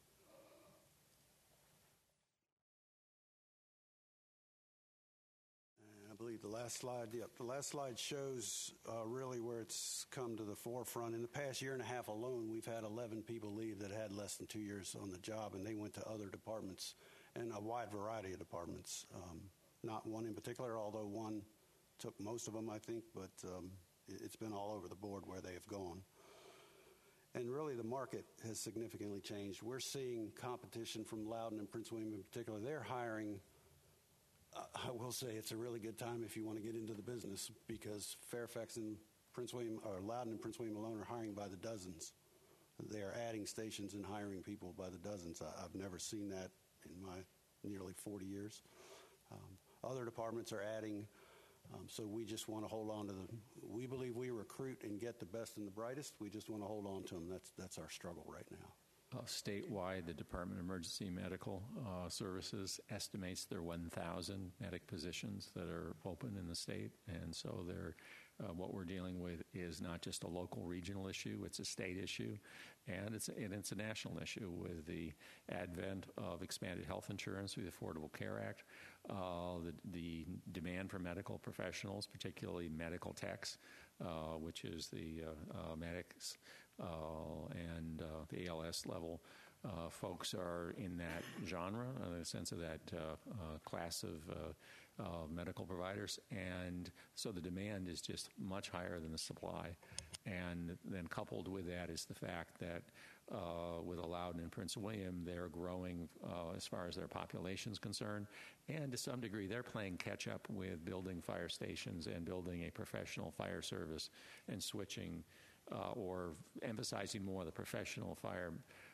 And I believe the last slide, yep, the last slide shows uh, really where it's come to the forefront. In the past year and a half alone, we've had eleven people leave that had less than two years on the job, and they went to other departments. And a wide variety of departments, um, not one in particular, although one took most of them, I think, but um, it's been all over the board where they have gone. And really the market has significantly changed. We're seeing competition from Loudoun and Prince William in particular. They're hiring, uh, I will say it's a really good time if you want to get into the business, because Fairfax and Prince William, or Loudoun and Prince William alone are hiring by the dozens. They are adding stations and hiring people by the dozens. I, I've never seen that in my nearly forty years. Um, other departments are adding, um, so we just want to hold on to them. We believe we recruit and get the best and the brightest. We just want to hold on to them. That's, that's our struggle right now. Uh, statewide, the Department of Emergency Medical uh, Services estimates there are one thousand medic positions that are open in the state, and so they're Uh, what we're dealing with is not just a local, regional issue, it's a state issue, and it's, and it's a national issue with the advent of expanded health insurance through the Affordable Care Act, uh, the, the demand for medical professionals, particularly medical techs, uh, which is the uh, uh, medics uh, and uh, the A L S level. Uh, folks are in that genre, in the sense of that uh, uh, class of uh, uh, medical providers, and so the demand is just much higher than the supply. And then coupled with that is the fact that uh, with Loudoun and Prince William, they're growing uh, as far as their population is concerned, and to some degree they're playing catch up with building fire stations and building a professional fire service and switching uh, or emphasizing more the professional fire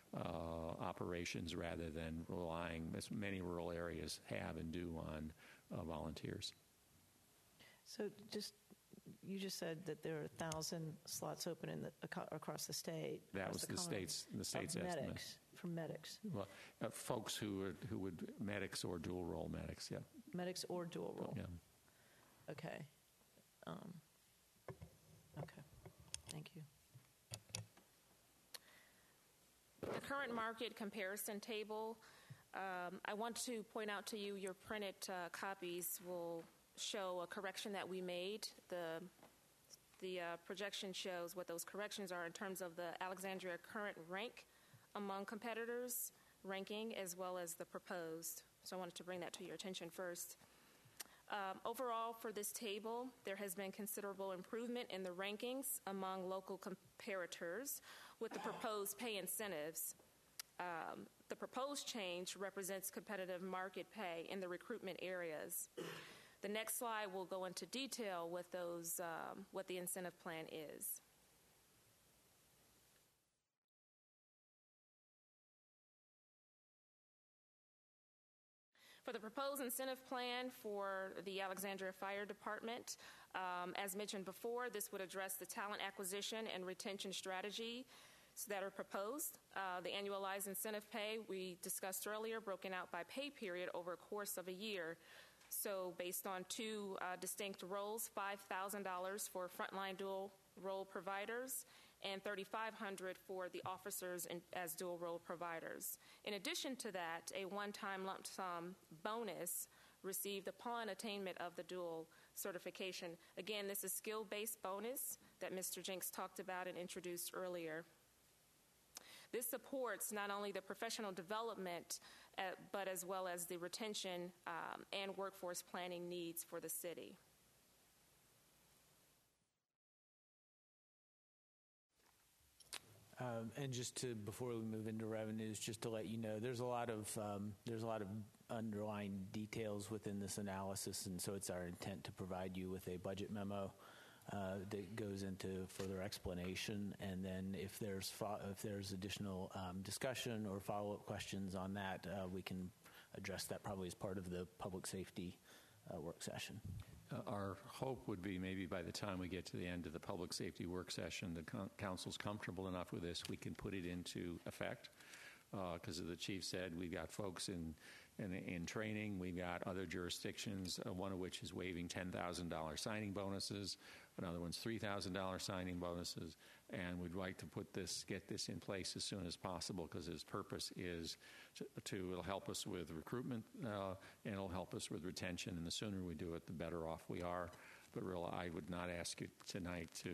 Uh, operations rather than relying, as many rural areas have and do, on uh, volunteers. So just, you just said that there are a thousand slots open in the, across the state. That was the, the state's the state's estimate. Medics, for medics. Well, uh, folks who would, who would, medics or dual role medics, yeah. Medics or dual role. Yeah. Okay. Um, okay. Thank you. The current market comparison table, um, I want to point out to you, your printed uh, copies will show a correction that we made. The, the uh, projection shows what those corrections are in terms of the Alexandria current rank among competitors, ranking, as well as the proposed. So I wanted to bring that to your attention first. Um, overall, for this table, there has been considerable improvement in the rankings among local comparators with the proposed pay incentives. Um, the proposed change represents competitive market pay in the recruitment areas. The next slide will go into detail with those, um, what the incentive plan is. For the proposed incentive plan for the Alexandria Fire Department, um, as mentioned before, this would address the talent acquisition and retention strategy that are proposed. Uh, the annualized incentive pay we discussed earlier, broken out by pay period over a course of a year. So based on two uh, distinct roles, five thousand dollars for frontline dual role providers and thirty-five hundred dollars for the officers in, as dual role providers. In addition to that, a one-time lump sum bonus received upon attainment of the dual certification. Again, this is skill-based bonus that Mister Jenks talked about and introduced earlier. This supports not only the professional development, uh, but as well as the retention um, and workforce planning needs for the city. Um, and just to before we move into revenues, just to let you know, there's a lot of um, there's a lot of underlying details within this analysis, and so it's our intent to provide you with a budget memo uh, that goes into further explanation. And then if there's fo- if there's additional um, discussion or follow up questions on that, uh, we can address that probably as part of the public safety uh, work session. Uh, our hope would be maybe by the time we get to the end of the public safety work session, the con- council's comfortable enough with this, we can put it into effect. Because uh, as the chief said, we've got folks in, in, in training, we've got other jurisdictions, uh, one of which is waiving ten thousand dollars signing bonuses, another one's three thousand dollars signing bonuses, and we'd like to put this, get this in place as soon as possible because its purpose is to, to it'll help us with recruitment uh, and it'll help us with retention, and the sooner we do it, the better off we are. But really, I would not ask you tonight to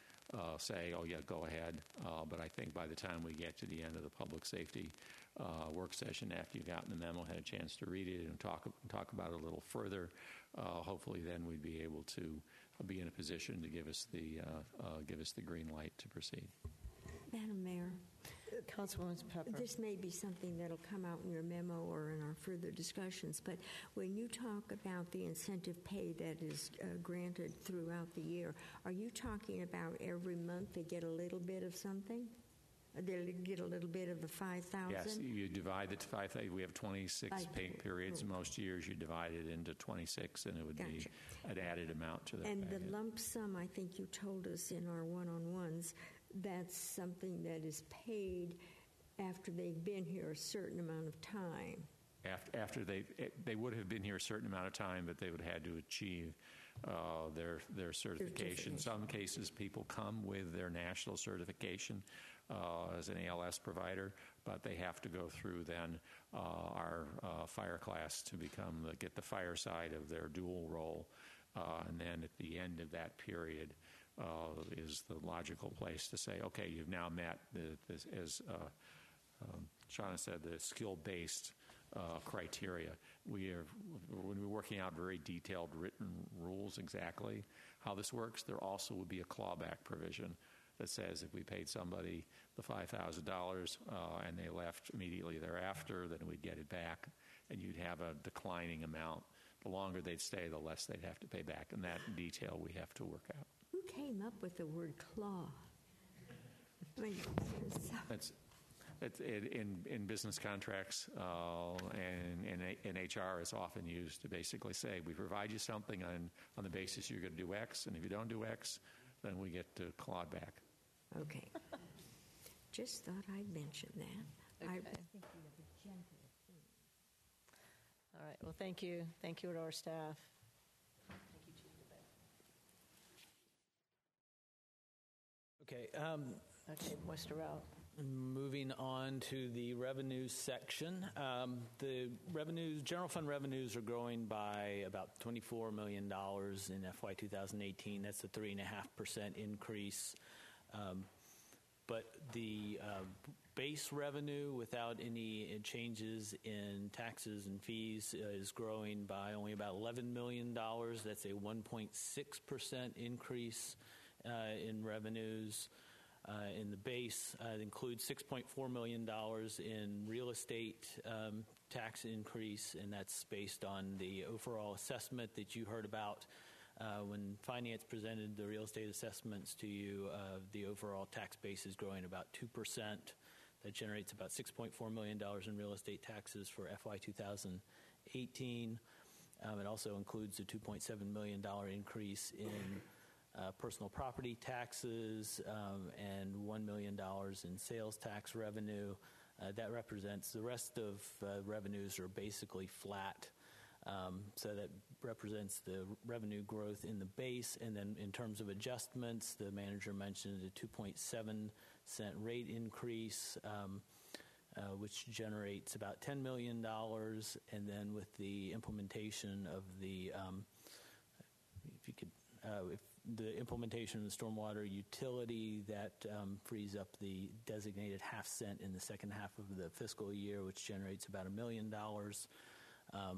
Uh, say, oh, yeah, go ahead. Uh, but I think by the time we get to the end of the public safety uh, work session, after you've gotten the memo, had a chance to read it and talk talk about it a little further, uh, hopefully then we'd be able to be in a position to give us the uh, uh, give us the green light to proceed. Madam Mayor. Councilwoman Pepper. This may be something that'll come out in your memo or in our further discussions, but when you talk about the incentive pay that is uh, granted throughout the year, are you talking about every month they get a little bit of something? They get a little bit of the five thousand dollars? Yes, you divide it to five thousand. We have twenty-six Five pay periods. periods. Most years you divide it into twenty-six, and it would Gotcha. be an added amount to the And pay. the lump sum, I think you told us in our one-on-ones, that's something that is paid after they've been here a certain amount of time. After, after they they would have been here a certain amount of time, but they would have had to achieve uh, their their certification. In some cases, people come with their national certification uh, as an A L S provider, but they have to go through then uh, our uh, fire class to become the, get the fire side of their dual role, uh, and then at the end of that period uh, is the logical place to say, okay, you've now met the, this, as uh, um, Shauna said, the skill-based uh, criteria. We are when we're working out very detailed written rules exactly how this works. There also would be a clawback provision that says if we paid somebody the five thousand dollars uh, and they left immediately thereafter, then we'd get it back, and you'd have a declining amount. The longer they'd stay, the less they'd have to pay back. And that detail we have to work out. Who came up with the word claw? I mean, so- That's It, it, in, in business contracts uh, and in H R, it's often used to basically say, we provide you something on, on the basis you're going to do X, and if you don't do X, then we get to claw it back. Okay. Just thought I'd mention that. I, Okay. All right. Well, thank you. Thank you to our staff. Thank you, Chief DeBay. Okay. Um, Okay, Mister Rao. Moving on to the revenues section. Um, the revenues, general fund revenues are growing by about twenty-four million dollars in F Y twenty eighteen. That's a three point five percent increase. Um, but the uh, base revenue, without any changes in taxes and fees, uh, is growing by only about eleven million dollars. That's a one point six percent increase uh, in revenues. Uh, in the base, uh, it includes six point four million dollars in real estate um, tax increase, and that's based on the overall assessment that you heard about uh, when Finance presented the real estate assessments to you. Uh, the overall tax base is growing about two percent. That generates about six point four million dollars in real estate taxes for F Y twenty eighteen. Um, it also includes a two point seven million dollars increase in Uh, personal property taxes um, and one million dollars in sales tax revenue. Uh, that represents the rest of uh, revenues are basically flat. Um, so that represents the revenue growth in the base. And then in terms of adjustments, the manager mentioned a two point seven cent rate increase, um, uh, which generates about ten million dollars. And then with the implementation of the, um, if you could, uh, if the implementation of the stormwater utility, that um, frees up the designated half cent in the second half of the fiscal year, which generates about a million dollars. Um,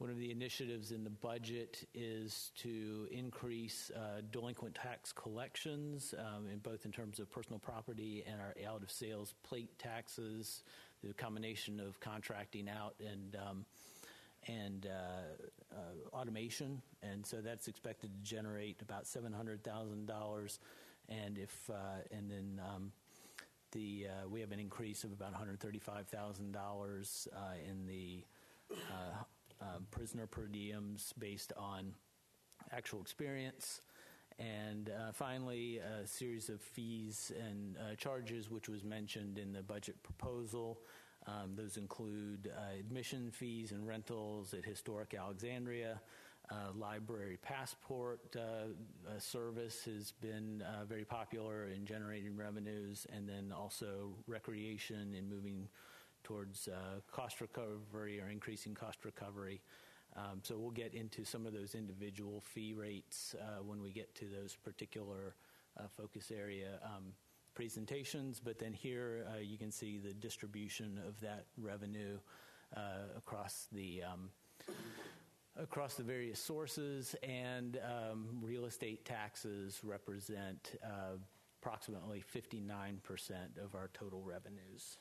one of the initiatives in the budget is to increase uh, delinquent tax collections, um, in both in terms of personal property and our out-of-sales plate taxes, the combination of contracting out and um, and uh, uh, automation. And so that's expected to generate about seven hundred thousand dollars. And if uh, and then um, the uh, we have an increase of about one hundred thirty-five thousand dollars uh, in the uh, uh, prisoner per diems based on actual experience. And uh, finally, a series of fees and uh, charges, which was mentioned in the budget proposal. Um, those include uh, admission fees and rentals at Historic Alexandria. Uh, library passport uh, uh, service has been uh, very popular in generating revenues, and then also recreation and moving towards uh, cost recovery or increasing cost recovery. Um, so we'll get into some of those individual fee rates uh, when we get to those particular uh, focus area um, presentations. But then here uh, you can see the distribution of that revenue uh, across the um, across the various sources, and um, real estate taxes represent uh, approximately fifty-nine percent of our total revenues.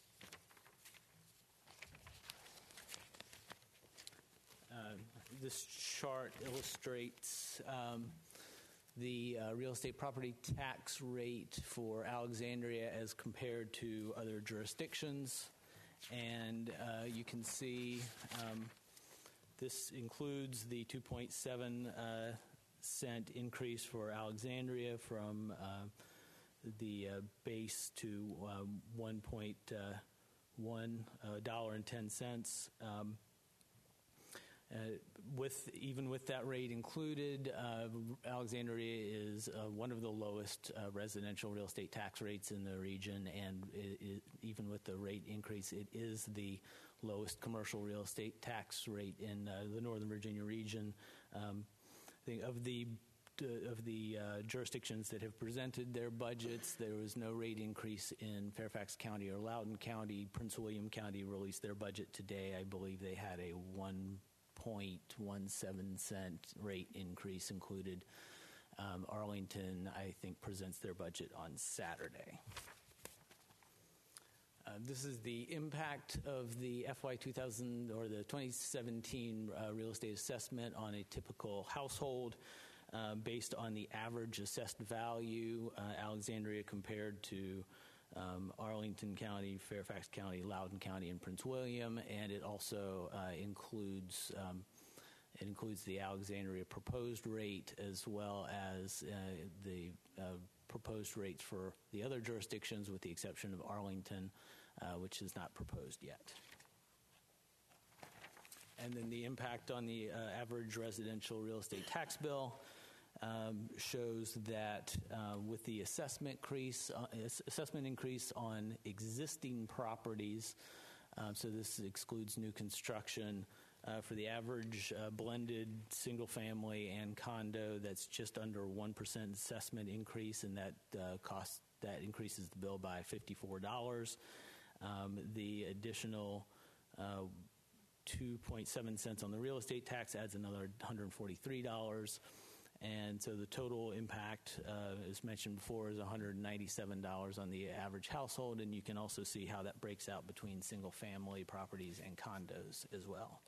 Uh, this chart illustrates um, the uh, real estate property tax rate for Alexandria as compared to other jurisdictions. And uh, you can see um, this includes the two point seven uh, cent increase for Alexandria from uh, the uh, base to uh, one point one dollars and ten cents. Um, Uh, with even with that rate included, uh, Alexandria is uh, one of the lowest uh, residential real estate tax rates in the region, and it, it, even with the rate increase, it is the lowest commercial real estate tax rate in uh, the Northern Virginia region. Um, I think of the uh, of the uh, jurisdictions that have presented their budgets, there was no rate increase in Fairfax County or Loudoun County. Prince William County released their budget today. I believe they had a one. point one seven cent rate increase included. Um, Arlington, I think, presents their budget on Saturday. Uh, this is the impact of the F Y two thousand or the twenty seventeen uh, real estate assessment on a typical household uh, based on the average assessed value, uh, Alexandria compared to Um, Arlington County, Fairfax County, Loudoun County, and Prince William, and it also uh, includes um, it includes the Alexandria proposed rate as well as uh, the uh, proposed rates for the other jurisdictions, with the exception of Arlington, uh, which is not proposed yet. And then the impact on the uh, average residential real estate tax bill. Um, shows that uh, with the assessment increase, uh, assessment increase on existing properties, uh, so this excludes new construction, uh, for the average uh, blended single family and condo, that's just under one percent assessment increase, and that uh, cost that increases the bill by fifty-four dollars. Um, the additional uh, two point seven cents on the real estate tax adds another one hundred forty-three dollars. And so the total impact, uh, as mentioned before, is one hundred ninety-seven dollars on the average household, and you can also see how that breaks out between single-family properties and condos as well.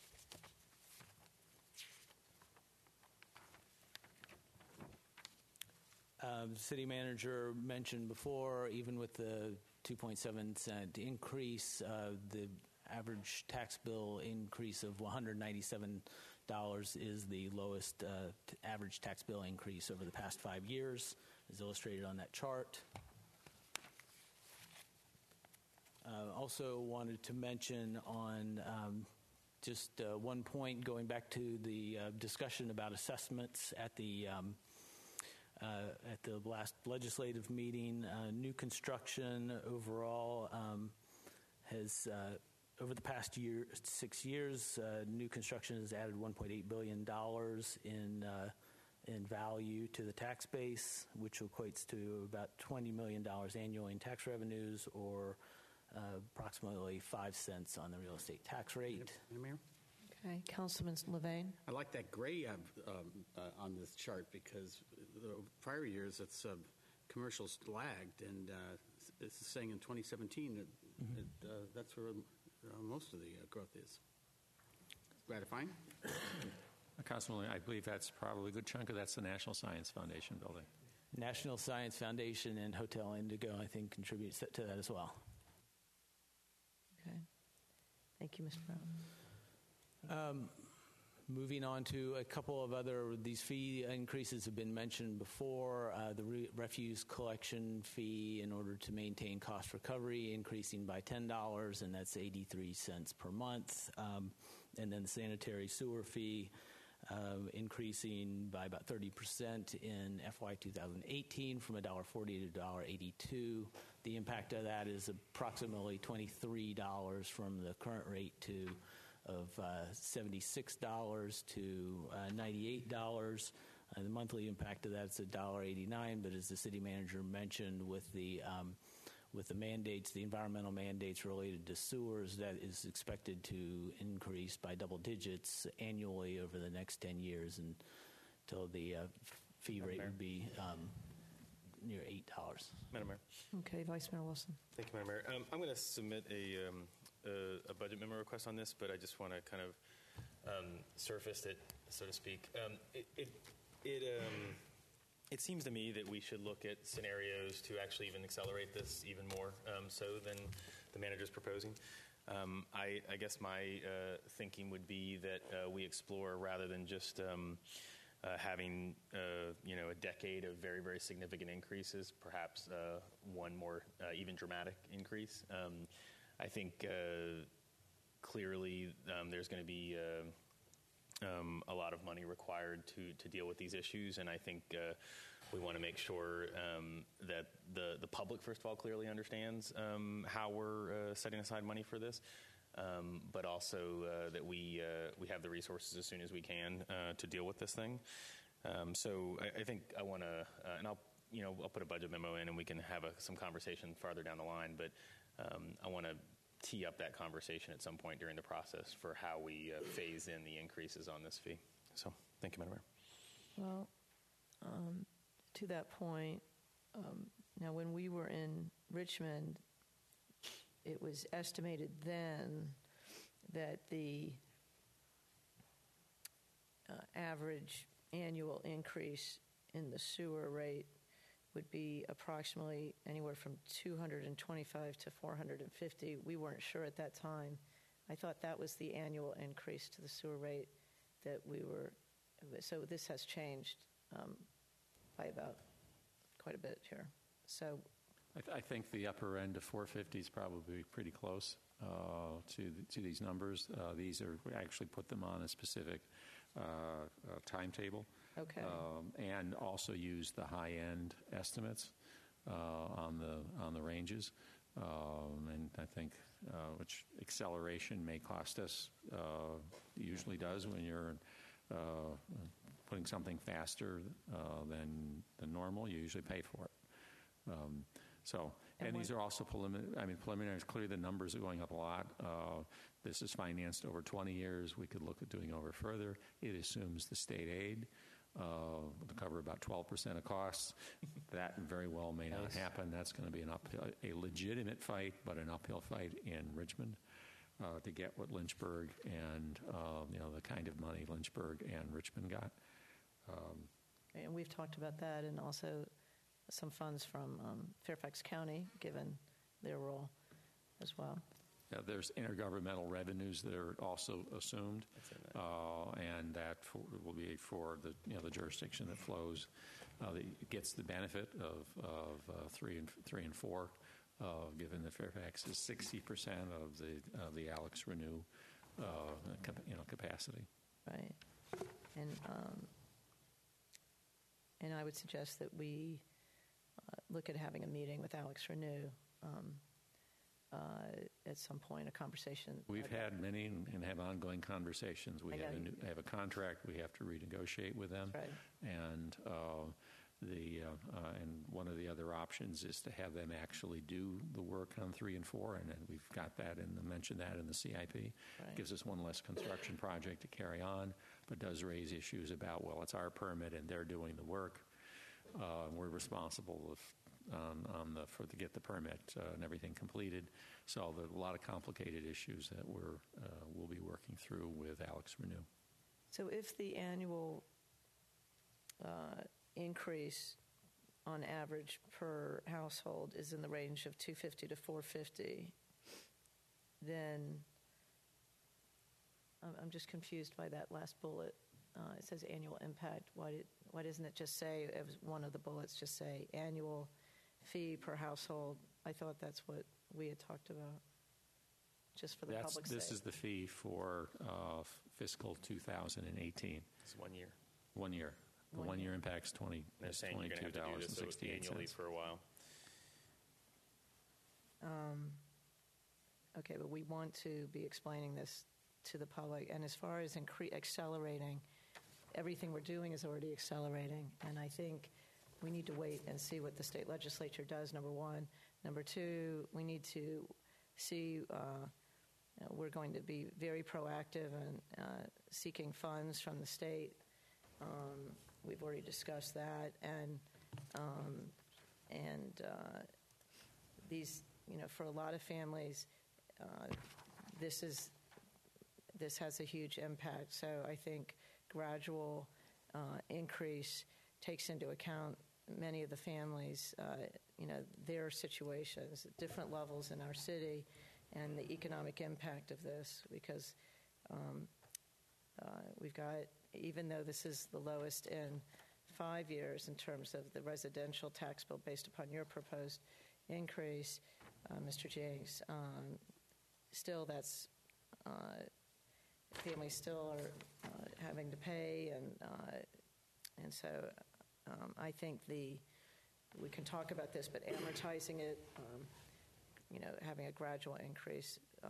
Um, city manager mentioned before, even with the two point seven cent increase, uh, the average tax bill increase of one hundred ninety-seven dollars is the lowest uh, t- average tax bill increase over the past five years, as illustrated on that chart. Uh, also wanted to mention on um, just uh, one point, going back to the uh, discussion about assessments at the um, uh, at the last legislative meeting. Uh, new construction overall um, has uh, over the past year, six years, uh, new construction has added one point eight billion dollars in uh, in value to the tax base, which equates to about twenty million dollars annually in tax revenues, or uh, approximately five cents on the real estate tax rate. Mayor? Okay, Councilman Levine. I like that gray uh, um, uh, on this chart because the prior years it's uh, commercials lagged, and uh, it's saying in twenty seventeen that, mm-hmm. that uh, that's where uh, most of the uh, growth is. Gratifying. Councilman, I believe that's probably a good chunk of that's the National Science Foundation building. National Science Foundation and Hotel Indigo, I think, contributes to that as well. Okay. Thank you, Mister Brown. Um, moving on to a couple of other, these fee increases have been mentioned before. Uh, the re- refuse collection fee in order to maintain cost recovery increasing by ten dollars, and that's eighty-three cents per month. Um, and then the sanitary sewer fee uh, increasing by about thirty percent in F Y twenty eighteen from one dollar forty to one dollar eighty-two. The impact of that is approximately twenty-three dollars from the current rate to of uh, seventy-six dollars to uh, ninety-eight dollars. Uh, the monthly impact of that is one dollar eighty-nine, but as the city manager mentioned, with the um, with the mandates, the environmental mandates related to sewers, that is expected to increase by double digits annually over the next ten years until the uh, fee rate would be um, near eight dollars. Madam Mayor. Okay, Vice Mayor Wilson. Thank you, Madam Mayor. Um, I'm going to submit a, um, a, a budget memo request on this, but I just want to kind of um, surface it, so to speak. Um, it it it, um, it seems to me that we should look at scenarios to actually even accelerate this even more um, so than the manager's proposing. Um, I, I guess my uh, thinking would be that uh, we explore rather than just um, Uh, having uh, you know a decade of very very significant increases, perhaps uh, one more uh, even dramatic increase. Um, I think uh, clearly um, there's going to be uh, um, a lot of money required to to deal with these issues, and I think uh, we want to make sure um, that the the public first of all clearly understands um, how we're uh, setting aside money for this. Um, but also uh, that we uh, we have the resources as soon as we can uh, to deal with this thing. Um, so I, I think I want to, uh, and I'll you know I'll put a budget memo in, and we can have a, some conversation farther down the line. But um, I want to tee up that conversation at some point during the process for how we uh, phase in the increases on this fee. So thank you, Madam Mayor. Well, um, to that point, um, now when we were in Richmond, it was estimated then that the uh, average annual increase in the sewer rate would be approximately anywhere from two hundred twenty-five to four hundred fifty. We weren't sure at that time. I thought that was the annual increase to the sewer rate that we were, so this has changed um, by about quite a bit here. So I, th- I think the upper end of four fifty is probably pretty close uh, to the, to these numbers. Uh, these are we actually put them on a specific uh, uh, timetable, okay, um, and also use the high end estimates uh, on the on the ranges. Um, and I think uh, which acceleration may cost us. Uh, usually does when you're uh, putting something faster uh, than than normal. You usually pay for it. Um, So, and, and these are also preliminary. I mean, preliminary. Clearly, the numbers are going up a lot. Uh, this is financed over twenty years. We could look at doing over further. It assumes the state aid uh, to cover about twelve percent of costs. That very well may not nice. happen. That's going to be an uphill, a legitimate fight, but an uphill fight in Richmond uh, to get what Lynchburg and uh, you know the kind of money Lynchburg and Richmond got. Um, and we've talked about that, and also some funds from um, Fairfax County, given their role as well. Yeah, there's intergovernmental revenues that are also assumed, uh, and that for, will be for the you know the jurisdiction that flows, uh, that gets the benefit of of uh, three and three and four, uh, given that Fairfax is sixty percent of the of the Alex Renew, uh, you know capacity. Right, and um, and I would suggest that we Uh, look at having a meeting with Alex Renew um, uh, at some point, a conversation. We've had many and have ongoing conversations. We have a, new, have a contract we have to renegotiate with them. That's right. And uh, The uh, uh, and one of the other options is to have them actually do the work on three and four, and, and we've got that and mentioned that in the C I P. Right. Gives us one less construction project to carry on, but does raise issues about, well, it's our permit and they're doing the work. Uh, we're responsible if, um, on the for to get the permit uh, and everything completed. So there are a lot of complicated issues that we're uh, we'll be working through with Alex Renew. So if the annual uh, increase on average per household is in the range of two hundred fifty to four hundred fifty, then I'm I'm just confused by that last bullet. Uh, it says annual impact. Why did, why doesn't it just say, it was one of the bullets just say annual fee per household? I thought that's what we had talked about, just for the That's, public's this sake. is the fee for uh, fiscal two thousand eighteen. It's one year. One year. The One one year. year impact's twenty. They're saying you're going to have to do this annually for a while. Um, okay, but we want to be explaining this to the public. And as far as incre- accelerating, everything we're doing is already accelerating. And I think we need to wait and see what the state legislature does, number one. Number two, we need to see, uh, you know, we're going to be very proactive in uh, seeking funds from the state. Um, we've already discussed that. And, um, and uh, these, you know, for a lot of families, uh, this is this has a huge impact. So I think gradual uh, increase takes into account many of the families, uh, you know, their situations at different levels in our city, and the economic impact of this. Because um, uh, we've got, even though this is the lowest in five years in terms of the residential tax bill based upon your proposed increase, uh, Mister Jenks, um, still that's uh, families still are uh, having to pay, and uh, and so um, I think the we can talk about this, but amortizing it, um, you know, having a gradual increase uh,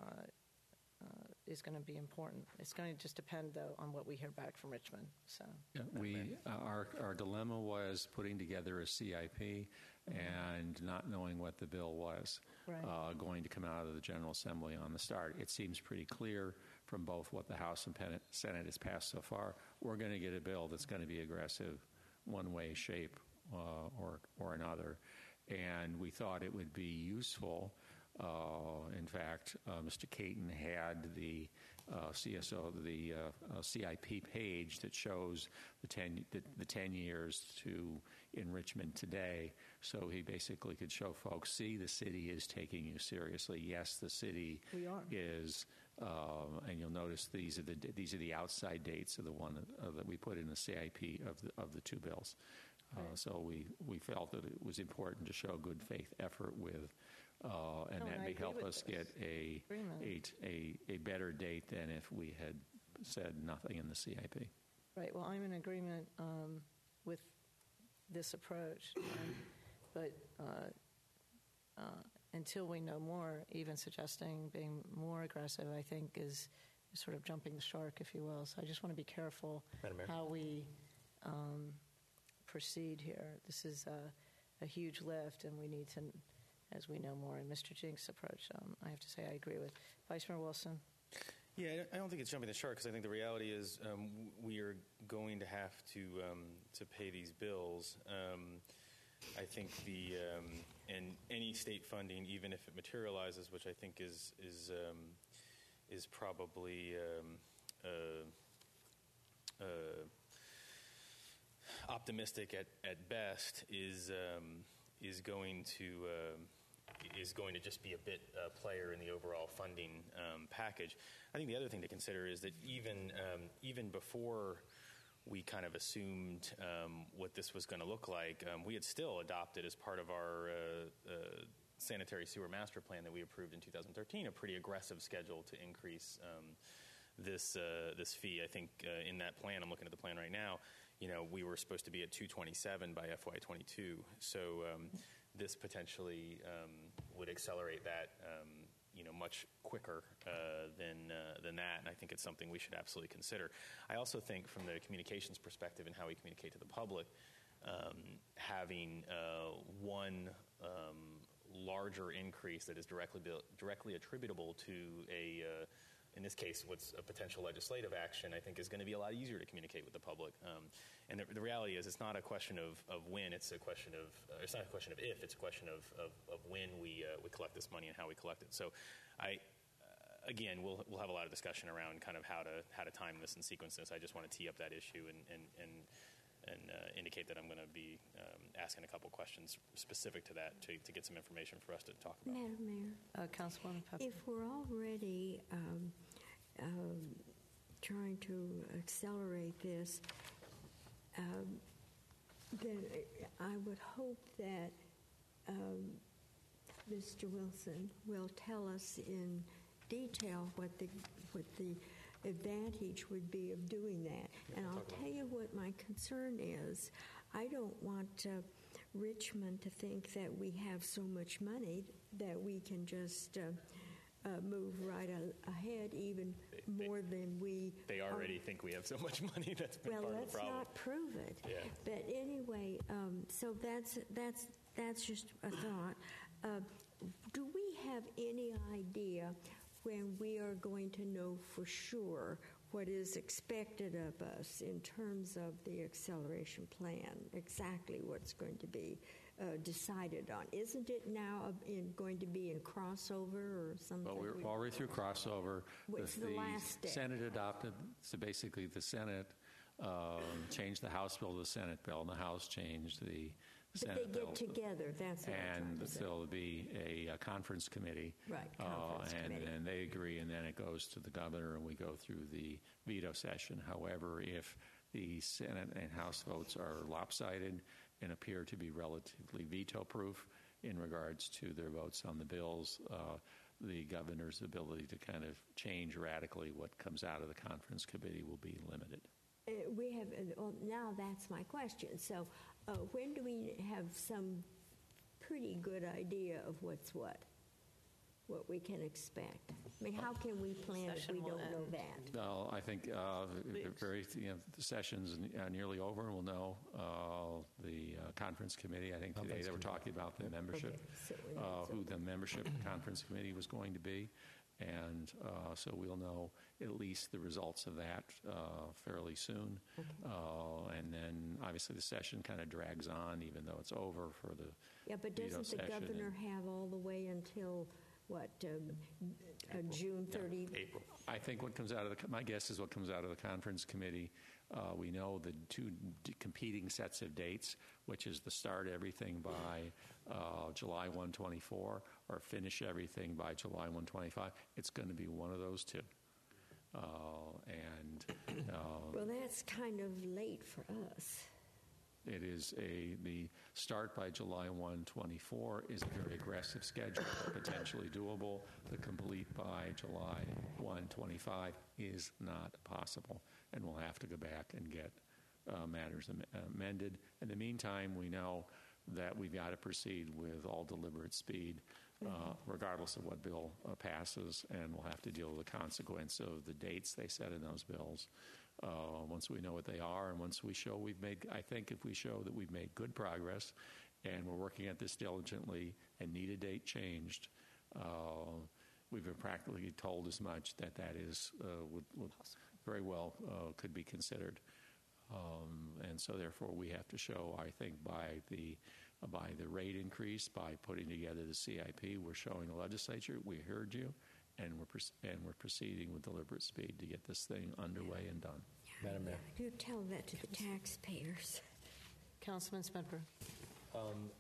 uh, is going to be important. It's going to just depend, though, on what we hear back from Richmond. So Yeah, we uh, our our dilemma was putting together a C I P and not knowing what the bill was Right. uh, going to come out of the General Assembly on the start. It seems pretty clear from both what the House and Pen- Senate has passed so far. We're going to get a bill that's going to be aggressive, one way, shape, uh, or or another, and we thought it would be useful. Uh, in fact, uh, Mister Caton had the uh, C S O, the uh, uh, C I P page that shows the ten the, the ten years to in Richmond today. So he basically could show folks, see, the city is taking you seriously. Yes, the city We are. is, uh, and you'll notice these are the these are the outside dates of the one uh, that we put in the C I P of the of the two bills. Uh, Right. So we we felt that it was important to show good faith effort with. Uh, and No, that and I may agree help with us this. get a, Agreement. a, a, a better date than if we had said nothing in the C I P. Right. Well, I'm in agreement um, with this approach, um, but uh, uh, until we know more, even suggesting being more aggressive, I think, is sort of jumping the shark, if you will. So I just want to be careful Madam Mayor. how we um, proceed here. This is a, a huge lift, and we need to, as we know more. And Mister Jenks' approach, um, I have to say, I agree with. Vice Mayor Wilson. Yeah, I don't- I don't think it's jumping the shark, because I think the reality is um, w- we are going to have to um, to pay these bills. Um, I think the um, and any state funding, even if it materializes, which I think is is um, is probably um, uh, uh, optimistic at, at best, is um, is going to um, is going to just be a bit uh, player in the overall funding um, package. I think the other thing to consider is that even um, even before we kind of assumed um, what this was going to look like, um, we had still adopted as part of our uh, uh, sanitary sewer master plan that we approved in two thousand thirteen a pretty aggressive schedule to increase um, this uh, this fee. I think uh, in that plan, I'm looking at the plan right now, you know, we were supposed to be at two twenty-seven by F Y twenty-two. So um, this potentially um, would accelerate that, um, you know, much quicker uh, than uh, than that. And I think it's something we should absolutely consider. I also think, from the communications perspective and how we communicate to the public, um, having uh, one um, larger increase that is directly directly attributable to a, uh, in this case, what's a potential legislative action, I think is going to be a lot easier to communicate with the public. Um, and the, the reality is, it's not a question of, of when; it's a question of uh, it's not a question of if; it's a question of of, of when we uh, we collect this money and how we collect it. So, I. Again, we'll we'll have a lot of discussion around kind of how to how to time this and sequence this. I just want to tee up that issue and and and, and uh, indicate that I'm going to be um, asking a couple questions specific to that to, to get some information for us to talk about. Madam Mayor, Uh, Councilwoman Pepper. if we're already um, um, trying to accelerate this, um, then I would hope that um, Mister Wilson will tell us in detail what the what the advantage would be of doing that. And I'll tell you what my concern is. I don't want uh, Richmond to think that we have so much money that we can just uh, uh, move right a- ahead, even they, more they, than we. They already are. think we have so much money. That's been well, part let's of the problem. not prove it. Yeah. But anyway, um, so that's that's that's just a thought. Uh, do we have any idea when we are going to know for sure what is expected of us in terms of the acceleration plan, exactly what's going to be uh, decided on? Isn't it now in, going to be in crossover or something? Well, we're already through crossover. What's the, the last step? Senate adopted, so basically the Senate um, changed the House bill to the Senate bill, and the House changed the But Senate they bill. get together, that's what I'm And trying to say. there'll be a, a conference committee. Right, conference uh, and, committee. and they agree, and then it goes to the governor, and we go through the veto session. However, if the Senate and House votes are lopsided and appear to be relatively veto-proof in regards to their votes on the bills, uh, the governor's ability to kind of change radically what comes out of the conference committee will be limited. Uh, we have, uh, well, now that's my question. So uh, when do we have some pretty good idea of what's what, what we can expect? I mean, how can we plan if Session we will don't know end. that? Well, I think uh, Weeks. very, you know, the session's uh, nearly over, and we'll know uh, the uh, conference committee. I think today Conference they were committee. talking about the membership, Okay, so when uh, that's who over. the membership conference committee was going to be. And uh, so we'll know at least the results of that uh, fairly soon. Okay. Uh, and then obviously the session kind of drags on, even though it's over for the Yeah, but veto doesn't the session governor and- have all the way until, what, um, uh, June thirtieth? April. I think what comes out of the, my guess is what comes out of the conference committee, uh, we know the two d- competing sets of dates, which is to start everything by uh, July first, twenty-four, or finish everything by July first, twenty-five. It's going to be one of those two. Uh, and uh, Well, that's kind of late for us. it is a, the start by July first, twenty-four is a very aggressive schedule, potentially doable. The complete by July first, twenty-five is not possible, and we'll have to go back and get uh, matters am- amended. In the meantime, we know that we've got to proceed with all deliberate speed, uh, regardless of what bill uh, passes, and we'll have to deal with the consequence of the dates they set in those bills. Uh, once we know what they are, and once we show we've made, I think if we show that we've made good progress, and we're working at this diligently, and need a date changed, uh, we've been practically told as much that that is uh, would, would very well uh, could be considered. Um, and so, therefore, we have to show, I think, by the uh, by the rate increase, by putting together the C I P, we're showing the legislature we heard you, and we're proce- and we're proceeding with deliberate speed to get this thing underway and done. Madam Mayor. Do tell that to the taxpayers. Councilman Smedberg. Um,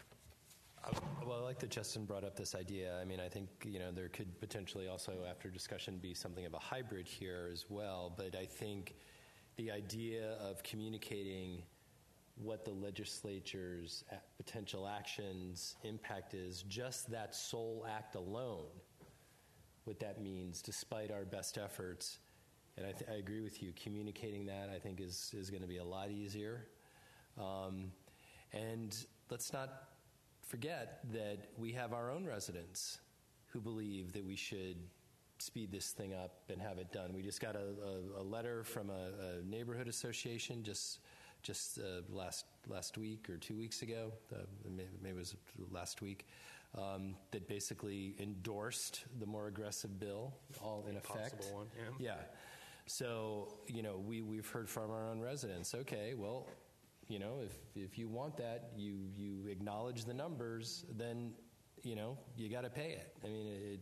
I- well, I like that Justin brought up this idea. I mean, I think, you know, there could potentially also, after discussion, be something of a hybrid here as well. But I think the idea of communicating what the legislature's a- potential actions impact is, just that sole act alone, what that means, despite our best efforts. And I, th- I agree with you. Communicating that, I think, is, is going to be a lot easier. Um, and let's not forget that we have our own residents who believe that we should speed this thing up and have it done. We just got a, a, a letter from a, a neighborhood association just just uh, last last week or two weeks ago, uh, maybe, maybe it was last week, um, that basically endorsed the more aggressive bill, all in effect. Possible one, yeah. Yeah. So, you know, we, we've heard from our own residents, okay, well, you know, if, if you want that, you, you acknowledge the numbers, then, you know, you got to pay it. I mean, it,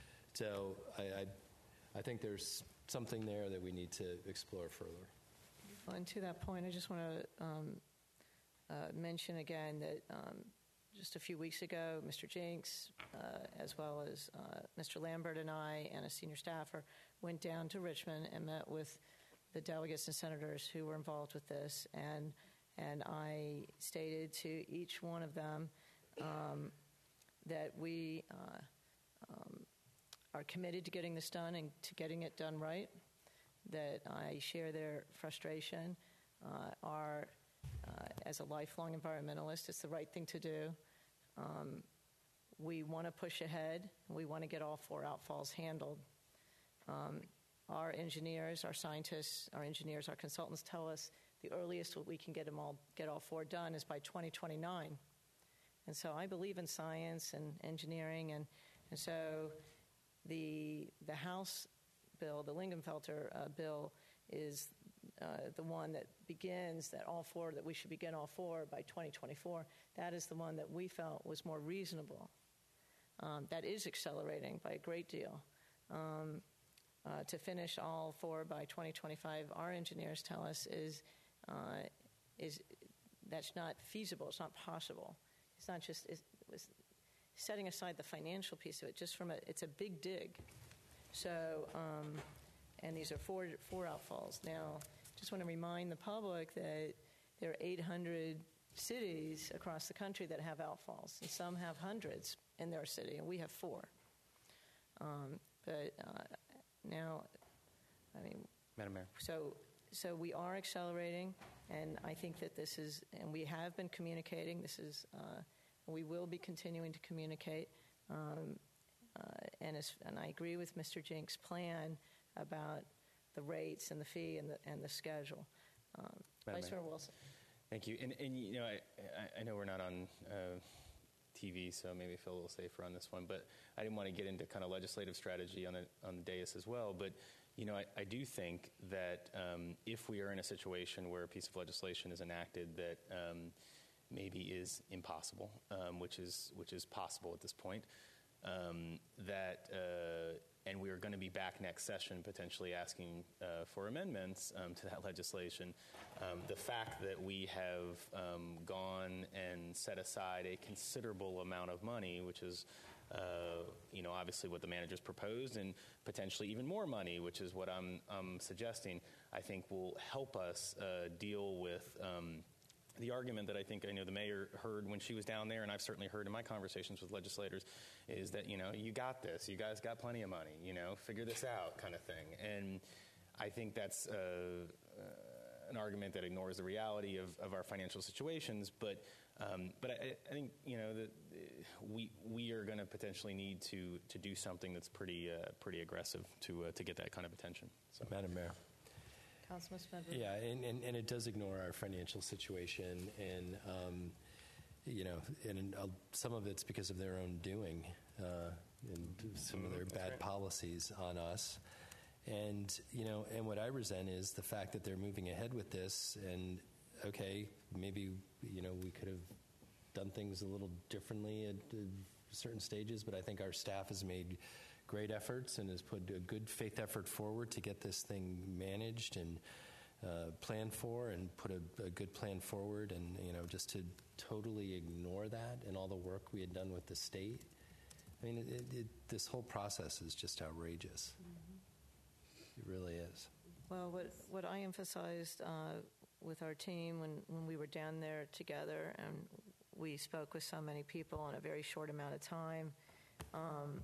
so I, I, I think there's something there that we need to explore further. Well, and to that point, I just want to um, uh, mention again that um, just a few weeks ago, Mister Jinks, uh, as well as uh, Mister Lambert and I and a senior staffer went down to Richmond and met with the delegates and senators who were involved with this. And, and I stated to each one of them um, that we uh, um, are committed to getting this done and to getting it done right, that I share their frustration. Uh, our, uh, as a lifelong environmentalist, it's the right thing to do. Um, we want to push ahead. We want to get all four outfalls handled. Um, our engineers, our scientists, our engineers, our consultants tell us the earliest we can get them all, get all four done is by twenty twenty-nine. And so I believe in science and engineering, and, and so the the House bill, the Lingenfelter uh, bill, is uh, the one that begins that all four, that we should begin all four by twenty twenty-four. That is the one that we felt was more reasonable. Um, that is accelerating by a great deal. Um, uh, to finish all four by twenty twenty-five, our engineers tell us is uh, is that's not feasible. It's not possible. It's not just it's, it's setting aside the financial piece of it. Just from a, it's a big dig. So, um, and these are four four outfalls. Now, just want to remind the public that there are eight hundred cities across the country that have outfalls, and some have hundreds in their city, and we have four. Um, but uh, now, I mean, Madam Mayor. So, so we are accelerating, and I think that this is, and we have been communicating. This is, uh, we will be continuing to communicate. Um, Uh, and, as, and I agree with Mister Jinks' plan about the rates and the fee and the, and the schedule. Um, Vice Mayor Wilson. Thank you. And, and you know, I, I know we're not on uh, T V, so maybe feel a little safer on this one, but I didn't want to get into kind of legislative strategy on the, on the dais as well. But, you know, I, I do think that um, if we are in a situation where a piece of legislation is enacted that um, maybe is impossible, um, which is which is possible at this point, Um, that uh, and we are going to be back next session potentially asking uh, for amendments um, to that legislation. Um, the fact that we have um, gone and set aside a considerable amount of money, which is uh, you know obviously what the manager's proposed, and potentially even more money, which is what I'm, I'm suggesting, I think will help us uh, deal with um, the argument that I think I know the mayor heard when she was down there, and I've certainly heard in my conversations with legislators, is that, you know, you got this, you guys got plenty of money, you know, figure this out kind of thing. And I think that's uh, uh, an argument that ignores the reality of, of our financial situations. But um, but I, I think, you know, that we we are going to potentially need to to do something that's pretty uh, pretty aggressive to uh, to get that kind of attention. So, Madam Mayor. Councilman Smith. Yeah, and, and, and it does ignore our financial situation, and um, you know, and uh, some of it's because of their own doing, uh, and some of their bad right. policies on us. And you know, and what I resent is the fact that they're moving ahead with this. And okay, maybe you know we could have done things a little differently at uh, certain stages, but I think our staff has made great efforts and has put a good faith effort forward to get this thing managed and uh, planned for, and put a, a good plan forward. And you know, just to totally ignore that and all the work we had done with the state, I mean, it, it, this whole process is just outrageous. Mm-hmm. It really is. Well, what what I emphasized uh, with our team when, when we were down there together, and we spoke with so many people in a very short amount of time, um,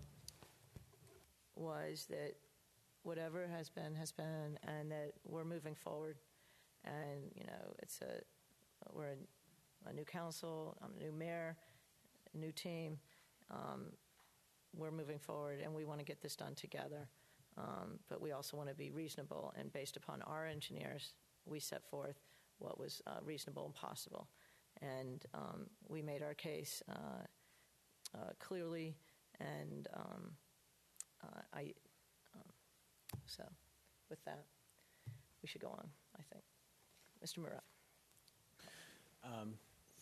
was that whatever has been has been, and that we're moving forward. And you know, it's a we're a, a new council, I'm a new mayor, a new team. Um, we're moving forward, and we want to get this done together. Um, but we also want to be reasonable, and based upon our engineers, we set forth what was uh, reasonable and possible. And um, we made our case uh, uh, clearly, and um, uh, I. Um, so, with that, we should go on, I think. Mister Murat. Um,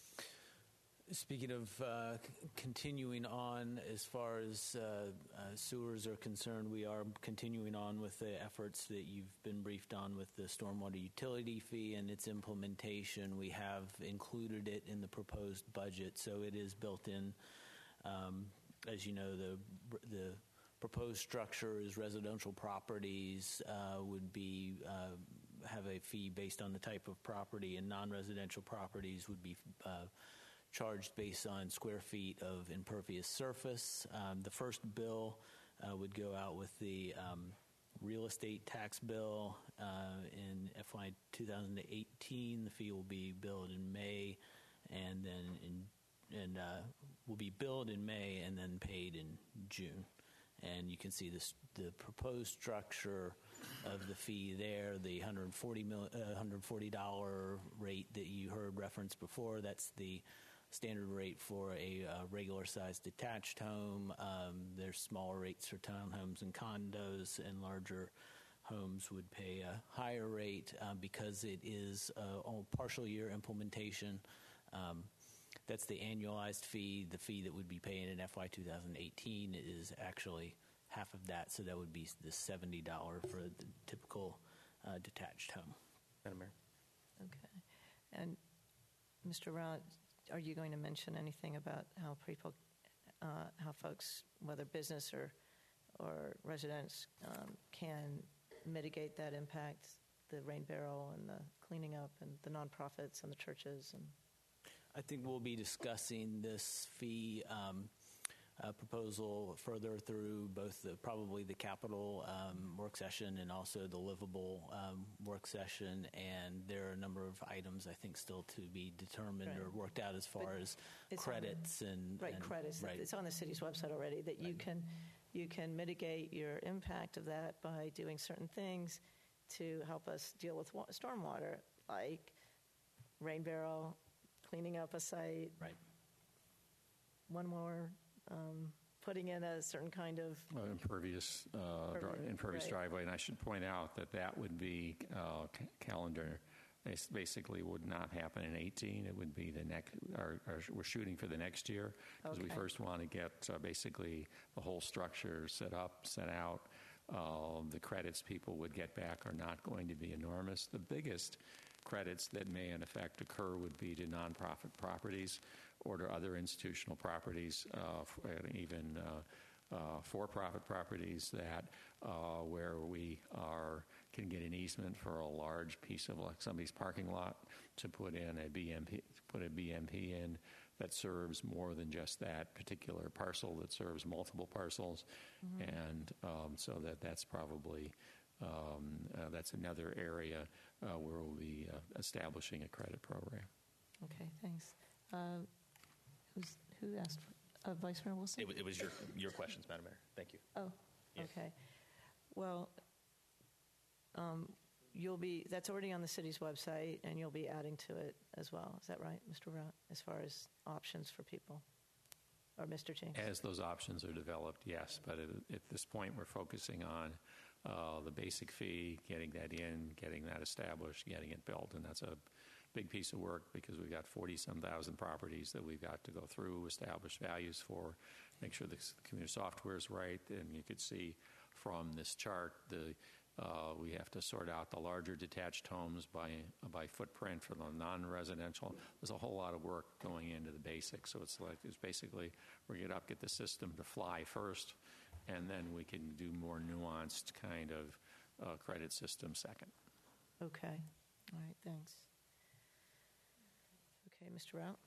speaking of uh, c- continuing on, as far as uh, uh, sewers are concerned, we are continuing on with the efforts that you've been briefed on with the stormwater utility fee and its implementation. We have included it in the proposed budget, so it is built in. Um, as you know, the the proposed structure is residential properties uh, would be uh, have a fee based on the type of property, and non-residential properties would be uh, charged based on square feet of impervious surface. Um, the first bill uh, would go out with the um, real estate tax bill uh, in F Y twenty eighteen. The fee will be billed in May, and then in and uh, will be billed in May and then paid in June. And you can see this, the proposed structure of the fee there, the one hundred forty mil, uh, one hundred forty dollars rate that you heard referenced before. That's the standard rate for a uh, regular-sized detached home. Um, there's smaller rates for townhomes and condos, and larger homes would pay a higher rate uh, because it is a, a partial year implementation. Um, That's the annualized fee. The fee that would be paying in F Y twenty eighteen is actually half of that, so that would be the seventy dollars for the typical uh, detached home. Madam Mayor. Okay. And Mister Rao, are you going to mention anything about how people, uh, how folks, whether business or or residents, um, can mitigate that impact, the rain barrel and the cleaning up and the nonprofits and the churches? And I think we'll be discussing this fee um, uh, proposal further through both the, probably the capital um, work session and also the livable um, work session. And there are a number of items I think still to be determined Right. or worked out as far But as it's credits on, and right and, credits. Right. It's on the city's website already that you can you can mitigate your impact of that by doing certain things to help us deal with wa- stormwater, like rain barrel, cleaning up a site. Right. One more, um, putting in a certain kind of Uh, impervious, uh, dri- Impervious, impervious right. driveway, and I should point out that that would be uh, c- calendar. This basically would not happen in eighteen. It would be the next. Or, or we're shooting for the next year because we Okay. first want to get uh, basically the whole structure set up, set out. Uh, the credits people would get back are not going to be enormous. The biggest credits that may in effect occur would be to nonprofit properties or to other institutional properties, uh, f- and even uh, uh, for-profit properties that uh, where we are can get an easement for a large piece of like somebody's parking lot to put in a B M P, put a B M P in that serves more than just that particular parcel, that serves multiple parcels, Mhm. and um, so that that's probably um, uh, that's another area uh, where we'll be uh, establishing a credit program. Okay, thanks. Uh, who's, who asked? For, uh, Vice Mayor Wilson? It, wa- it was your, your questions, Madam Mayor. Thank you. Oh, Yeah. okay. Well, um, you'll be, that's already on the city's website, and you'll be adding to it as well. Is that right, Mister Rout, as far as options for people? Or Mister James? As those options are developed, yes, but at, at this point we're focusing on uh, the basic fee, getting that in, getting that established, getting it built, and that's a big piece of work because we've got forty-some thousand properties that we've got to go through, establish values for, make sure the computer software is right, and you could see from this chart the uh, we have to sort out the larger detached homes by by footprint for the non-residential. There's a whole lot of work going into the basics, so it's like it's basically we get up, get the system to fly first, and then we can do more nuanced kind of uh, credit system second. Okay. All right, thanks. Okay, Mister Rout?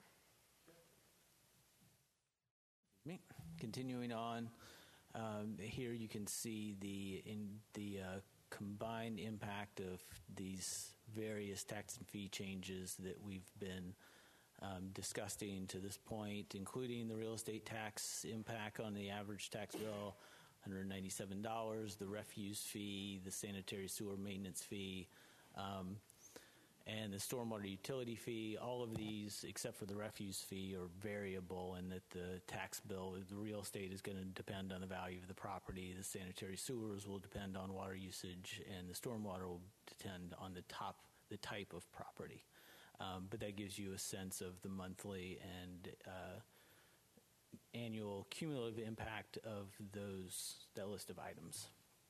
Me. Continuing on, um, here you can see the in the uh, combined impact of these various tax and fee changes that we've been um, discussing to this point, including the real estate tax impact on the average tax bill, one hundred ninety-seven dollars, the refuse fee, the sanitary sewer maintenance fee. Um, And the stormwater utility fee, all of these, except for the refuse fee, are variable in that the tax bill, the real estate is going to depend on the value of the property, the sanitary sewers will depend on water usage, and the stormwater will depend on the top, the type of property. Um, but that gives you a sense of the monthly and uh, annual cumulative impact of those, that list of items.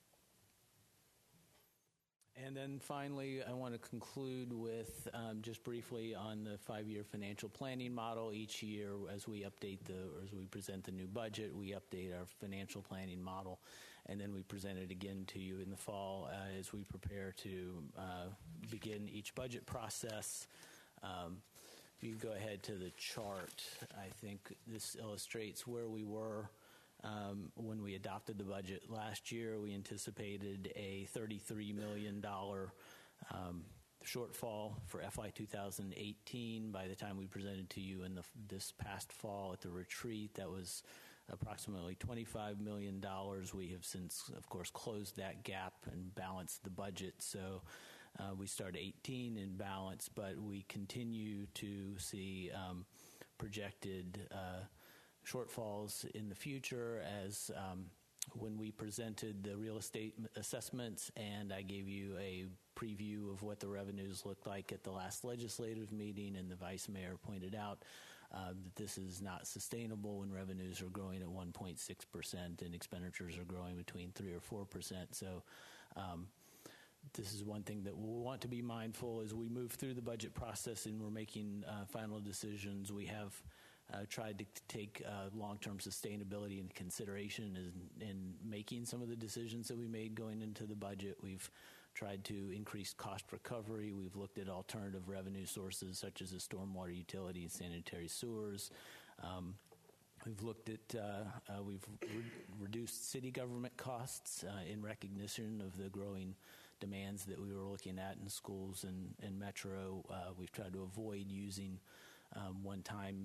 And then finally, I want to conclude with um, just briefly on the five-year financial planning model. Each year, as we update the, or as we present the new budget, we update our financial planning model, and then we present it again to you in the fall uh, as we prepare to uh, begin each budget process. Um, if you go ahead to the chart, I think this illustrates where we were Um, when we adopted the budget last year. We anticipated a thirty-three million dollars um, shortfall for F Y two thousand eighteen. By the time we presented to you in the, this past fall at the retreat, that was approximately twenty-five million dollars. We have since, of course, closed that gap and balanced the budget. So uh, we start eighteen in balance, but we continue to see um, projected uh, shortfalls in the future as um, when we presented the real estate assessments and I gave you a preview of what the revenues looked like at the last legislative meeting, and the vice mayor pointed out uh, that this is not sustainable when revenues are growing at one point six percent and expenditures are growing between three or four percent. So um, this is one thing that we'll want to be mindful as we move through the budget process and we're making uh, final decisions. We have Uh, tried to take uh, long-term sustainability into consideration in, in making some of the decisions that we made going into the budget. We've tried to increase cost recovery. We've looked at alternative revenue sources such as the stormwater utility and sanitary sewers. Um, we've looked at, uh, uh, we've re- reduced city government costs uh, in recognition of the growing demands that we were looking at in schools and, and Metro. Uh, we've tried to avoid using um, one-time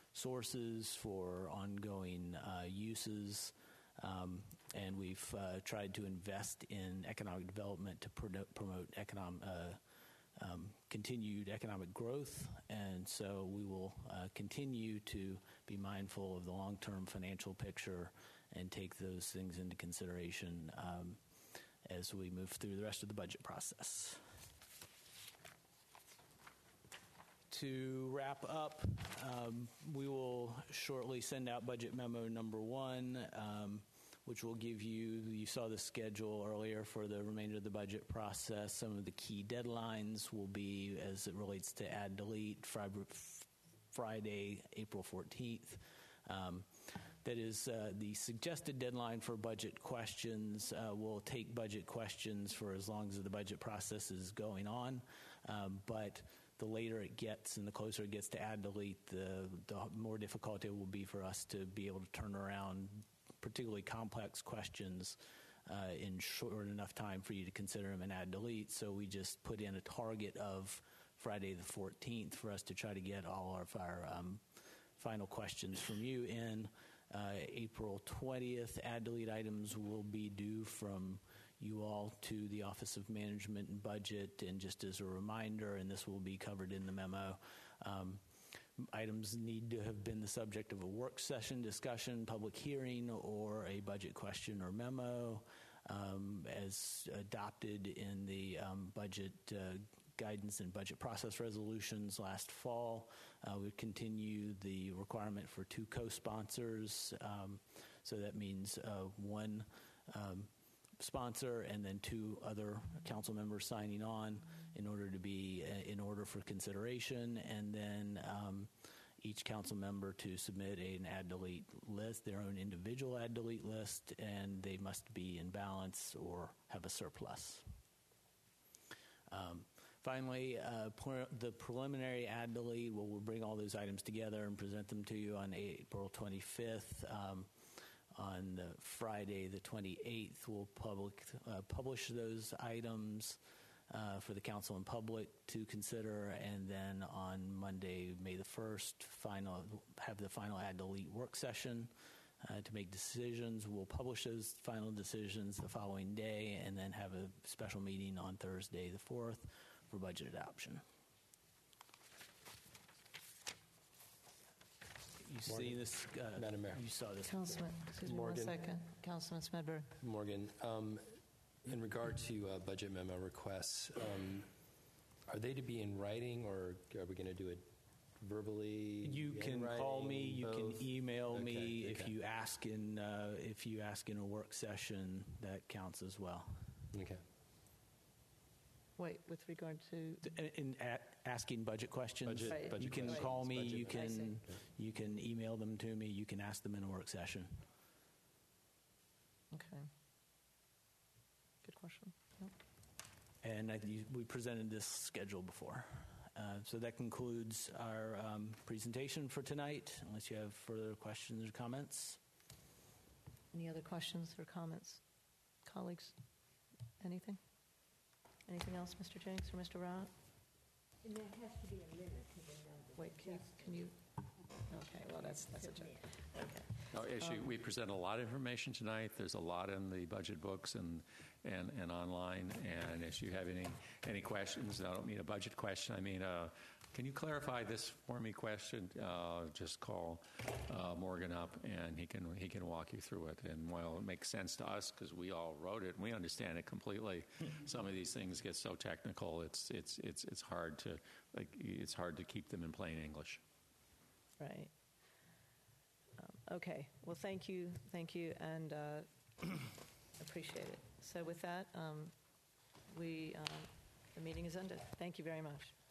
sources for ongoing uh, uses, um, and we've uh, tried to invest in economic development to pro- promote economic, uh, um, continued economic growth, and so we will uh, continue to be mindful of the long-term financial picture and take those things into consideration um, as we move through the rest of the budget process. To wrap up, um, we will shortly send out budget memo number one, um, which will give you, you saw the schedule earlier for the remainder of the budget process. Some of the key deadlines will be, as it relates to add, delete, Friday, April fourteenth. Um, that is uh, the suggested deadline for budget questions. Uh, we'll take budget questions for as long as the budget process is going on, um, but the later it gets and the closer it gets to add delete, the, the more difficult it will be for us to be able to turn around particularly complex questions uh, in short enough time for you to consider them and add delete. So we just put in a target of Friday the fourteenth for us to try to get all of our um, final questions from you in. Uh, April twentieth, add delete items will be due from you all to the Office of Management and Budget, and just as a reminder, and this will be covered in the memo, um, items need to have been the subject of a work session discussion, public hearing, or a budget question or memo um, as adopted in the um, budget uh, guidance and budget process resolutions last fall. Uh, we continue the requirement for two co-sponsors, um, so that means uh, one um, sponsor and then two other council members signing on in order to be uh, in order for consideration, and then um, each council member to submit a, an add delete list, their own individual add delete list, and they must be in balance or have a surplus. Um, finally, uh, pre- the preliminary add delete, well, we'll bring all those items together and present them to you on April twenty-fifth. Um, On the Friday, the twenty-eighth, we'll public, uh, publish those items uh, for the council and public to consider, and then on Monday, May the first, final have the final add delete work session uh, to make decisions. We'll publish those final decisions the following day, and then have a special meeting on Thursday, the fourth, for budget adoption. you Morgan. see this, uh, Madam Mayor. you saw this. Councilman, excuse me one Morgan. second. Councilman Smedberg. Morgan, um, in regard to uh, budget memo requests, um, are they to be in writing, or are we going to do it verbally? You in can writing, call me. You both? can email Okay, me if okay. you ask in uh, if you ask in a work session. That counts as well. Okay. Wait, with regard to In, in a- asking budget questions, Budget- Right. budget you can questions, call me. budget You I see. can you can email them to me. You can ask them in a work session. okay. Good question. Yep. And I, you, we presented this schedule before. Uh, so that concludes our um, presentation for tonight, unless you have further questions or comments. Any other questions or comments, colleagues? Anything? Anything else, Mister Jenks or Mister Rao? And there has to be a limit to the number. Wait, can, can you? Okay, well, that's that's a joke. Okay. No issue. We present a lot of information tonight. There's a lot in the budget books and and, and online. And if you have any any questions, I don't mean a budget question. I mean, uh, can you clarify this for me? Question. Uh, just call uh, Morgan up, and he can he can walk you through it. And while it makes sense to us because we all wrote it and we understand it completely, some of these things get so technical. It's it's it's it's hard to like it's hard to keep them in plain English. Right. Um, okay. Well, thank you, thank you, and uh, appreciate it. So, with that, um, we uh, the meeting is ended. Thank you very much.